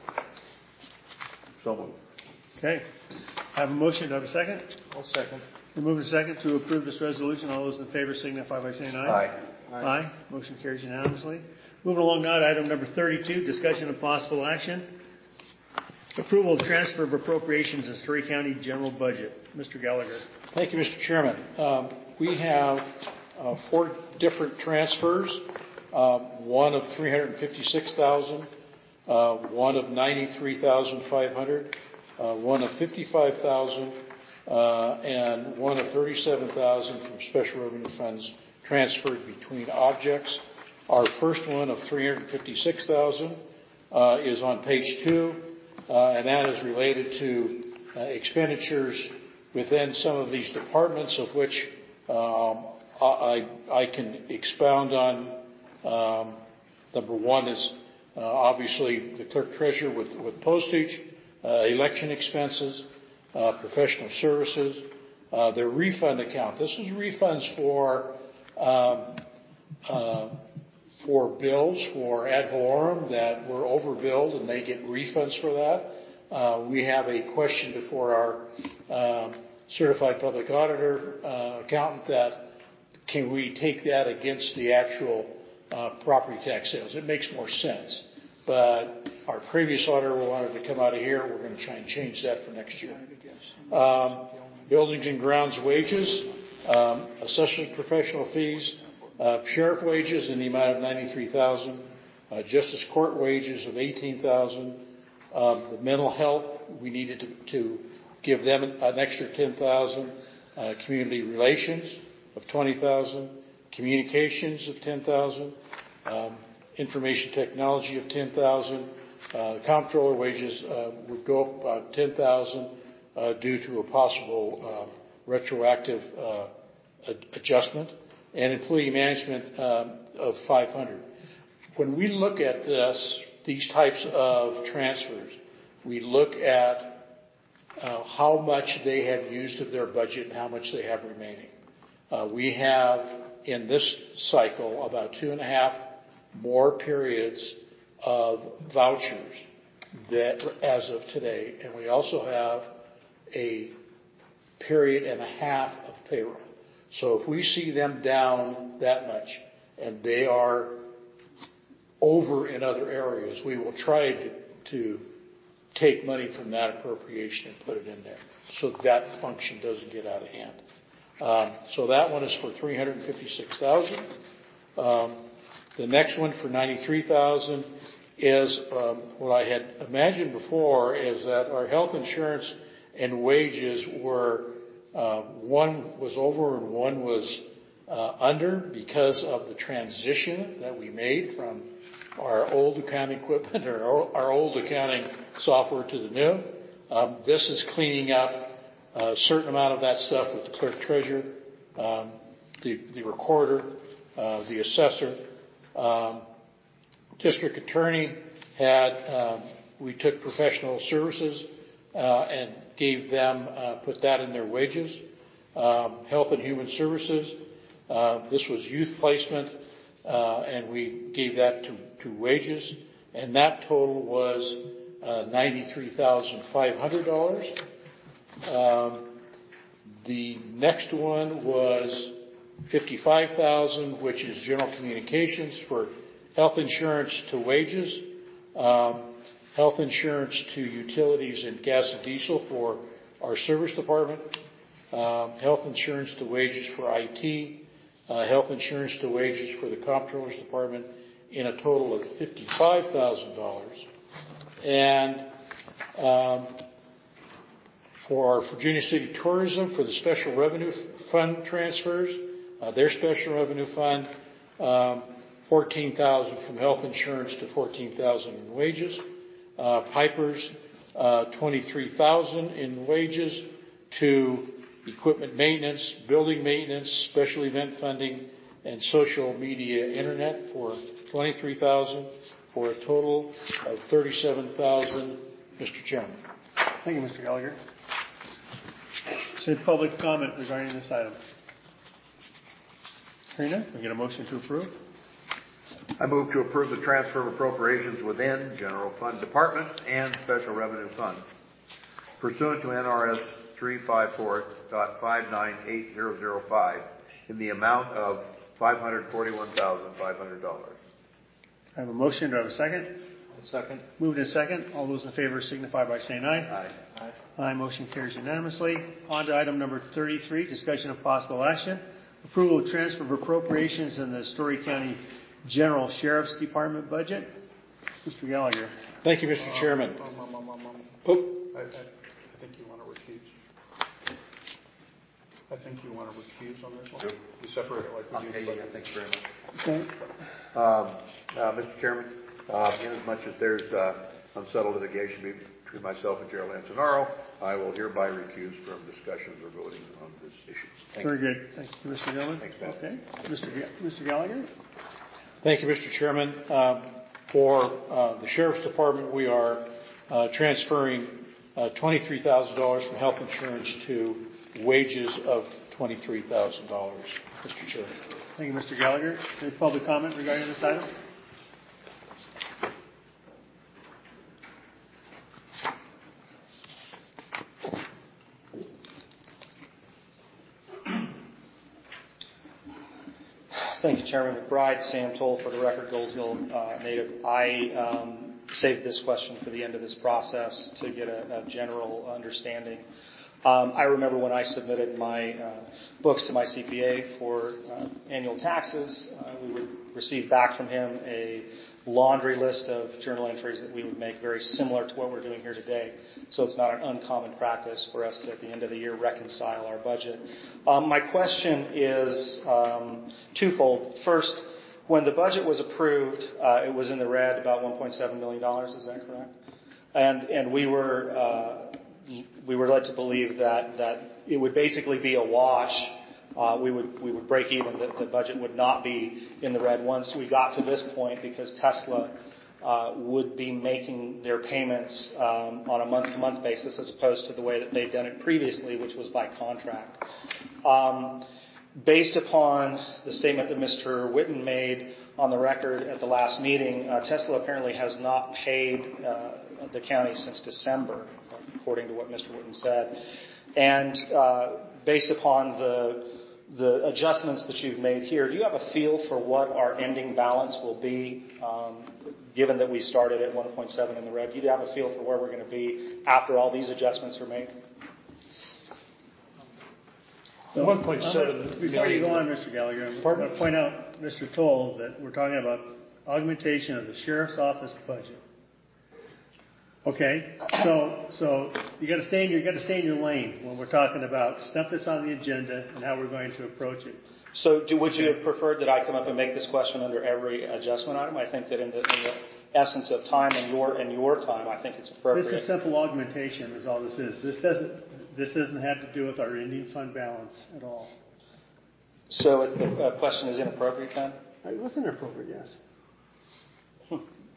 [SPEAKER 7] So moved.
[SPEAKER 1] Okay. I have a motion. Do I have a second?
[SPEAKER 10] I'll second.
[SPEAKER 1] We move to second to approve this resolution. All those in favor signify by saying aye.
[SPEAKER 7] Aye.
[SPEAKER 1] Aye. Aye. Motion carries unanimously. Moving along now to item number thirty-two, discussion of possible action. Approval of transfer of appropriations in Story County general budget. Mister Gallagher.
[SPEAKER 15] Thank you, Mister Chairman. Um, we have uh, four different transfers. Uh, one of three hundred fifty-six thousand dollars, uh, one of ninety-three thousand five hundred dollars, uh, one of fifty-five thousand dollars, uh, and one of thirty-seven thousand dollars from special revenue funds transferred between objects. Our first one of three hundred fifty-six thousand dollars uh, is on page two, uh, and that is related to uh, expenditures within some of these departments, of which um, I, I can expound on. Um, number one is uh, obviously the clerk treasurer with, with postage, uh, election expenses, uh, professional services, uh, their refund account. This is refunds for um, uh, for bills for ad valorem that were overbilled, and they get refunds for that. Uh, we have a question before our um, certified public auditor uh, accountant that can we take that against the actual uh, property tax sales? It makes more sense. But our previous auditor wanted to come out of here. We're going to try and change that for next year. Um, buildings and grounds wages, um, assessment professional fees, uh, sheriff wages in the amount of ninety-three thousand dollars, uh, justice court wages of eighteen thousand dollars. Um, the mental health, we needed to, to give them an extra ten thousand, uh, community relations of twenty thousand, communications of ten thousand, um, information technology of ten thousand. Uh, comptroller wages uh, would go up about ten thousand uh, due to a possible uh, retroactive uh, ad- adjustment, and employee management um, of five hundred. When we look at this, these types of transfers, we look at uh, how much they have used of their budget and how much they have remaining. Uh, we have in this cycle about two and a half more periods of vouchers that as of today, and we also have a period and a half of payroll. So if we see them down that much and they are over in other areas, we will try to, to take money from that appropriation and put it in there so that function doesn't get out of hand. Um, so that one is for three hundred fifty-six thousand dollars. Um, The next one for ninety-three thousand dollars is um, what I had imagined before is that our health insurance and wages were, uh, one was over and one was uh, under because of the transition that we made from our old accounting equipment or our old accounting software to the new. Um, this is cleaning up a certain amount of that stuff with the clerk treasurer, um, the, the recorder, uh, the assessor. Um, district attorney had, um, we took professional services uh, and gave them, uh, put that in their wages. Um, health and human services, uh, this was youth placement, uh, and we gave that to, to wages, and that total was uh, ninety-three thousand five hundred dollars. Um, the next one was fifty-five thousand dollars, which is general communications for health insurance to wages, um, health insurance to utilities and gas and diesel for our service department, um, health insurance to wages for I T, uh, health insurance to wages for the comptroller's department in a total of fifty-five thousand dollars. And um, for our Virginia City Tourism, for the Special Revenue Fund transfers, Uh, their special revenue fund, um, fourteen thousand dollars from health insurance to fourteen thousand dollars in wages. Uh, Piper's, uh, twenty-three thousand dollars in wages to equipment maintenance, building maintenance, special event funding, and social media internet for twenty-three thousand dollars for a total of thirty-seven thousand dollars, Mister Chairman.
[SPEAKER 1] Thank you, Mister Gallagher. Should public comment regarding this item? Karina, we get a motion to approve.
[SPEAKER 7] I move to approve the transfer of appropriations within General Fund Department and Special Revenue Fund pursuant to N R S three fifty-four point five nine eight zero zero five in the amount of five hundred forty-one thousand five hundred dollars.
[SPEAKER 1] I have a motion. Do I have a second?
[SPEAKER 10] A second.
[SPEAKER 1] Moved in second. All those in favor signify by saying aye.
[SPEAKER 7] Aye.
[SPEAKER 1] Aye. Aye. Motion carries unanimously. On to item number thirty-three, discussion of possible action. Approval of transfer of appropriations in the Story County General Sheriff's Department budget. Mister Gallagher.
[SPEAKER 15] Thank you, Mister Chairman.
[SPEAKER 13] Um, um, um, um, um.
[SPEAKER 15] Oh.
[SPEAKER 13] I, I, I think you want to recuse. I think you want to recuse on this one.
[SPEAKER 7] Sure.
[SPEAKER 13] We separate it like we
[SPEAKER 7] Okay,
[SPEAKER 13] do.
[SPEAKER 7] yeah, thanks very much.
[SPEAKER 1] Okay.
[SPEAKER 7] Um, uh, Mister Chairman, uh, in as much as there's uh, unsettled litigation between myself and Gerald Antonaro, I will hereby recuse from discussions or voting on this issue. Thank
[SPEAKER 1] Very
[SPEAKER 7] you.
[SPEAKER 1] good. Thank you, Mister Gallagher.
[SPEAKER 7] Thanks, Pat.
[SPEAKER 1] Okay. Mister Ga- Mister Gallagher.
[SPEAKER 15] Thank you, Mister Chairman. Um, for uh, the Sheriff's Department, we are uh, transferring uh, twenty-three thousand dollars from health insurance to wages of twenty-three thousand dollars, Mister Chairman.
[SPEAKER 1] Thank you, Mister Gallagher. Any public comment regarding this item?
[SPEAKER 5] Thank you, Chairman McBride. Sam Toll for the record, Gold Hill uh, native. I um, saved this question for the end of this process to get a, a general understanding. Um, I remember when I submitted my uh, books to my C P A for uh, annual taxes, uh, we would receive back from him a laundry list of journal entries that we would make, very similar to what we're doing here today. So it's not an uncommon practice for us to, at the end of the year, reconcile our budget. Um, my question is um, twofold. First, when the budget was approved, uh, it was in the red, about one point seven million dollars. Is that correct? And and we were uh, we were led to believe that that it would basically be a wash. Uh, we would we would break even. That the budget would not be in the red once we got to this point, because Tesla uh, would be making their payments um, on a month-to-month basis, as opposed to the way that they'd done it previously, which was by contract. Um, based upon the statement that Mister Witten made on the record at the last meeting, uh, Tesla apparently has not paid uh, the county since December, according to what Mister Witten said. And uh, based upon the the adjustments that you've made here, do you have a feel for what our ending balance will be, um, given that we started at one point seven in the red? Do you have a feel for where we're going to be after all these adjustments are made?
[SPEAKER 15] So, one point seven
[SPEAKER 1] uh, Before you go on, Mister Gallagher, I'm going to point out, Mister Toll, that we're talking about augmentation of the sheriff's office budget. Okay, so so you got to stay in your got to stay in your lane when we're talking about stuff that's on the agenda and how we're going to approach it.
[SPEAKER 5] So, do, would you have preferred that I come up and make this question under every adjustment item? I think that in the, in the essence of time and your and your time, I think it's appropriate.
[SPEAKER 1] This is simple augmentation, is all this is. This doesn't this doesn't have to do with our ending fund balance at all.
[SPEAKER 5] So, if the uh, question is inappropriate, then?
[SPEAKER 1] It was inappropriate, yes. Hmm.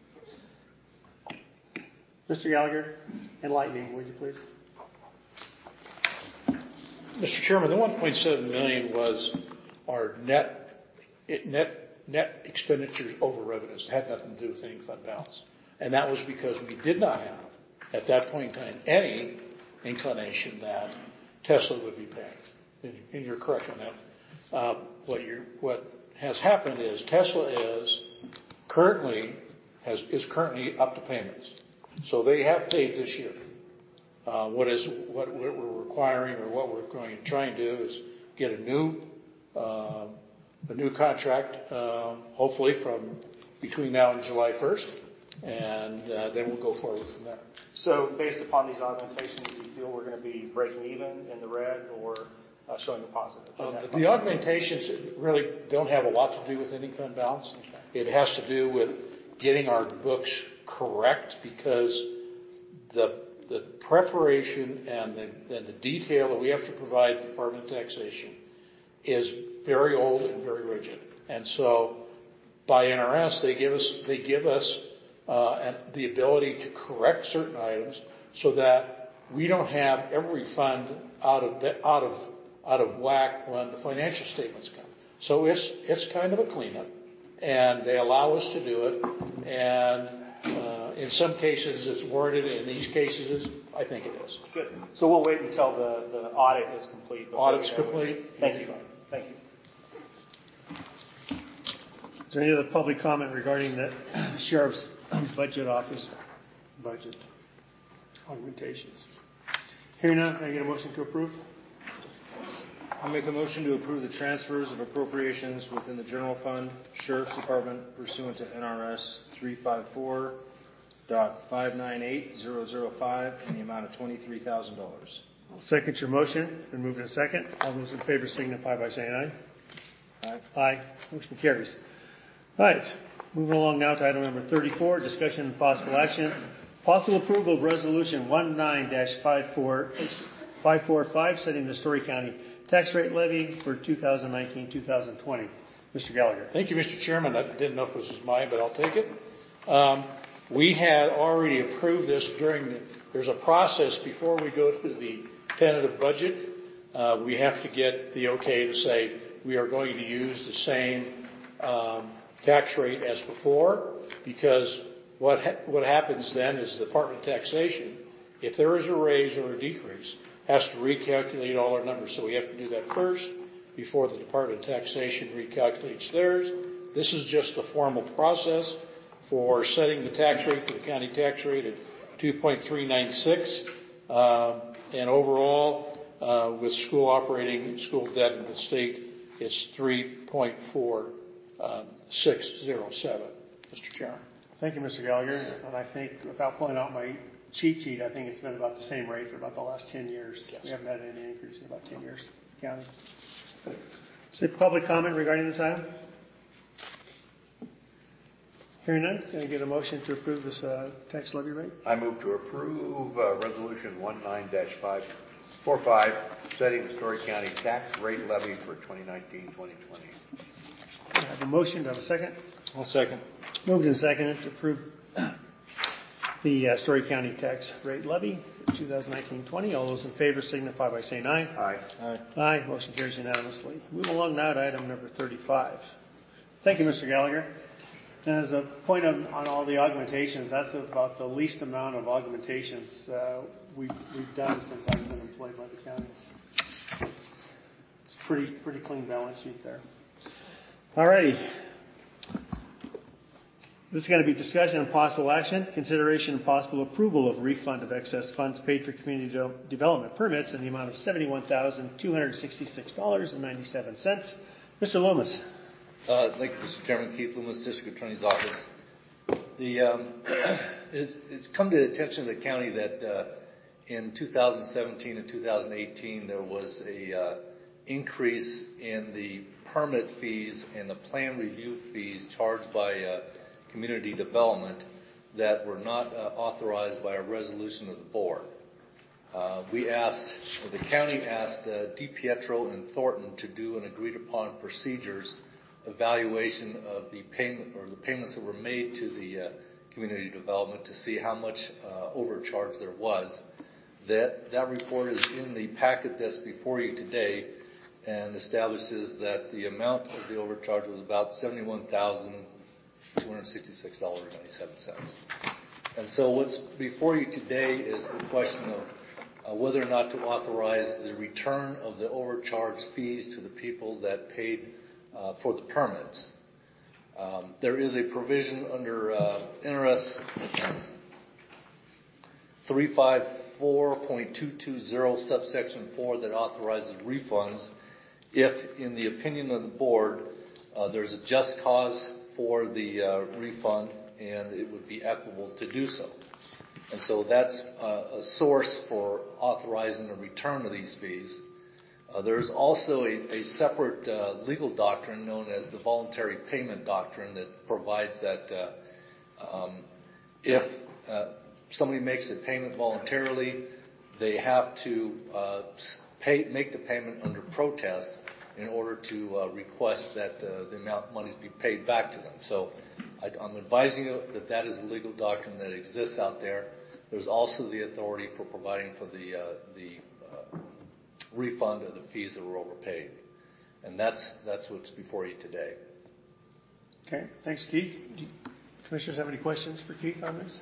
[SPEAKER 1] Mister Gallagher, enlighten me, would you please?
[SPEAKER 15] Mister Chairman, the one point seven million was our net net net expenditures over revenues. It had nothing to do with any fund balance, and that was because we did not have, at that point in time, any inclination that Tesla would be paying. And you're correct on that. Uh, what you're, what has happened is Tesla is currently has is currently up to payments. So they have paid this year. Uh, what is what we're requiring, or what we're going to try and do, is get a new uh, a new contract, uh, hopefully from between now and July first, and uh, then we'll go forward from there.
[SPEAKER 5] So, based upon these augmentations, do you feel we're going to be breaking even in the red, or uh, showing a positive?
[SPEAKER 15] Uh, the augmentations really don't have a lot to do with ending fund balance. Okay. It has to do with getting our books correct, because the the preparation and the, and the detail that we have to provide the Department of Taxation is very old and very rigid. And so, by N R S, they give us they give us uh, an, the ability to correct certain items so that we don't have every fund out of out of out of whack when the financial statements come. So it's it's kind of a cleanup, and they allow us to do it. And uh, in some cases it's warranted. In these cases, I think it is.
[SPEAKER 5] Good. So we'll wait until the, the audit is complete.
[SPEAKER 15] Audit's complete.
[SPEAKER 5] Thank you. Thank you.
[SPEAKER 1] Is there any other public comment regarding the sheriff's budget office budget augmentations? Hearing none, can I get a motion to approve?
[SPEAKER 10] I'll make a motion to approve the transfers of appropriations within the general fund, sheriff's department, pursuant to N R S three fifty-four point five nine eight zero zero five in the amount of twenty-three thousand dollars.
[SPEAKER 1] I'll second your motion. Been moved in a second. All those in favor signify by saying aye. Aye. Aye. Motion carries. All right. Moving along now to item number thirty-four, discussion and possible action. Possible approval of resolution nineteen dash five forty-five, setting the Story County tax rate levy for two thousand nineteen to two thousand twenty. Mister Gallagher.
[SPEAKER 15] Thank you, Mister Chairman. I didn't know if this was mine, but I'll take it. Um, we had already approved this during the, there's a process before we go to the tentative budget. Uh, we have to get the okay to say we are going to use the same um, tax rate as before, because what ha- what happens then is the Department of Taxation, if there is a raise or a decrease, has to recalculate all our numbers. So we have to do that first before the Department of Taxation recalculates theirs. This is just the formal process for setting the tax rate for the county tax rate at two point three nine six. Uh, and overall, uh, with school operating, school debt in the state, it's three point four six zero seven, Mister Chairman.
[SPEAKER 1] Thank you, Mister Gallagher. And I think, without pulling out my cheat sheet, I think it's been about the same rate for about the last ten years. Yes. We haven't had any increase in about ten years, county. Is there public comment regarding this item? Hearing none, can I get a motion to approve this uh, tax levy rate?
[SPEAKER 7] I move to approve uh, Resolution nineteen dash five forty-five, setting the Story County tax rate levy for twenty nineteen twenty twenty.
[SPEAKER 1] I have a motion. Do I have a second?
[SPEAKER 10] I'll second.
[SPEAKER 1] Moved and seconded to approve the uh, Story County tax rate levy for twenty nineteen twenty. All those in favor signify by saying aye.
[SPEAKER 7] Aye.
[SPEAKER 10] Aye.
[SPEAKER 1] Aye. Motion carries unanimously. Move along now to item number thirty-five. Thank you, Mister Gallagher. As a point of, on all the augmentations, that's about the least amount of augmentations uh, we've, we've done since I've been employed by the county. It's pretty pretty clean balance sheet there. All righty. This is going to be discussion and possible action, consideration and possible approval of refund of excess funds paid for community de- development permits in the amount of seventy-one thousand two hundred sixty-six dollars and ninety-seven cents. Mister Loomis.
[SPEAKER 11] Uh, thank you, Mister Chairman. Keith Loomis, District Attorney's Office. The, um, it's, it's come to the attention of the county that uh, in two thousand seventeen and two thousand eighteen there was a uh, increase in the permit fees and the plan review fees charged by uh, community development that were not uh, authorized by a resolution of the board. Uh, we asked, or the county asked uh, DiPietro and Thornton to do an agreed upon procedures evaluation of the payment or the payments that were made to the uh, community development to see how much uh, overcharge there was. That that report is in the packet that's before you today and establishes that the amount of the overcharge was about seventy-one thousand two hundred sixty-six dollars and ninety-seven cents. And so what's before you today is the question of uh, whether or not to authorize the return of the overcharged fees to the people that paid Uh, for the permits. Um, there is a provision under uh, N R S three fifty-four point two two zero subsection four that authorizes refunds if, in the opinion of the board, uh, there's a just cause for the uh, refund and it would be equitable to do so. And so that's uh, a source for authorizing the return of these fees. Uh, there's also a, a separate uh, legal doctrine known as the voluntary payment doctrine that provides that uh, um, if uh, somebody makes a payment voluntarily, they have to uh, pay, make the payment under protest in order to uh, request that uh, the amount of money be paid back to them. So I, I'm advising you that that is a legal doctrine that exists out there. There's also the authority for providing for the uh, the uh, refund of the fees that were overpaid. And that's that's what's before you today.
[SPEAKER 1] Okay. Thanks, Keith. Do you, commissioners have any questions for Keith on this?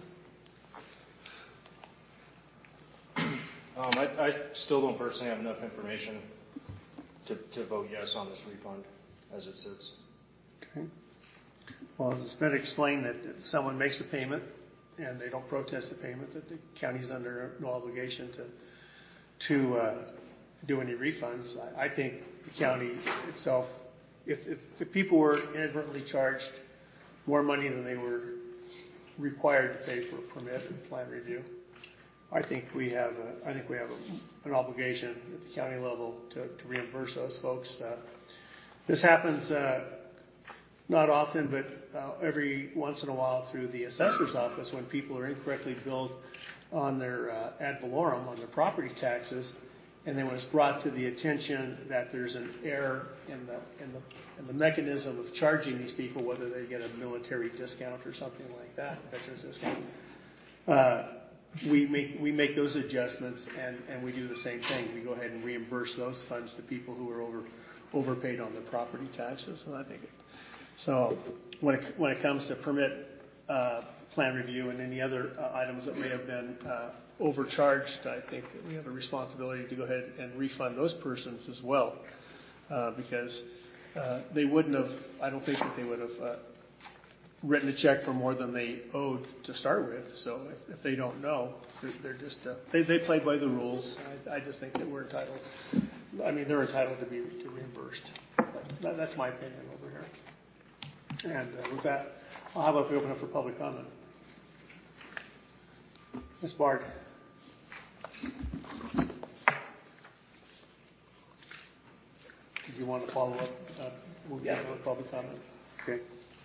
[SPEAKER 6] Um, I, I still don't personally have enough information to, to vote yes on this refund as it sits.
[SPEAKER 1] Okay. Well, it's been explained that if someone makes a payment and they don't protest the payment, that the county's under no obligation to to uh, do any refunds. I, I think the county itself, if, if, if people were inadvertently charged more money than they were required to pay for a permit and plan review, I think we have a, I think we have a, an obligation at the county level to, to reimburse those folks. Uh, this happens uh, not often, but uh, every once in a while through the assessor's office when people are incorrectly billed on their uh, ad valorem, on their property taxes. And then when it's brought to the attention that there's an error in the in the in the mechanism of charging these people, whether they get a military discount or something like that, veterans discount, uh, we make we make those adjustments and, and we do the same thing. We go ahead and reimburse those funds to people who are over overpaid on their property taxes. And I think it, so. When it when it comes to permit uh, plan review and any other uh, items that may have been uh, overcharged, I think that we have a responsibility to go ahead and refund those persons as well, uh, because uh, they wouldn't have, I don't think that they would have uh, written a check for more than they owed to start with. So if, if they don't know, they're, they're just, uh, they, they play by the rules. I, I just think that we're entitled, I mean, they're entitled to be to reimbursed. That, that's my opinion over here. And uh, with that, Well, how about if we open up for public comment? Miz Bard. Did you want to follow up? Uh, we'll get yeah. public comment. Okay.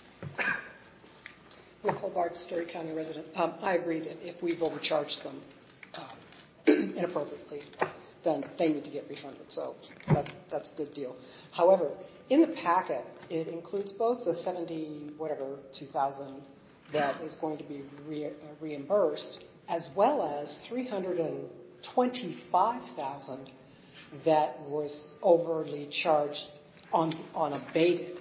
[SPEAKER 16] Nicole Bard, Story County resident. Um, I agree that if we've overcharged them uh, inappropriately, then they need to get refunded. So that, that's a good deal. However, in the packet, it includes both the seventy whatever two thousand that is going to be re- uh, reimbursed, as well as three hundred twenty-five thousand that was overly charged on on abated.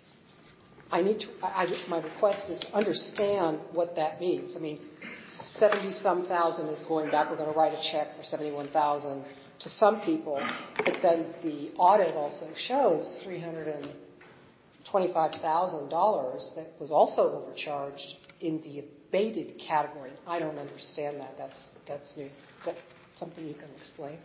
[SPEAKER 16] I need to. I, I, my request is to understand what that means. I mean, seventy some thousand is going back. We're going to write a check for seventy-one thousand to some people, but then the audit also shows three hundred twenty-five thousand dollars that was also overcharged in the abated category. I don't understand that. That's that's new. That something you can explain?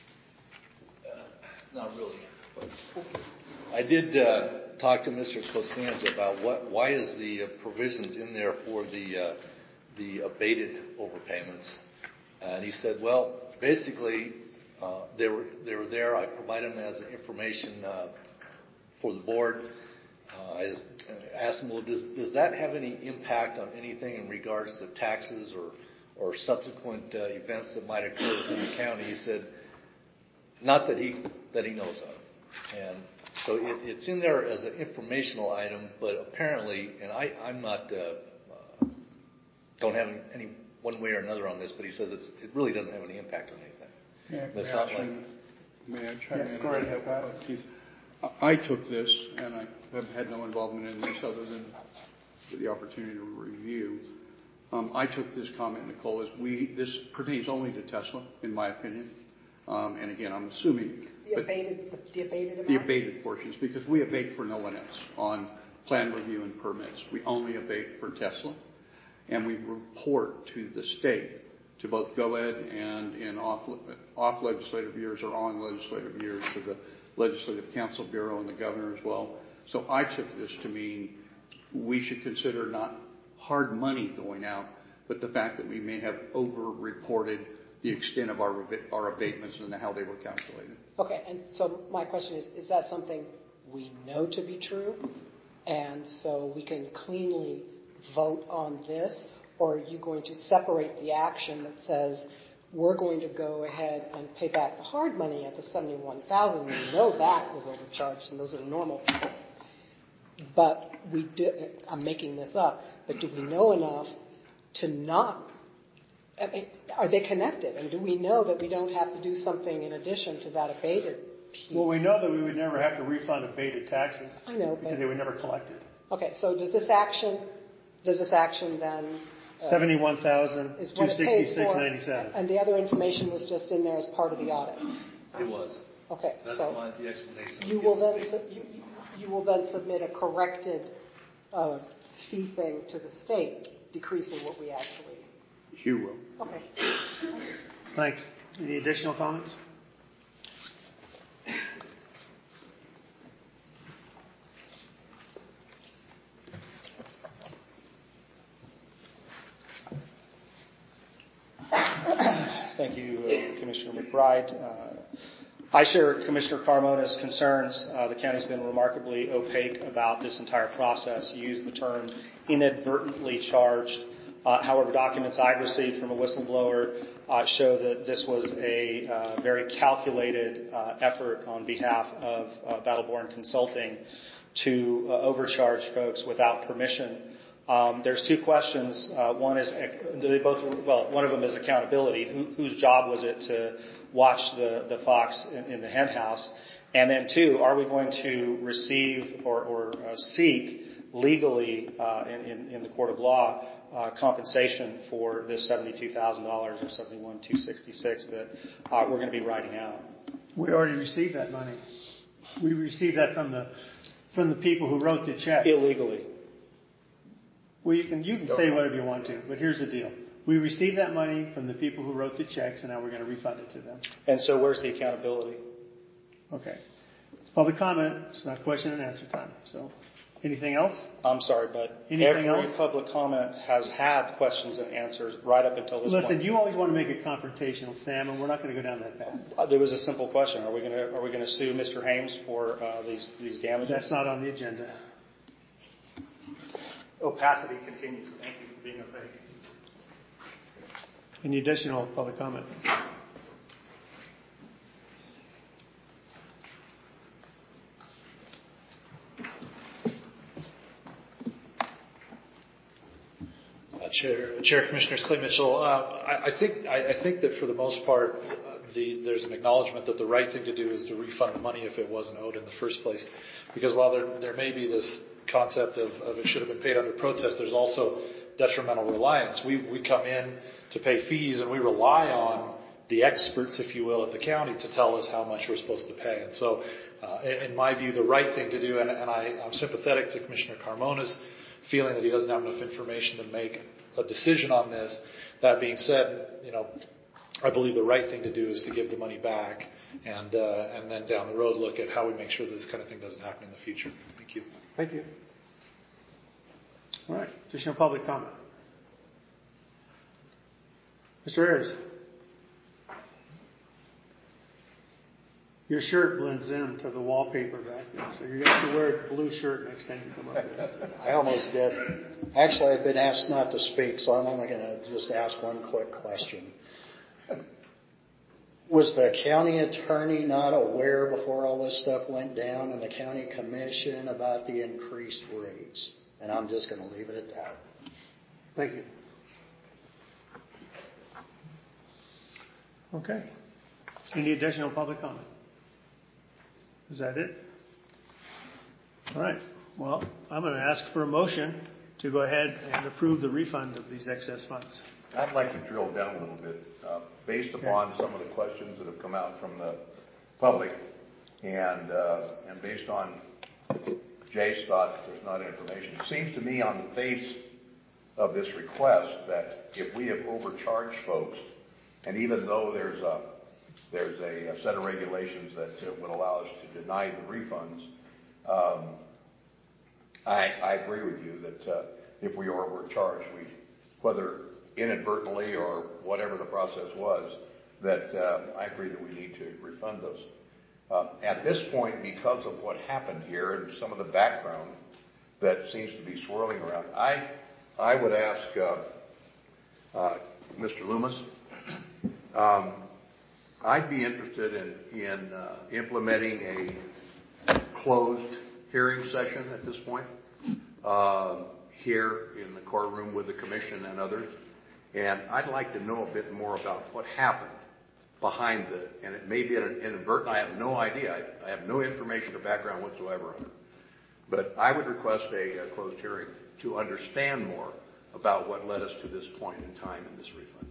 [SPEAKER 11] Uh, not really. But I did uh, talk to Mister Costanza about what why is the uh, provisions in there for the uh, the abated overpayments, uh, and he said, well, basically. Uh, they were they were there. I provided them as information uh, for the board. Uh, I asked them, well, does does that have any impact on anything in regards to taxes or or subsequent uh, events that might occur within the county? He said, not that he that he knows of. And so it, it's in there as an informational item, but apparently, and I I'm not uh, uh, don't have any, any one way or another on this, but he says it's it really doesn't have any impact on anything.
[SPEAKER 13] Yeah,
[SPEAKER 11] It's
[SPEAKER 13] may,
[SPEAKER 11] not
[SPEAKER 13] I
[SPEAKER 11] like,
[SPEAKER 13] may I chime
[SPEAKER 1] yeah,
[SPEAKER 13] in?
[SPEAKER 1] Go right ahead, Pat.
[SPEAKER 13] Keith. I took this, and I have had no involvement in this other than the opportunity to review. Um, I took this comment, Nicole, as we this pertains only to Tesla, in my opinion. Um, and again, I'm assuming
[SPEAKER 16] the abated the abated amount?
[SPEAKER 13] The abated portions, because we abate for no one else on plan review and permits. We only abate for Tesla, and we report to the state. To both GOED and in off, off legislative years or on legislative years to the Legislative Council Bureau and the governor as well. So I took this to mean we should consider not hard money going out, but the fact that we may have over-reported the extent of our, our abatements and how they were calculated.
[SPEAKER 16] Okay, and so my question is, is that something we know to be true? And so we can cleanly vote on this? Or are you going to separate the action that says we're going to go ahead and pay back the hard money at the seventy-one thousand? We know that was overcharged, and those are normal people. But we do, I'm making this up. But do we know enough to not? I mean, are they connected? And do we know that we don't have to do something in addition to that abated piece?
[SPEAKER 1] Well, we know that we would never have to refund abated taxes.
[SPEAKER 16] I know,
[SPEAKER 1] because they were never collected.
[SPEAKER 16] Okay, so does this action? Does this action then?
[SPEAKER 1] Seventy-one thousand two sixty-six ninety-seven.
[SPEAKER 16] And the other information was just in there as part of the audit.
[SPEAKER 11] It was.
[SPEAKER 16] Okay,
[SPEAKER 11] That's
[SPEAKER 16] so
[SPEAKER 11] my, the explanation.
[SPEAKER 16] You will then su- you, you will then submit a corrected uh, fee thing to the state, decreasing what we actually.
[SPEAKER 13] You will.
[SPEAKER 16] Okay.
[SPEAKER 1] Thanks. Any additional comments?
[SPEAKER 5] Thank you, uh, Commissioner McBride. Uh, I share Commissioner Carmona's concerns. Uh, the county's been remarkably opaque about this entire process. You used the term inadvertently charged. Uh, however, documents I've received from a whistleblower uh, show that this was a uh, very calculated uh, effort on behalf of uh, Battleborn Consulting to uh, overcharge folks without permission. Um, there's two questions. Uh, one is they both. Well, one of them is accountability. Who, whose job was it to watch the the fox in, in the hen house? And then two, are we going to receive or, or uh, seek legally uh, in, in, in the court of law uh, compensation for this seventy-two thousand dollars or seventy-one thousand two hundred sixty-six that uh, we're going to be writing out?
[SPEAKER 1] We already received that money. We received that from the from the people who wrote the check
[SPEAKER 5] illegally.
[SPEAKER 1] Well, you can you can say whatever you want to, but here's the deal: we received that money from the people who wrote the checks, and now we're going to refund it to them.
[SPEAKER 5] And so, where's the accountability?
[SPEAKER 1] Okay, it's public comment. It's not question and answer time. So, Anything else?
[SPEAKER 5] I'm sorry, but
[SPEAKER 1] Anything
[SPEAKER 5] every
[SPEAKER 1] else?
[SPEAKER 5] public comment has had questions and answers right up until this
[SPEAKER 1] Listen,
[SPEAKER 5] point.
[SPEAKER 1] you always want to make it confrontational, Sam, and we're not going to go down that path.
[SPEAKER 5] Uh, there was a simple question: Are we going to are we going to sue Mister Hames for uh, these these damages?
[SPEAKER 1] That's not on the agenda.
[SPEAKER 5] Opacity continues. Thank you for being opaque.
[SPEAKER 1] Any additional public comment?
[SPEAKER 17] Chair, Chair, Commissioners, Clay Mitchell. Uh, I, I think I, I think that for the most part, uh, the, there's an acknowledgement that the right thing to do is to refund the money if it wasn't owed in the first place. Because while there there may be this concept of, of it should have been paid under protest, there's also detrimental reliance. We we come in to pay fees and we rely on the experts, if you will, at the county to tell us how much we're supposed to pay. And so, uh, in my view, the right thing to do, and, and I, I'm sympathetic to Commissioner Carmona's feeling that he doesn't have enough information to make a decision on this. That being said, you know, I believe the right thing to do is to give the money back, and uh, and then down the road look at how we make sure that this kind of thing doesn't happen in the future. Thank you.
[SPEAKER 1] Thank you. All right. Additional public comment. Mister Ayers. Your shirt blends into the wallpaper back there, so you're going to have to wear a blue shirt next time you come up here.
[SPEAKER 8] I almost did. Actually, I've been asked not to speak, so I'm only going to just ask one quick question. Was the county attorney not aware before all this stuff went down and the county commission about the increased rates? And I'm just going to leave it at that.
[SPEAKER 1] Thank you. Okay. Any additional public comment? Is that it? All right. Well, I'm going to ask for a motion to go ahead and approve the refund of these excess funds.
[SPEAKER 7] I'd like to drill down a little bit, uh, based upon some of the questions that have come out from the public, and uh, and based on Jay's thought that there's not information. It seems to me on the face of this request that if we have overcharged folks, and even though there's a There's a, a set of regulations that uh, would allow us to deny the refunds. Um, I, I agree with you that uh, if we are overcharged, we, whether inadvertently or whatever the process was, that uh, I agree that we need to refund those. Uh, at this point, because of what happened here and some of the background that seems to be swirling around, I I would ask uh, uh, Mister Loomis. Um, I'd be interested in, in uh, implementing a closed hearing session at this point, uh, here in the courtroom with the commission and others. And I'd like to know a bit more about what happened behind the, and it may be an inadvertent, I have no idea. I, I have no information or background whatsoever on it. But I would request a, a closed hearing to understand more about what led us to this point in time in this refund.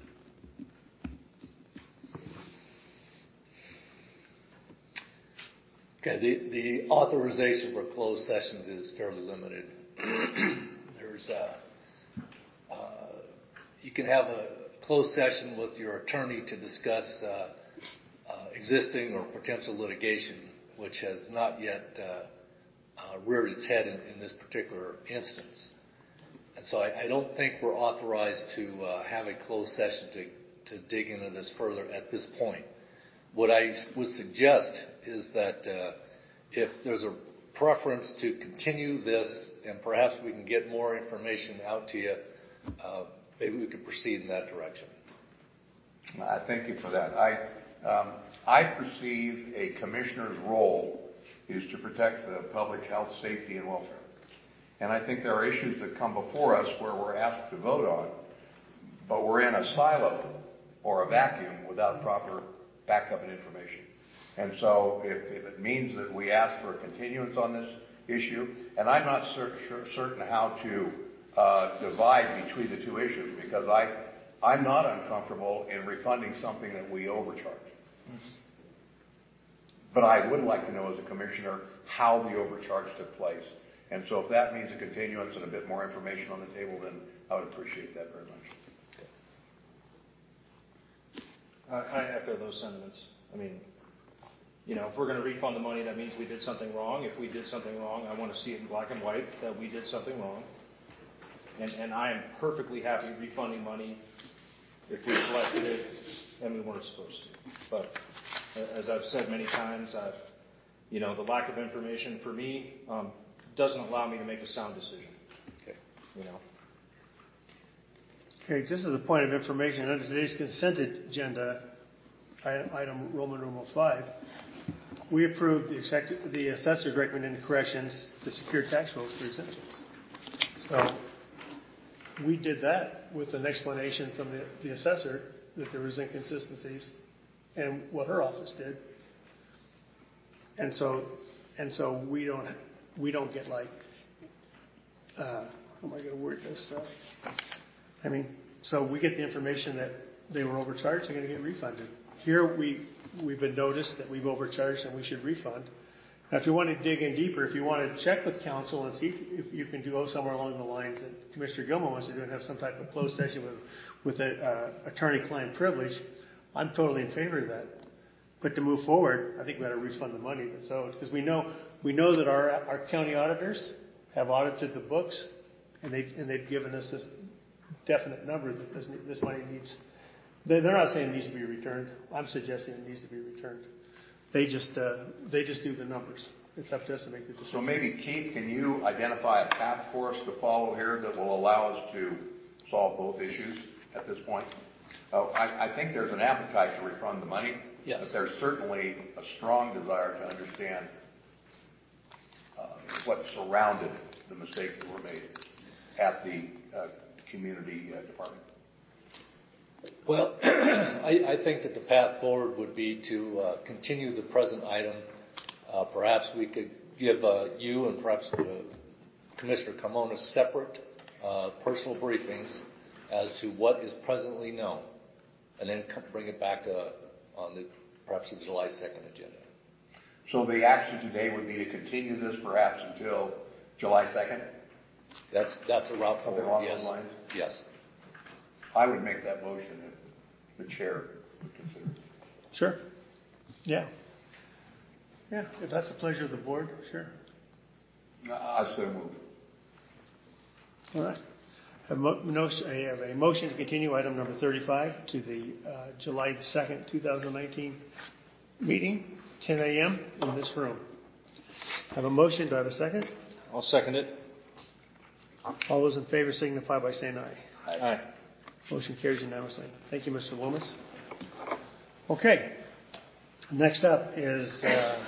[SPEAKER 11] Okay, the, the authorization for closed sessions is fairly limited. There's a, uh, you can have a closed session with your attorney to discuss uh, uh, existing or potential litigation, which has not yet uh, uh, reared its head in, in this particular instance. And so I, I don't think we're authorized to uh, have a closed session to, to dig into this further at this point. What I would suggest is that uh, if there's a preference to continue this and perhaps we can get more information out to you, uh, maybe we could proceed in that direction.
[SPEAKER 7] I thank you for that. I, um, I perceive a commissioner's role is to protect the public health, safety, and welfare. And I think there are issues that come before us where we're asked to vote on, but we're in a silo or a vacuum without proper backup and information. And so if, if it means that we ask for a continuance on this issue, and I'm not cer- cer- certain how to uh, divide between the two issues, because I, I'm not uncomfortable in refunding something that we overcharge. Mm-hmm. But I would like to know as a commissioner how the overcharge took place. And so if that means a continuance and a bit more information on the table, then I would appreciate that very much.
[SPEAKER 6] I, I echo those sentiments. I mean, you know, if we're going to refund the money, that means we did something wrong. If we did something wrong, I want to see it in black and white that we did something wrong. And, and I am perfectly happy refunding money if we collected it and we weren't supposed to. But as I've said many times, I've, you know, the lack of information for me um, doesn't allow me to make a sound decision.
[SPEAKER 11] Okay.
[SPEAKER 6] You know.
[SPEAKER 1] Okay, just as a point of information, under today's consent agenda, item Roman numeral five, we approved the, executive, the assessor's recommended corrections to secure tax rolls for exemptions. So we did that with an explanation from the, the assessor that there was inconsistencies and what her office did. And so, and so we don't, we don't get like, uh, how am I going to word this? Uh, I mean, so we get the information that they were overcharged, they're going to get refunded. Here we, we've been noticed that we've overcharged and we should refund. Now, if you want to dig in deeper, if you want to check with counsel and see if, if you can go somewhere along the lines that Commissioner Gilman wants to do and have some type of closed session with, with a, uh, attorney-client privilege, I'm totally in favor of that. But to move forward, I think we got to refund the money that's owed, because we know we know that our our county auditors have audited the books, and they and they've given us this definite number that this this money needs. They're not saying it needs to be returned. I'm suggesting it needs to be returned. They just uh, they just do the numbers. It's up to us to make the decision.
[SPEAKER 7] So maybe Keith, can you identify a path for us to follow here that will allow us to solve both issues at this point? Uh, I, I think there's an appetite to refund the money.
[SPEAKER 11] Yes.
[SPEAKER 7] But there's certainly a strong desire to understand uh, what surrounded the mistakes that were made at the uh, community uh, department.
[SPEAKER 11] Well, I, I think that the path forward would be to uh, continue the present item. Uh, perhaps we could give uh, you and perhaps uh, Commissioner Carmona separate uh, personal briefings as to what is presently known, and then come, bring it back to on the perhaps the July second agenda.
[SPEAKER 7] So the action today would be to continue this perhaps until July second?
[SPEAKER 11] That's that's a route forward,
[SPEAKER 7] along
[SPEAKER 11] yes.
[SPEAKER 7] those lines?
[SPEAKER 11] Yes.
[SPEAKER 7] I would make that motion if the chair would consider it.
[SPEAKER 1] Sure. Yeah. Yeah, if that's the pleasure of the board, sure.
[SPEAKER 7] I so move.
[SPEAKER 1] All right. I have a motion to continue item number thirty-five to the uh, July second, twenty nineteen meeting, ten a.m. in this room. I have a motion. Do I have a second?
[SPEAKER 10] I'll second it.
[SPEAKER 1] All those in favor signify by saying aye.
[SPEAKER 10] Aye. Aye.
[SPEAKER 1] Motion carries unanimously. Thank you, Mister Loomis. Okay. Next up is uh,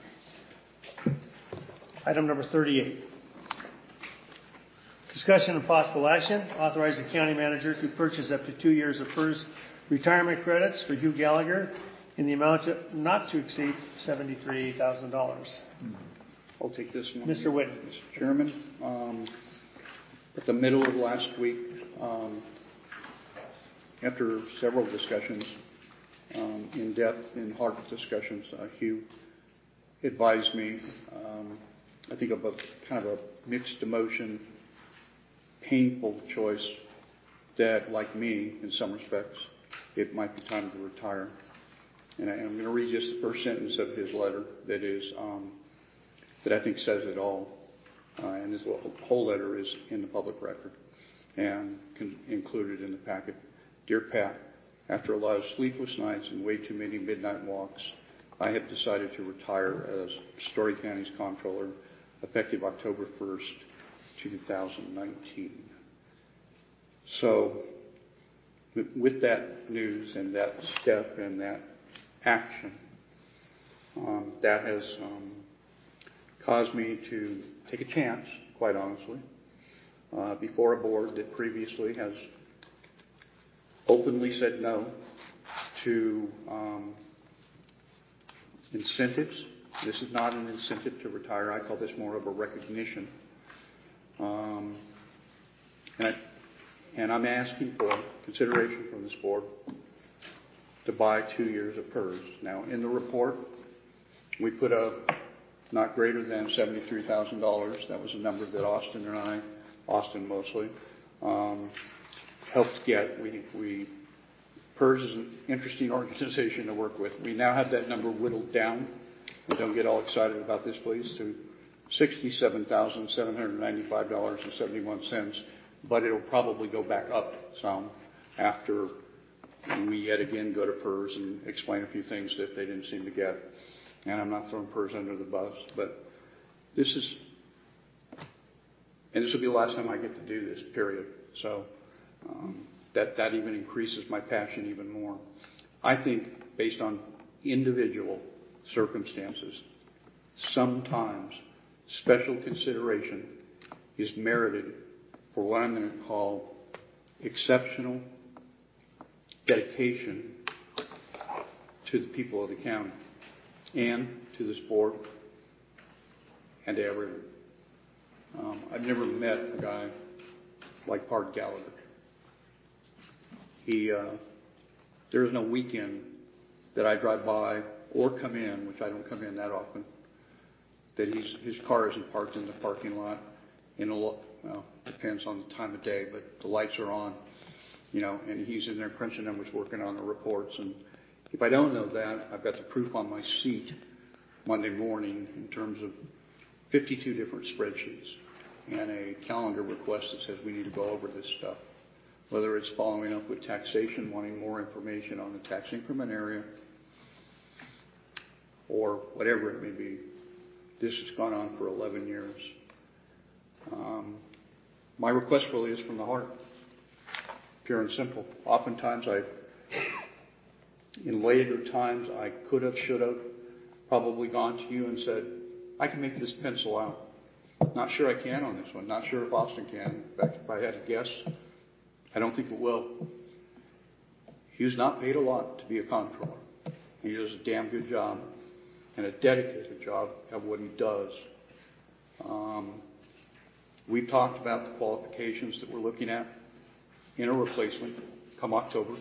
[SPEAKER 1] item number thirty-eight. Discussion and possible action. Authorize the county manager to purchase up to two years of FERS retirement credits for Hugh Gallagher in the amount of not to exceed seventy-three thousand dollars.
[SPEAKER 13] I'll take this one.
[SPEAKER 1] Mister Whitten.
[SPEAKER 13] Mister Chairman, um, at the middle of last week, um, after several discussions, um, in-depth, in-heart discussions, uh, Hugh advised me, um, I think of a kind of a mixed emotion, painful choice that, like me, in some respects, it might be time to retire. And I, I'm going to read just the first sentence of his letter that is, um, that I think says it all. Uh, and his whole letter is in the public record and con- included in the packet. Dear Pat, after a lot of sleepless nights and way too many midnight walks, I have decided to retire as Story County's comptroller effective October first, two thousand nineteen. So, with that news and that step and that action, um, that has um, caused me to take a chance, quite honestly, uh, before a board that previously has openly said no to um, incentives. This is not an incentive to retire. I call this more of a recognition. Um, and, I, and I'm asking for consideration from this board to buy two years of PERS. Now, in the report, we put a not greater than seventy-three thousand dollars. That was a number that Austin and I, Austin mostly, um, helped get. We, we PERS is an interesting organization to work with. We now have that number whittled down, and don't get all excited about this, please, to sixty-seven thousand seven hundred ninety-five dollars and seventy-one cents, but it'll probably go back up some after we yet again go to PERS and explain a few things that they didn't seem to get. And I'm not throwing PERS under the bus, but this is, and this will be the last time I get to do this, period. So um, that, that even increases my passion even more. I think based on individual circumstances, sometimes special consideration is merited for what I'm going to call exceptional dedication to the people of the county and to this board and to everyone. Um, I've never met a guy like Bart Gallagher. He, uh, there is no weekend that I drive by or come in, which I don't come in that often, that he's, his car isn't parked in the parking lot. In a, well, depends on the time of day, but the lights are on, you know, and he's in there crunching numbers, working on the reports. And if I don't know that, I've got the proof on my seat Monday morning in terms of fifty-two different spreadsheets and a calendar request that says we need to go over this stuff. Whether it's following up with taxation, wanting more information on the tax increment area, or whatever it may be. This has gone on for eleven years. Um, my request really is from the heart, pure and simple. Oftentimes I, in later times, I could have, should have, probably gone to you and said, I can make this pencil out. Not sure I can on this one. Not sure if Austin can. In fact, if I had to guess, I don't think it will. He was not paid a lot to be a comptroller. He does a damn good job and a dedicated job at what he does. Um, we've talked about the qualifications that we're looking at in a replacement come October.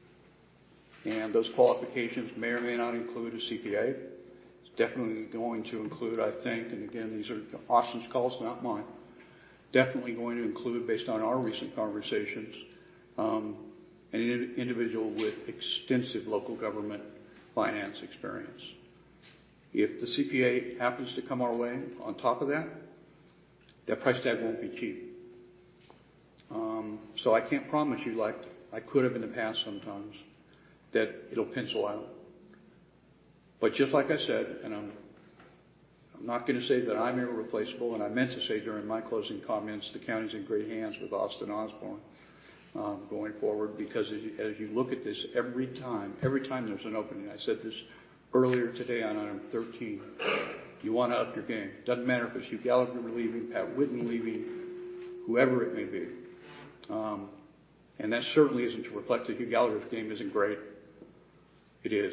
[SPEAKER 13] And those qualifications may or may not include a C P A. It's definitely going to include, I think, and again, these are Austin's calls, not mine, definitely going to include, based on our recent conversations, um, an in- individual with extensive local government finance experience. If the C P A happens to come our way on top of that, that price tag won't be cheap. Um, so I can't promise you, like I could have in the past sometimes, that it'll pencil out. But just like I said, and I'm, I'm not going to say that I'm irreplaceable, and I meant to say during my closing comments, the county's in great hands with Austin Osborne um, going forward, because as you, as you look at this, every time, every time there's an opening, I said this earlier today on item thirteen, you want to up your game. Doesn't matter if it's Hugh Gallagher leaving, Pat Whitten leaving, whoever it may be. Um, and that certainly isn't to reflect that Hugh Gallagher's game isn't great. It is.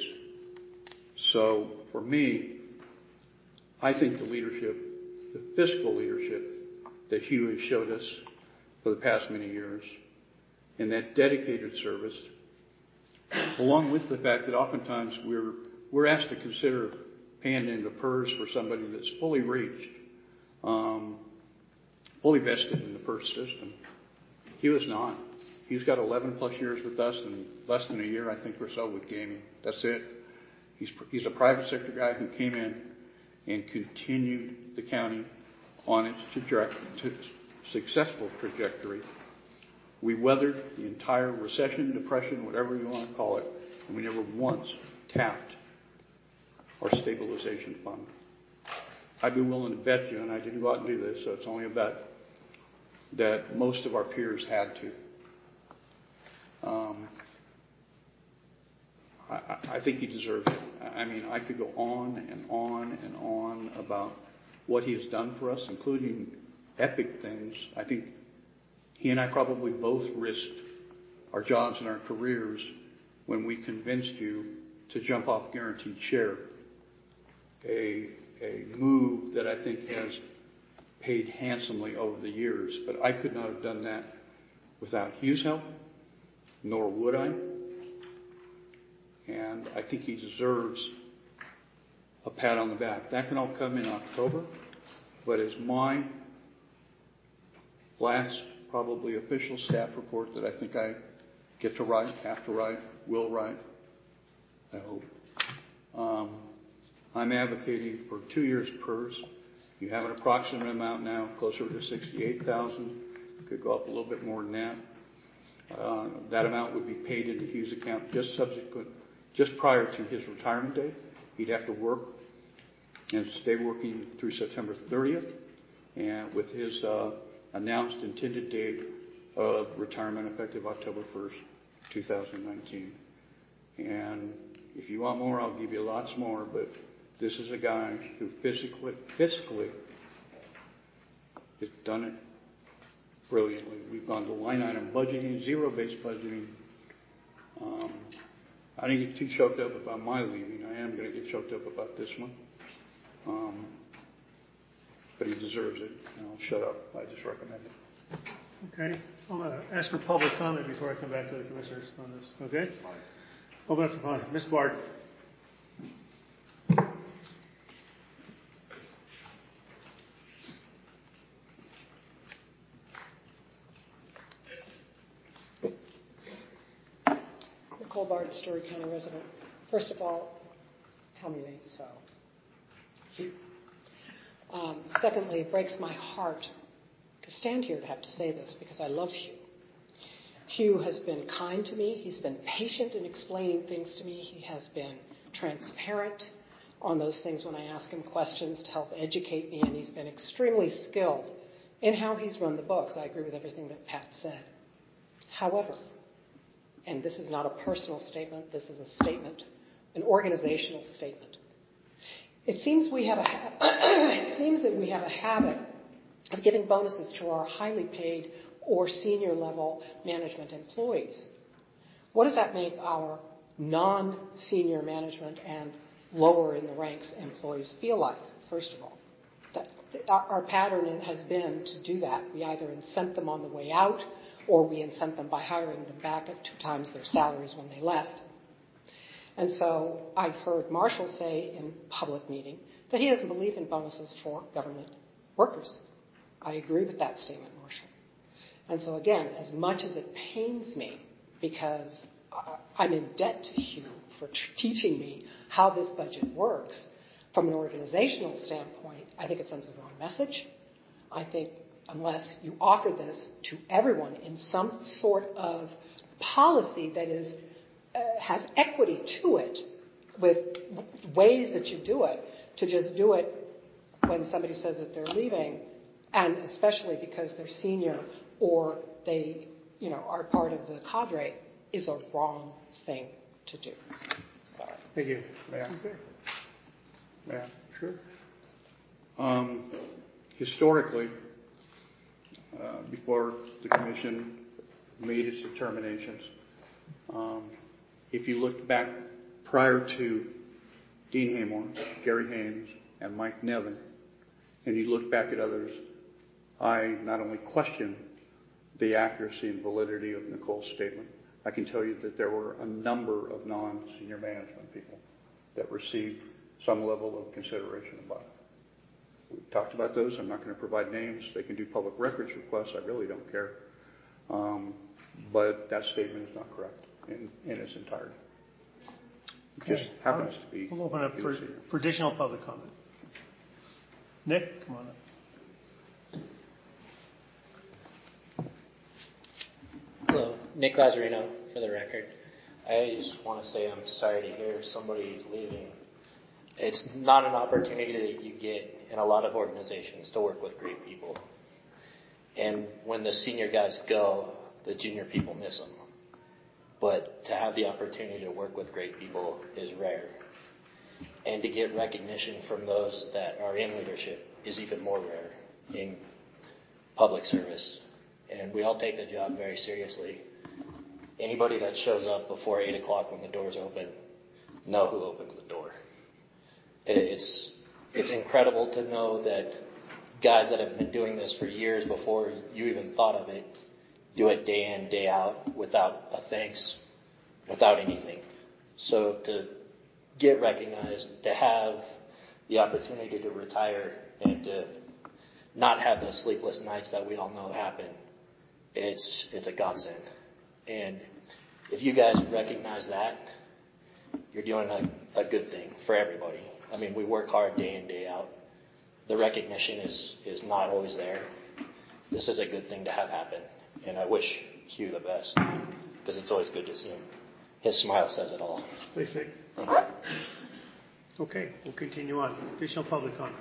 [SPEAKER 13] So for me, I think the leadership, the fiscal leadership that Hugh has showed us for the past many years, and that dedicated service, along with the fact that oftentimes we're we're asked to consider paying into PERS for somebody that's fully reached, um, fully vested in the PERS system. He was not. He's got eleven plus years with us and less than a year, I think, or so with gaming. That's it. He's, he's a private sector guy who came in and continued the county on its traje- to successful trajectory. We weathered the entire recession, depression, whatever you want to call it, and we never once tapped our stabilization fund. I'd be willing to bet you, and I didn't go out and do this, so it's only a bet, that most of our peers had to. Um, I, I think he deserves it. I mean, I could go on and on and on about what he has done for us, including epic things. I think he and I probably both risked our jobs and our careers when we convinced you to jump off guaranteed share. A, a move that I think has paid handsomely over the years. But I could not have done that without Hugh's help, nor would I. And I think he deserves a pat on the back. That can all come in October, but as my last probably official staff report that I think I get to write, have to write, will write, I hope. Um, I'm advocating for two years PERS. You have an approximate amount now, closer to sixty-eight thousand. Could go up a little bit more than that. Uh, that amount would be paid into Hugh's account just subsequent, just prior to his retirement date. He'd have to work and stay working through September thirtieth, and with his uh, announced intended date of retirement effective October first, two thousand nineteen. And if you want more, I'll give you lots more, but this is a guy who physically, fiscally has done it brilliantly. We've gone to line item budgeting, zero-based budgeting. Um, I didn't get too choked up about my leaving. I am going to get choked up about this one. Um, but he deserves it. And I'll shut up. I just recommend it.
[SPEAKER 1] Okay. I'm going to ask for public comment before I come back to the commissioners on this. Okay? Open up for comment. Miz Bard.
[SPEAKER 16] Nicole Bard, Story County resident. First of all, tell me it ain't so. Hugh. Um, secondly, it breaks my heart to stand here to have to say this because I love Hugh. Hugh has been kind to me. He's been patient in explaining things to me. He has been transparent on those things when I ask him questions to help educate me, and he's been extremely skilled in how he's run the books. I agree with everything that Pat said. However, and this is not a personal statement, this is a statement, an organizational statement. It seems we have a ha- it seems that we have a habit of giving bonuses to our highly paid or senior level management employees. What does that make our non-senior management and lower in the ranks employees feel like, first of all? That our, our pattern has been to do that. We either incent them on the way out or we incent them by hiring them back at two times their salaries when they left. And so I've heard Marshall say in public meeting that he doesn't believe in bonuses for government workers. I agree with that statement, Marshall. And so again, as much as it pains me, because I'm in debt to Hugh for tr- teaching me how this budget works, from an organizational standpoint, I think it sends the wrong message. I think unless you offer this to everyone in some sort of policy that is uh, has equity to it, with ways that you do it, to just do it when somebody says that they're leaving, and especially because they're senior or they, you know, are part of the cadre, is a wrong thing to do. Sorry.
[SPEAKER 1] Thank you.
[SPEAKER 13] Yeah. Okay. Yeah, sure. Um, historically, uh, before the commission made its determinations, um, if you looked back prior to Dean Haymore, Gary Haynes, and Mike Nevin, and you look back at others, I not only question the accuracy and validity of Nicole's statement, I can tell you that there were a number of non-senior management people that received some level of consideration about it. We've talked about those. I'm not going to provide names. They can do public records requests. I really don't care. Um, but that statement is not correct in, in its entirety. It just
[SPEAKER 1] Okay.
[SPEAKER 13] happens to be.
[SPEAKER 1] We'll open up for, for additional public comment. Nick, come on up.
[SPEAKER 18] Hello, Nick Lazzarino for the record. I just want to say I'm sorry to hear somebody's leaving. It's not an opportunity that you get in a lot of organizations to work with great people. And when the senior guys go, the junior people miss them. But to have the opportunity to work with great people is rare. And to get recognition from those that are in leadership is even more rare in public service. And we all take the job very seriously. Anybody that shows up before eight o'clock when the doors open, know who opens the door. It's, it's incredible to know that guys that have been doing this for years before you even thought of it, do it day in, day out, without a thanks, without anything. So to get recognized, to have the opportunity to retire and to not have those sleepless nights that we all know happen, it's it's a godsend. And if you guys recognize that, you're doing a, a good thing for everybody. I mean, we work hard day in, day out. The recognition is, is not always there. This is a good thing to have happen. And I wish Hugh the best, because it's always good to see him. His smile says it all.
[SPEAKER 1] Thanks, Nick.
[SPEAKER 18] Thank you.
[SPEAKER 1] Okay, we'll continue on. Additional public comment.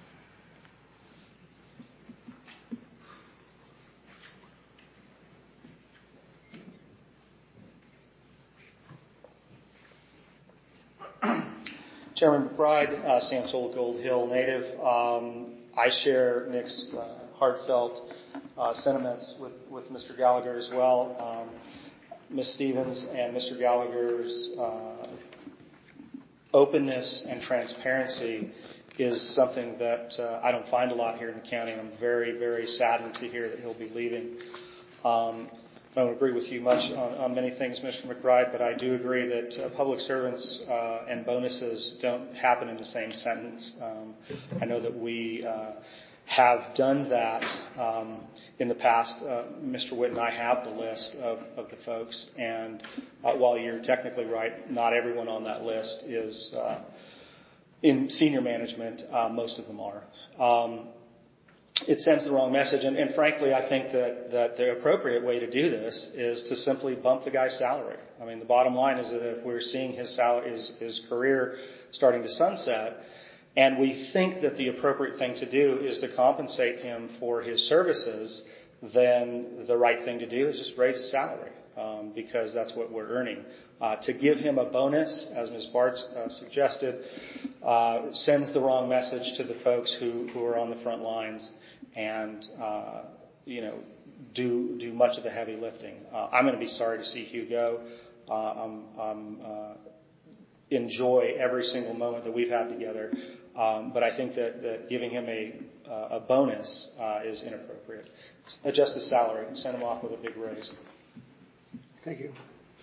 [SPEAKER 5] Chairman McBride, uh, Sam Toll, Gold Hill native. Um, I share Nick's uh, heartfelt uh, sentiments with, with Mister Gallagher as well. Um, Miz Stevens and Mister Gallagher's uh, openness and transparency is something that uh, I don't find a lot here in the county. I'm very, very saddened to hear that he'll be leaving. Um, I don't agree with you much on, on many things, Mister McBride, but I do agree that uh, public servants uh, and bonuses don't happen in the same sentence. Um, I know that we uh, have done that um, in the past. Uh, Mister Witt and I have the list of, of the folks, and uh, while you're technically right, not everyone on that list is uh, in senior management. Uh, most of them are. Um, It sends the wrong message, and, and frankly, I think that, that the appropriate way to do this is to simply bump the guy's salary. I mean, the bottom line is that if we're seeing his salary, his, his career starting to sunset, and we think that the appropriate thing to do is to compensate him for his services, then the right thing to do is just raise his salary, um, because that's what we're earning. Uh, to give him a bonus, as Miz Bartz uh, suggested, uh, sends the wrong message to the folks who, who are on the front lines and, uh, you know, do do much of the heavy lifting. Uh, I'm going to be sorry to see Hugh go. Uh, I'm, I'm uh, enjoy every single moment that we've had together, um, but I think that, that giving him a uh, a bonus uh, is inappropriate. Adjust his salary and send him off with a big raise.
[SPEAKER 1] Thank you.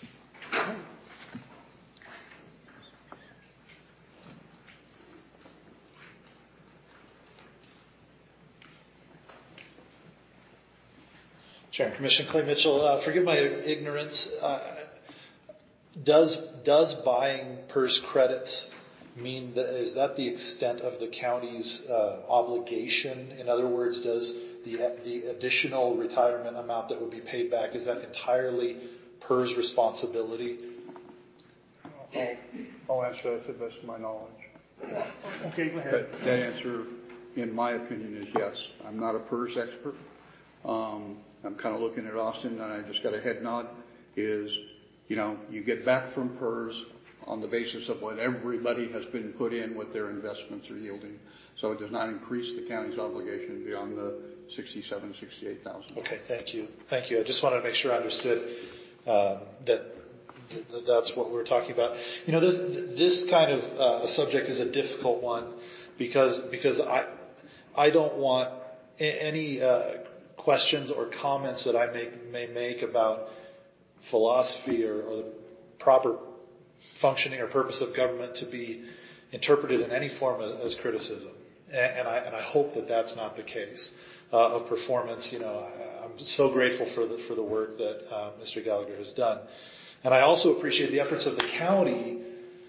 [SPEAKER 17] Chairman, Commissioner Clay Mitchell, uh, forgive my ignorance. Uh, does does buying PERS credits mean that is that the extent of the county's uh, obligation? In other words, does the the additional retirement amount that would be paid back, is that entirely PERS responsibility?
[SPEAKER 13] I'll, I'll answer that to the best of my knowledge.
[SPEAKER 1] Okay, go ahead.
[SPEAKER 13] But that answer, in my opinion, is yes. I'm not a PERS expert. Um, I'm kind of looking at Austin, and I just got a head nod, is, you know, you get back from PERS on the basis of what everybody has been put in, what their investments are yielding. So it does not increase the county's obligation beyond the sixty-seven, sixty-eight thousand.
[SPEAKER 17] Okay, thank you. Thank you. I just wanted to make sure I understood um, that th- that's what we're talking about. You know, this this kind of uh, subject is a difficult one because because I I don't want a- any uh, questions or comments that I may, may make about philosophy or, or the proper functioning or purpose of government to be interpreted in any form as criticism. And, and, I, and I hope that that's not the case uh, of performance. You know, I, I'm so grateful for the, for the work that uh, Mister Gallagher has done. And I also appreciate the efforts of the county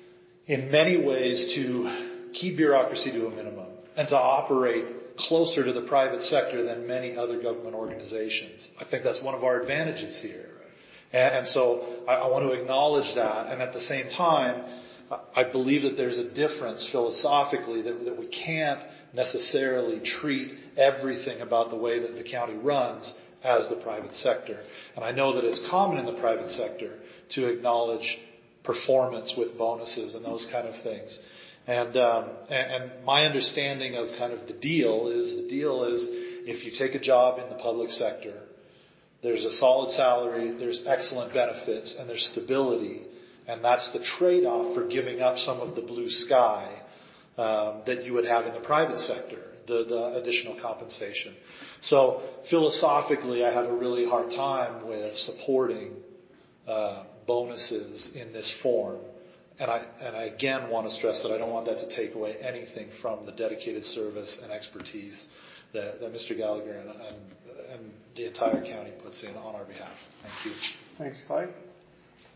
[SPEAKER 17] in many ways to keep bureaucracy to a minimum and to operate closer to the private sector than many other government organizations. I think that's one of our advantages here. And, and so I, I want to acknowledge that. And at the same time, I believe that there's a difference philosophically that, that we can't necessarily treat everything about the way that the county runs as the private sector. And I know that it's common in the private sector to acknowledge performance with bonuses and those kind of things. And, um, and my understanding of kind of the deal is the deal is if you take a job in the public sector, there's a solid salary, there's excellent benefits, and there's stability. And that's the trade-off for giving up some of the blue sky um, that you would have in the private sector, the, the additional compensation. So philosophically, I have a really hard time with supporting uh, bonuses in this form. And I, and I again want to stress that I don't want that to take away anything from the dedicated service and expertise that, that Mister Gallagher and, and, and the entire county puts in on our behalf. Thank you.
[SPEAKER 1] Thanks, Clay.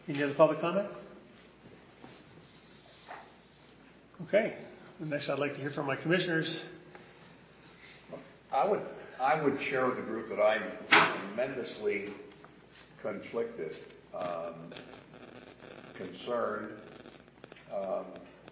[SPEAKER 1] Any other public comment? Okay. Next, I'd like to hear from my commissioners.
[SPEAKER 7] I would, I would share with the group that I'm tremendously conflicted, um, concerned. Um,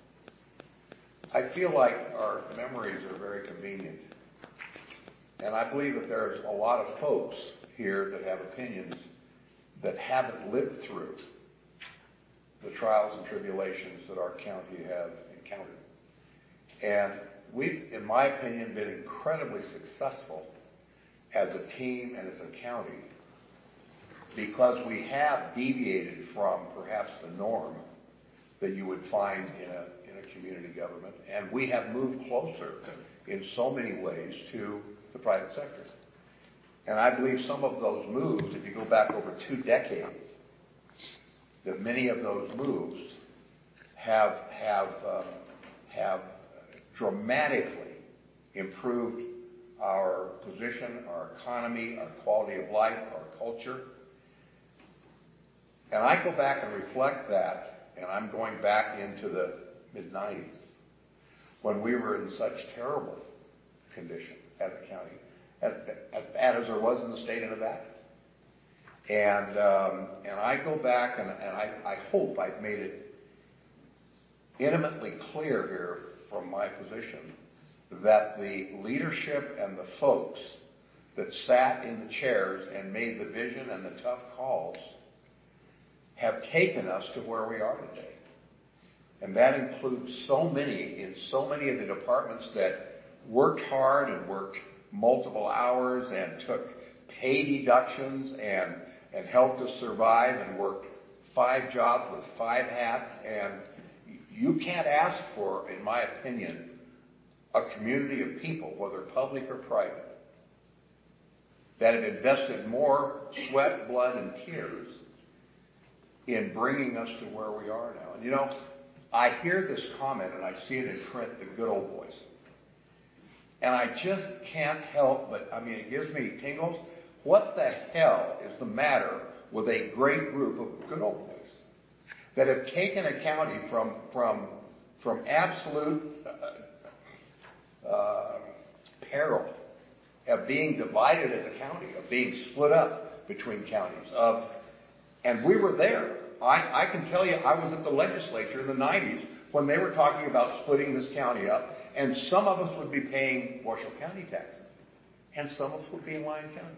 [SPEAKER 7] I feel like our memories are very convenient. And I believe that there's a lot of folks here that have opinions that haven't lived through the trials and tribulations that our county have encountered. And we've, in my opinion, been incredibly successful as a team and as a county because we have deviated from perhaps the norm that you would find in a, in a community government. And we have moved closer in so many ways to the private sector. And I believe some of those moves, if you go back over two decades, that many of those moves have have um, have dramatically improved our position, our economy, our quality of life, our culture. And I go back and reflect that, and I'm going back into the mid nineties when we were in such terrible condition as a county, as, as bad as there was in the state of Nevada. And um, and I go back and, and I, I hope I've made it intimately clear here from my position that the leadership and the folks that sat in the chairs and made the vision and the tough calls have taken us to where we are today. And that includes so many in so many of the departments that worked hard and worked multiple hours and took pay deductions and and helped us survive and worked five jobs with five hats. And you can't ask for, in my opinion, a community of people, whether public or private, that have invested more sweat, blood, and tears in bringing us to where we are now. And you know, I hear this comment and I see it in print, the good old boys. And I just can't help but, I mean, it gives me tingles. What the hell is the matter with a great group of good old boys that have taken a county from from from absolute uh, uh, peril of being divided as a county, of being split up between counties, of and we were there. I, I can tell you, I was at the legislature in the nineties when they were talking about splitting this county up, and some of us would be paying Washoe County taxes, and some of us would be in Lyon County.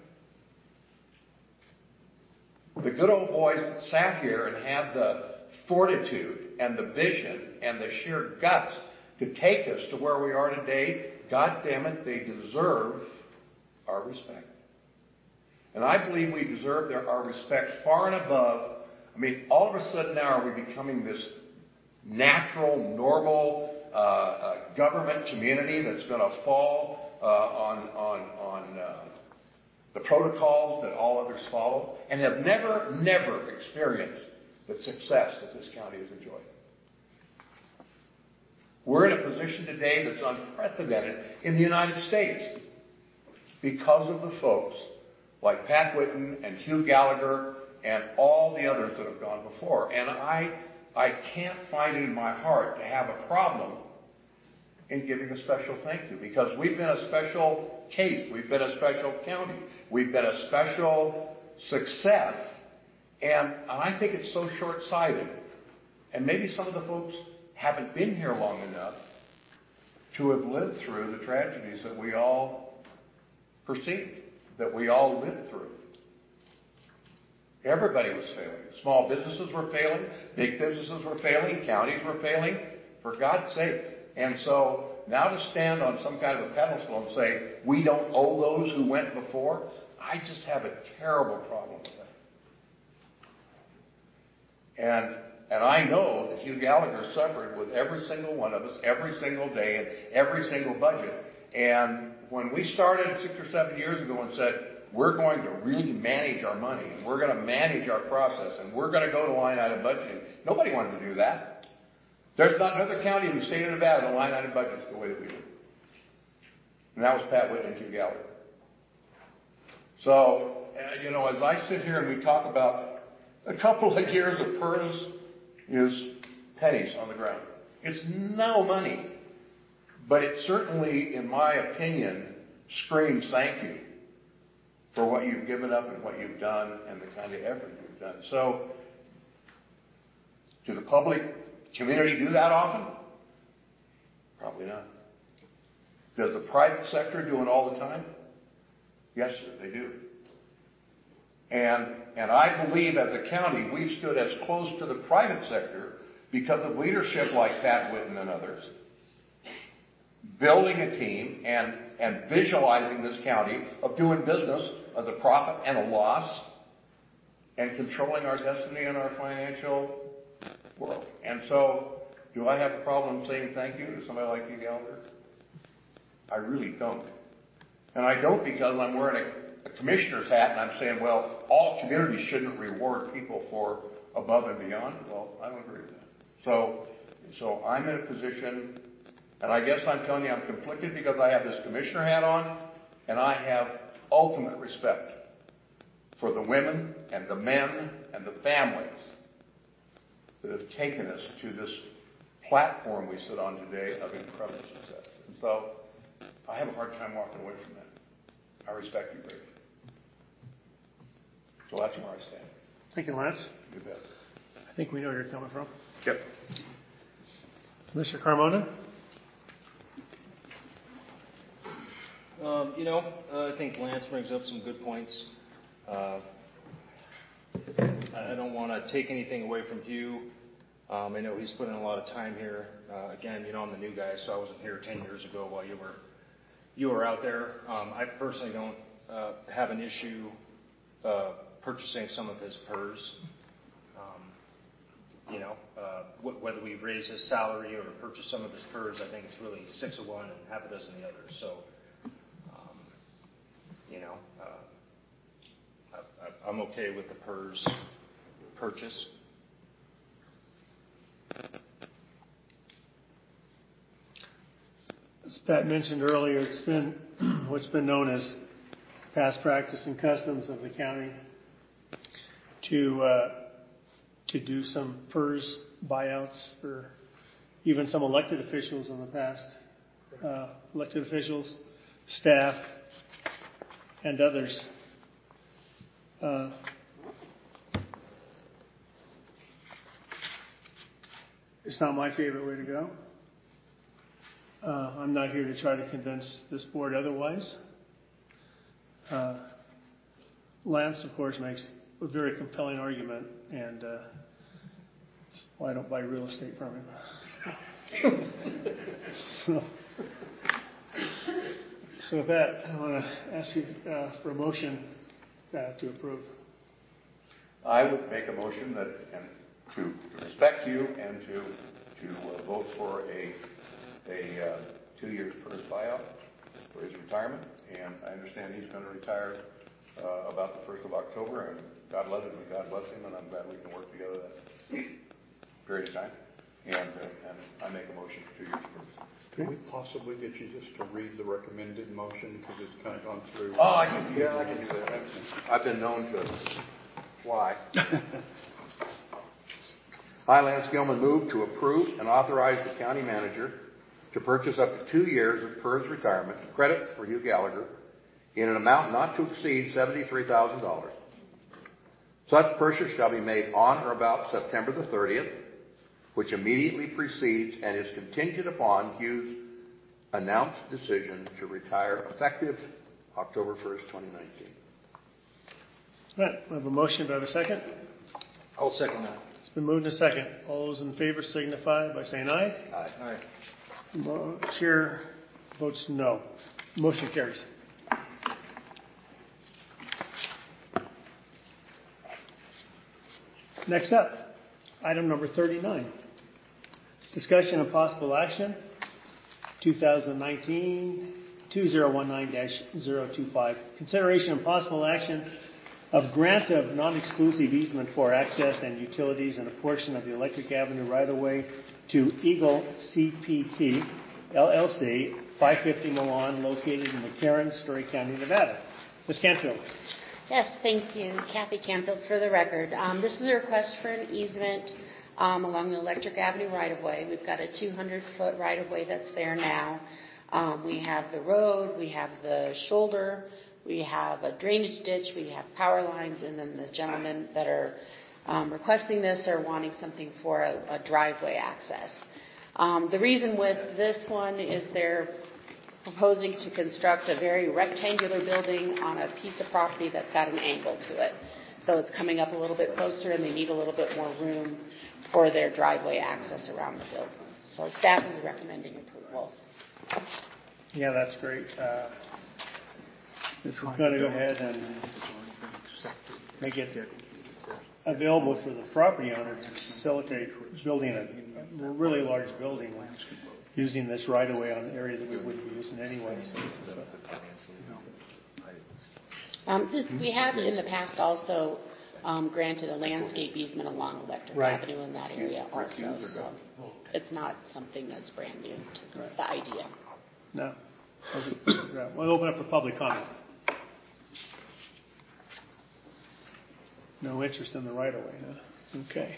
[SPEAKER 7] The good old boys sat here and had the fortitude and the vision and the sheer guts to take us to where we are today. God damn it, they deserve our respect. And I believe we deserve their, our respect far and above. I mean, all of a sudden now are we becoming this natural, normal uh, uh, government community that's going to fall uh, on on on uh, the protocols that all others follow, and have never, never experienced the success that this county has enjoyed. We're in a position today that's unprecedented in the United States because of the folks like Pat Whitten and Hugh Gallagher and all the others that have gone before. And I, I can't find it in my heart to have a problem in giving a special thank you, because we've been a special case. We've been a special county. We've been a special success. And I think it's so short-sighted. And maybe some of the folks haven't been here long enough to have lived through the tragedies that we all perceived, that we all lived through. Everybody was failing. Small businesses were failing. Big businesses were failing. Counties were failing. For God's sake. And so now to stand on some kind of a pedestal and say, we don't owe those who went before, I just have a terrible problem with that. And and I know that Hugh Gallagher suffered with every single one of us, every single day, and every single budget. And when we started six or seven years ago and said, we're going to really manage our money, and we're going to manage our process, and we're going to go to line item budgeting, nobody wanted to do that. There's not another county in the state of Nevada that line item budgets the way that we do. And that was Pat Whitten and Hugh Gallagher. So, uh, you know, as I sit here and we talk about A couple of years of PERS is pennies on the ground. It's no money. But it certainly, in my opinion, screams thank you for what you've given up and what you've done and the kind of effort you've done. So, do the public community do that often? Probably not. Does the private sector do it all the time? Yes, sir, they do. And, and I believe as a county, we've stood as close to the private sector because of leadership like Pat Whitten and others, building a team and, and visualizing this county of doing business as a profit and a loss and controlling our destiny and our financial world. And so, do I have a problem saying thank you to somebody like you, Gallagher? I really don't. And I don't because I'm wearing a, a commissioner's hat and I'm saying, well, all communities shouldn't reward people for above and beyond. Well, I don't agree with that. So, so I'm in a position, and I guess I'm telling you I'm conflicted because I have this commissioner hat on, and I have ultimate respect for the women and the men and the families that have taken us to this platform we sit on today of incredible success. And so, I have a hard time walking away from that. I respect you greatly. So that's where I stand.
[SPEAKER 1] Thank you, Lance.
[SPEAKER 7] You bet.
[SPEAKER 1] I think we know where you're coming from.
[SPEAKER 7] Yep.
[SPEAKER 1] Mister Carmona?
[SPEAKER 10] Um, you know, uh, I think Lance brings up some good points. Uh, I don't want to take anything away from Hugh. Um, I know he's put in a lot of time here. Uh, again, you know, I'm the new guy, so I wasn't here ten years ago while you were you were out there. Um, I personally don't uh, have an issue uh, purchasing some of his PERS. Um, you know, uh, wh- whether we raise his salary or purchase some of his PERS, I think it's really six of one and half a dozen the other. So, um, you know, uh, I, I, I'm okay with the PERS purchase.
[SPEAKER 1] As Pat mentioned earlier, it's been what's been known as past practice and customs of the county to uh, to do some PERS buyouts for even some elected officials in the past, uh, elected officials, staff, and others. Uh, it's not my favorite way to go. Uh, I'm not here to try to convince this board otherwise. Uh, Lance, of course, makes a very compelling argument, and uh, that's why I don't buy real estate from him. so, so with that, I want to ask you uh, for a motion uh, to approve.
[SPEAKER 7] I would make a motion that and to, to respect you and to to uh, vote for a a uh, two years PERS buyout for his retirement, and I understand he's going to retire uh, about the first of October, and God love him, and God bless him, and I'm glad we can work together that period of time, and, uh, and I make a motion for two years PERS.
[SPEAKER 13] Can we possibly get you just to read the recommended motion, because it's kind of gone through?
[SPEAKER 7] Oh, I can, yeah, I can do that. I've, I've been known to fly. I, Lance Gilman, move to approve and authorize the county manager to purchase up to two years of PERS retirement credit for Hugh Gallagher in an amount not to exceed seventy-three thousand dollars. Such purchase shall be made on or about September the thirtieth, which immediately precedes and is contingent upon Hugh's announced decision to retire effective October first, twenty nineteen.
[SPEAKER 1] All right, we have a motion. Do I have a second?
[SPEAKER 10] I'll second that.
[SPEAKER 1] It's been moved and second. All those in favor signify by saying aye.
[SPEAKER 7] Aye.
[SPEAKER 10] Aye.
[SPEAKER 1] Chair votes no. Motion carries. Next up, item number thirty-nine. Discussion of possible action, twenty nineteen two thousand nineteen dash zero two five. Consideration of possible action of grant of non-exclusive easement for access and utilities in a portion of the Electric Avenue right-of-way to Eagle C P T, L L C, five fifty Milan, located in McCarran, Story County, Nevada. Miz Canfield.
[SPEAKER 2] Yes, thank you. Kathy Canfield for the record. Um, this is a request for an easement um, along the Electric Avenue right-of-way. We've got a two hundred foot right-of-way that's there now. Um, we have the road, we have the shoulder, we have a drainage ditch, we have power lines, and then the gentlemen that are um, requesting this are wanting something for a, a driveway access. Um, the reason with this one is they're proposing to construct a very rectangular building on a piece of property that's got an angle to it. So it's coming up a little bit closer, and they need a little bit more room for their driveway access around the building. So staff is recommending approval.
[SPEAKER 1] Yeah, that's great. Uh, this is going to go ahead and make it available for the property owner to facilitate building a, a really large building using this right away on an area that we wouldn't be using anyway. So this is a,
[SPEAKER 2] um, this, we have in the past also um, granted a landscape easement along Electric
[SPEAKER 1] right.
[SPEAKER 2] Avenue in that area also. So it's not something that's brand new to right. the idea.
[SPEAKER 1] No. We'll open up for public comment. No interest in the right of way, huh? Okay.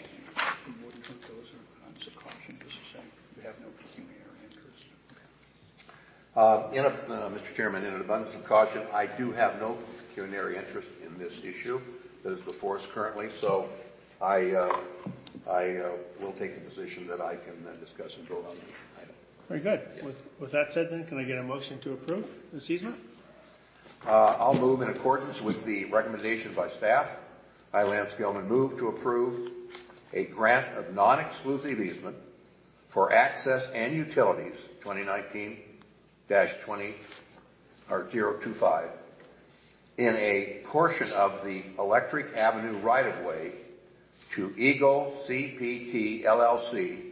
[SPEAKER 7] Uh, in a, uh, Mister Chairman, in an abundance of caution, I do have no pecuniary interest in this issue that is before us currently, so I, uh, I uh, will take the position that I can uh, discuss and vote on the item.
[SPEAKER 1] Very good. Yes. With, with that said, then, can I get a motion to approve this easement?
[SPEAKER 7] Uh, I'll move in accordance with the recommendation by staff. I, Lance Gilman, move to approve a grant of non-exclusive easement for access and utilities, twenty nineteen dash twenty or zero two five, in a portion of the Electric Avenue right-of-way to Eagle C P T L L C,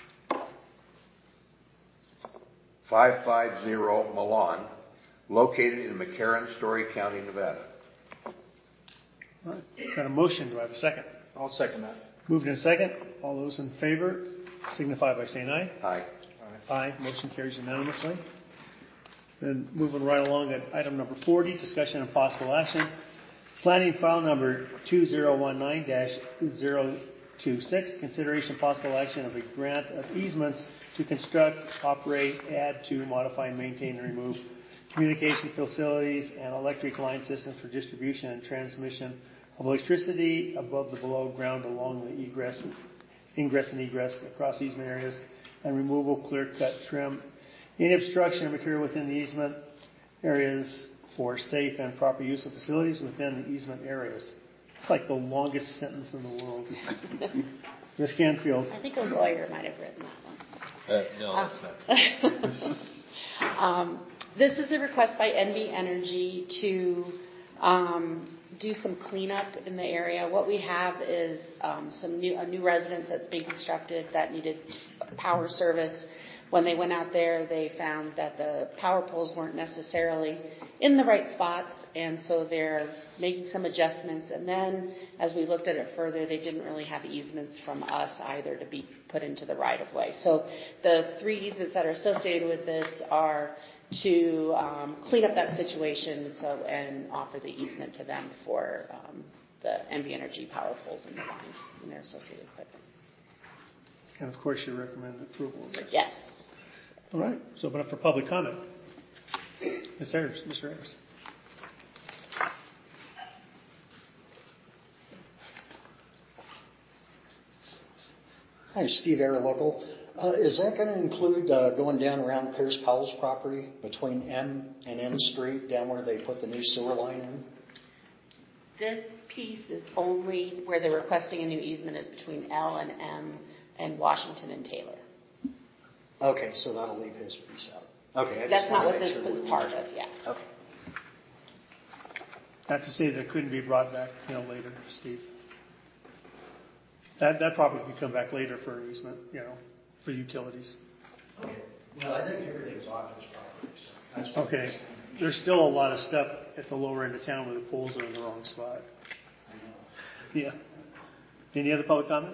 [SPEAKER 7] five five zero Milan, located in McCarran, Story County, Nevada.
[SPEAKER 1] All right. Got a motion. Do I have a second?
[SPEAKER 10] I'll second that.
[SPEAKER 1] Moved in second. All those in favor signify by saying aye.
[SPEAKER 7] Aye.
[SPEAKER 1] Aye. Aye. Motion carries unanimously. Then moving right along at item number forty, discussion and possible action. Planning file number two zero one nine dash zero two six, consideration possible action of a grant of easements to construct, operate, add to, modify, maintain, and remove communication facilities and electric line systems for distribution and transmission of electricity above the below ground along the egress, ingress and egress across easement areas, and removal, clear cut, trim, any obstruction of material within the easement areas for safe and proper use of facilities within the easement areas. It's like the longest sentence in the world. Miz Canfield.
[SPEAKER 2] I think a lawyer might have written that one.
[SPEAKER 11] Uh, no, that's
[SPEAKER 2] not. um, this is a request by N V Energy to um, do some cleanup in the area. What we have is um, some new a new residence that's being constructed that needed power service. When they went out there, they found that the power poles weren't necessarily in the right spots, and so they're making some adjustments. And then, as we looked at it further, they didn't really have easements from us either to be put into the right-of-way. So the three easements that are associated with this are to um, clean up that situation so and offer the easement to them for um, the N V Energy power poles and the lines and their associated equipment.
[SPEAKER 1] And, of course, you recommend approval of this?
[SPEAKER 2] Yes.
[SPEAKER 1] All right. So open up for public comment. Miz Ayers, Mister Ayers.
[SPEAKER 8] Hi, Steve Ayer, local. Uh, is that going to include uh, going down around Pierce Powell's property between M and N Street, down where they put the new sewer line in?
[SPEAKER 2] This piece is only where they're requesting a new easement is between L and M and Washington and Taylor.
[SPEAKER 8] Okay, so that'll leave his piece out. Okay, I
[SPEAKER 2] that's
[SPEAKER 8] just
[SPEAKER 2] not what
[SPEAKER 8] sure
[SPEAKER 2] this was part of. Yeah.
[SPEAKER 8] Okay.
[SPEAKER 1] Not to say that it couldn't be brought back, you know, later, Steve. That that probably could come back later for an easement, you know, for utilities.
[SPEAKER 8] Okay. Well, I think everything's off his property. So that's
[SPEAKER 1] okay. There's still a lot of stuff at the lower end of town where the poles are in the wrong spot.
[SPEAKER 8] I know.
[SPEAKER 1] Yeah. Any other public comment?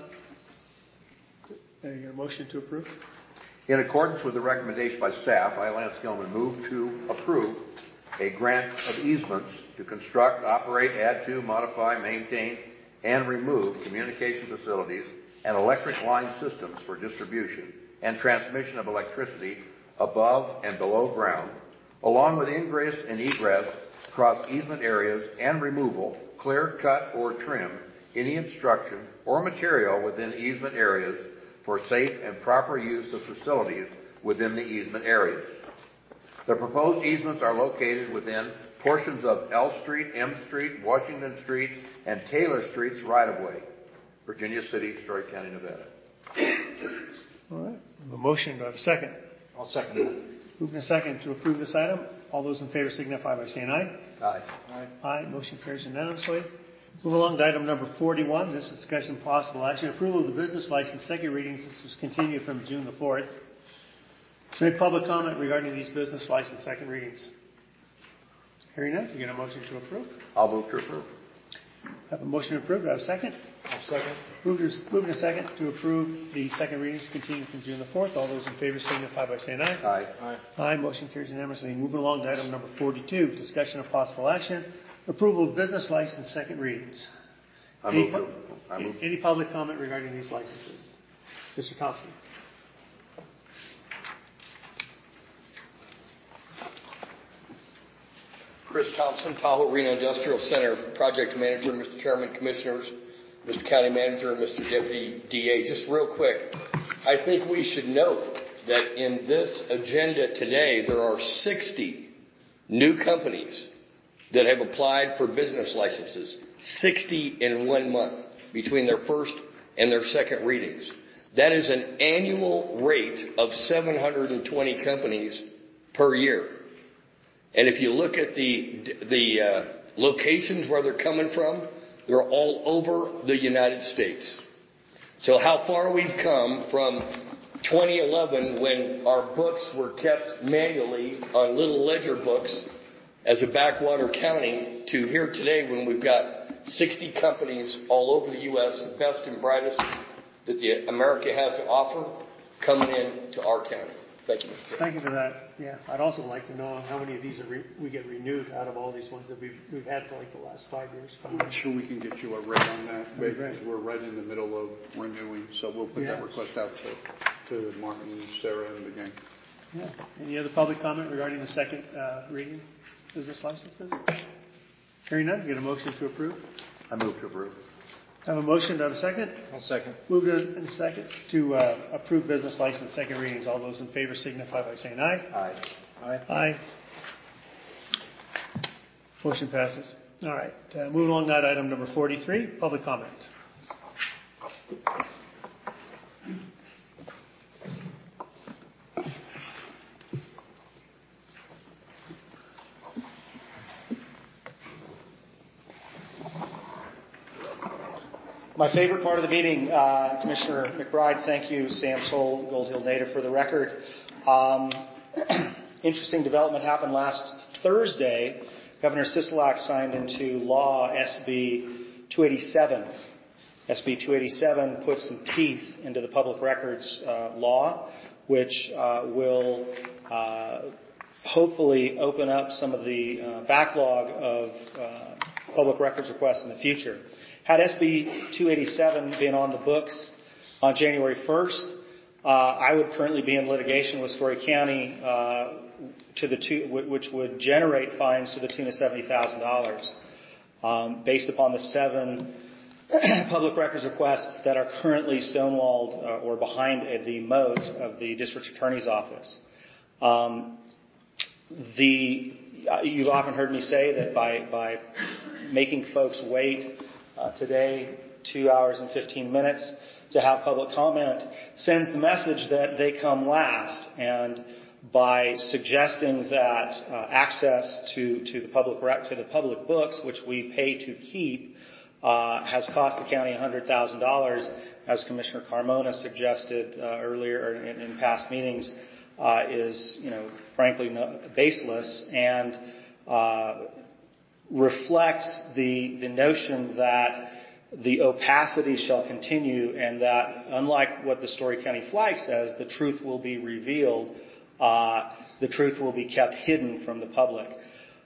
[SPEAKER 1] Any motion to approve?
[SPEAKER 7] In accordance with the recommendation by staff, I, Lance Gilman, move to approve a grant of easements to construct, operate, add to, modify, maintain, and remove communication facilities and electric line systems for distribution and transmission of electricity above and below ground, along with ingress and egress across easement areas and removal, clear, cut, or trim any obstruction or material within easement areas for safe and proper use of facilities within the easement areas. The proposed easements are located within portions of L Street, M Street, Washington Street, and Taylor Streets right-of-way, Virginia City, Story County, Nevada.
[SPEAKER 1] All right. A motion. Do I have a second?
[SPEAKER 11] I'll second that.
[SPEAKER 1] Moving a second to approve this item. All those in favor signify by saying aye.
[SPEAKER 7] Aye.
[SPEAKER 1] Aye. Aye. Motion carries unanimously. Move along to item number forty-one. This is discussion possible action. Approval of the business license second readings. This was continued from June the fourth. Is there any public comment regarding these business license second readings? Hearing none, you get a motion to approve.
[SPEAKER 7] I'll move to approve.
[SPEAKER 1] Have a motion to approve. Do I have a second?
[SPEAKER 11] I'll second.
[SPEAKER 1] Moving a second to approve the second readings continued from June the fourth. All those in favor signify by saying aye.
[SPEAKER 7] Aye.
[SPEAKER 11] Aye.
[SPEAKER 1] Aye. Motion carries unanimously. Moving along to item number forty-two. Discussion of possible action. Approval of business license second readings.
[SPEAKER 7] I
[SPEAKER 1] Any,
[SPEAKER 7] move to, I move.
[SPEAKER 1] any public comment regarding these licenses? Mister Thompson.
[SPEAKER 19] Chris Thompson, Tahoe Reno Industrial Center Project Manager. Mister Chairman, Commissioners, Mister County Manager, and Mister Deputy D A. Just real quick, I think we should note that in this agenda today, there are sixty new companies that have applied for business licenses. sixty in one month between their first and their second readings. That is an annual rate of seven hundred twenty companies per year. And if you look at the the uh, locations where they're coming from, they're all over the United States. So how far we've come from twenty eleven, when our books were kept manually on little ledger books as a backwater county, to here today when we've got sixty companies all over the U S, the best and brightest that the America has to offer, coming in to our county. Thank you, Mister Chairman.
[SPEAKER 1] Thank you for that. Yeah, I'd also like to know how many of these are re- we get renewed out of all these ones that we've we've had for like the last five years.
[SPEAKER 13] I'm not sure we can get you a rate on that, but right. We're right in the middle of renewing, so we'll put yeah. that request out to, to Martin, Sarah, and the gang.
[SPEAKER 1] Yeah. Any other public comment regarding the second uh, reading business licenses? Hearing none, get a motion to approve.
[SPEAKER 7] I move to approve.
[SPEAKER 1] I have a motion. Do I have a second?
[SPEAKER 11] I'll second.
[SPEAKER 1] Moved in a second to uh, approve business license second readings. All those in favor signify by saying aye.
[SPEAKER 7] Aye.
[SPEAKER 1] Aye. Aye. Motion passes. All right. Uh, moving along to item number forty-three, public comment.
[SPEAKER 5] My favorite part of the meeting, uh, Commissioner McBride, thank you, Sam Toll, Gold Hill native, for the record. Um, interesting development happened last Thursday. Governor Sisolak signed into law S B two eighty-seven. S B two eighty-seven puts some teeth into the public records uh, law, which uh, will uh, hopefully open up some of the uh, backlog of uh, public records requests in the future. Had S B two eighty-seven been on the books on January first, uh, I would currently be in litigation with Story County, uh, to the two, which would generate fines to the tune of seventy thousand dollars, um, based upon the seven public records requests that are currently stonewalled uh, or behind the moat of the district attorney's office. Um, the you've often heard me say that by by making folks wait. Uh, today, two hours and fifteen minutes to have public comment sends the message that they come last. And by suggesting that uh, access to, to the public rec- to the public books, which we pay to keep, uh, has cost the county one hundred thousand dollars, as Commissioner Carmona suggested uh, earlier in, in past meetings, uh, is, you know, frankly no, baseless and uh, reflects the the notion that the opacity shall continue, and that, unlike what the Story County flag says, the truth will be revealed. Uh, the truth will be kept hidden from the public.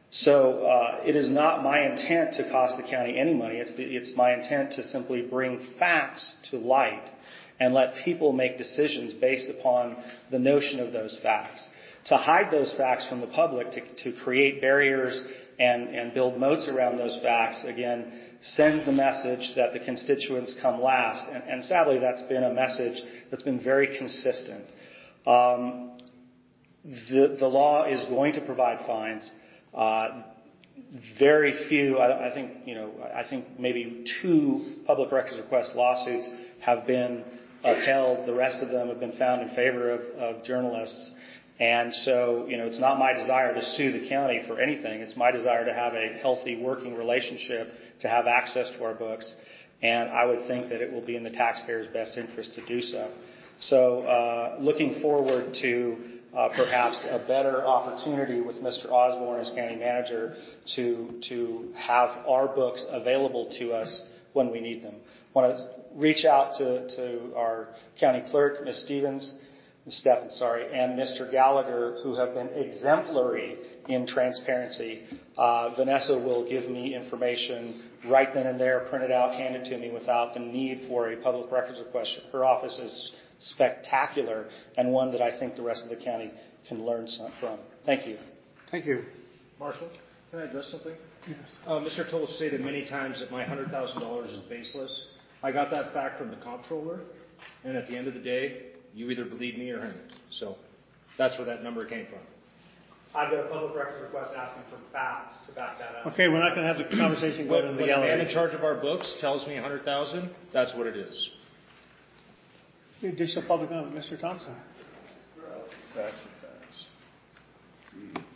[SPEAKER 5] So uh, it is not my intent to cost the county any money. It's, the, it's my intent to simply bring facts to light and let people make decisions based upon the notion of those facts. To hide those facts from the public, to, to create barriers and, and build moats around those facts, again, sends the message that the constituents come last. And, and sadly, that's been a message that's been very consistent. Um, the, the law is going to provide fines. Uh, very few, I, I think, you know, I think maybe two public records request lawsuits have been upheld. The rest of them have been found in favor of, of journalists. And so, you know, it's not my desire to sue the county for anything. It's my desire to have a healthy working relationship, to have access to our books. And I would think that it will be in the taxpayers' best interest to do so. So, uh, looking forward to uh, perhaps a better opportunity with Mister Osborne as county manager to to have our books available to us when we need them. I want to reach out to, to our county clerk, Miz Stevens, Miz Stephens, sorry, and Mister Gallagher, who have been exemplary in transparency. Uh, Vanessa will give me information right then and there, printed out, handed to me without the need for a public records request. Her office is spectacular and one that I think the rest of the county can learn some from. Thank you.
[SPEAKER 1] Thank you.
[SPEAKER 10] Marshall, can I address something?
[SPEAKER 1] Yes.
[SPEAKER 10] Uh, Mister Toll stated many times that my one hundred thousand dollars is baseless. I got that fact from the comptroller, and at the end of the day, you either believe me or him. So that's where that number came from.
[SPEAKER 5] I've got a public records request asking for facts to back that up.
[SPEAKER 1] Okay, we're not going to have the conversation going in the
[SPEAKER 10] When
[SPEAKER 1] gallery.
[SPEAKER 10] the man in charge of our books tells me one hundred thousand dollars, that's what it is.
[SPEAKER 1] Additional public comment, Mister Thompson.
[SPEAKER 9] Facts are facts.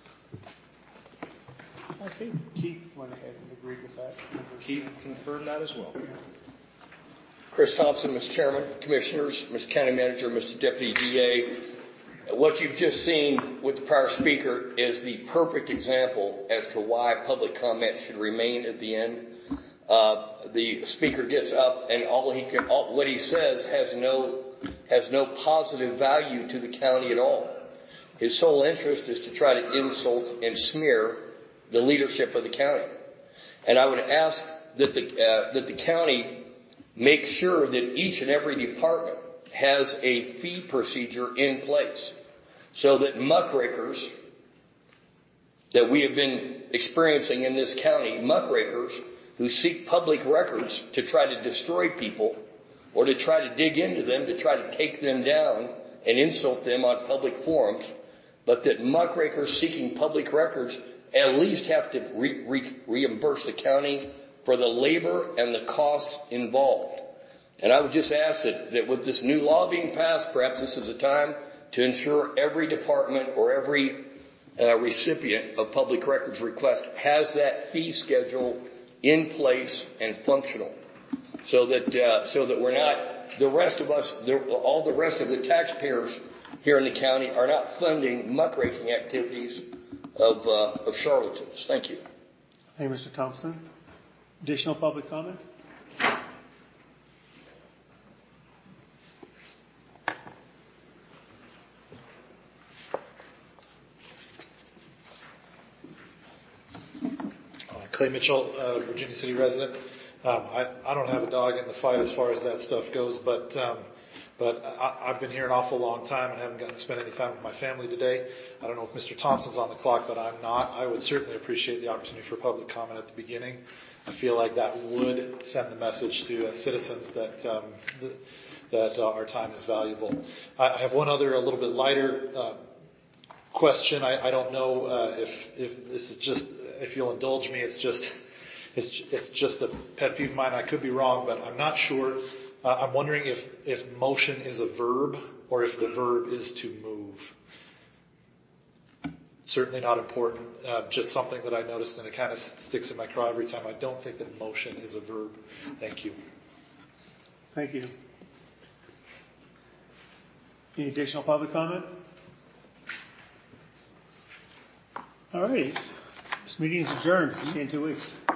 [SPEAKER 1] Okay, Keith went ahead and agreed with that.
[SPEAKER 10] Keith confirmed that as well.
[SPEAKER 19] Chris Thompson, Mister Chairman, Commissioners, Mister County Manager, Mister Deputy D A. What you've just seen with the prior speaker is the perfect example as to why public comment should remain at the end. Uh, the speaker gets up and all he can, all, what he says has no has no positive value to the county at all. His sole interest is to try to insult and smear the leadership of the county. And I would ask that the uh, that the county make sure that each and every department has a fee procedure in place so that muckrakers that we have been experiencing in this county, muckrakers who seek public records to try to destroy people or to try to dig into them, to try to take them down and insult them on public forums, but that muckrakers seeking public records at least have to re- re- reimburse the county for the labor and the costs involved. And I would just ask that, that with this new law being passed, perhaps this is a time to ensure every department or every uh, recipient of public records request has that fee schedule in place and functional, so that uh, so that we're not the rest of us, the, all the rest of the taxpayers here in the county are not funding muckraking activities of uh, of charlatans. Thank you.
[SPEAKER 1] Hey, Mister Thompson. Additional public comment?
[SPEAKER 17] Clay Mitchell, uh, Virginia City resident. Um, I, I don't have a dog in the fight as far as that stuff goes, but um, but I, I've been here an awful long time and haven't gotten to spend any time with my family today. I don't know if Mister Thompson's on the clock, but I'm not. I would certainly appreciate the opportunity for public comment at the beginning. I feel like that would send the message to uh, citizens that um, th- that uh, our time is valuable. I, I have one other, a little bit lighter uh, question. I, I don't know uh, if if this is just. If you'll indulge me, it's just it's it's just a pet peeve of mine. I could be wrong, but I'm not sure. Uh, I'm wondering if if motion is a verb or if the verb is to move. Certainly not important. Uh, just something that I noticed, and it kind of sticks in my craw every time. I don't think that motion is a verb. Thank you.
[SPEAKER 1] Thank you. Any additional public comment? All right. This meeting is adjourned. See you in two weeks.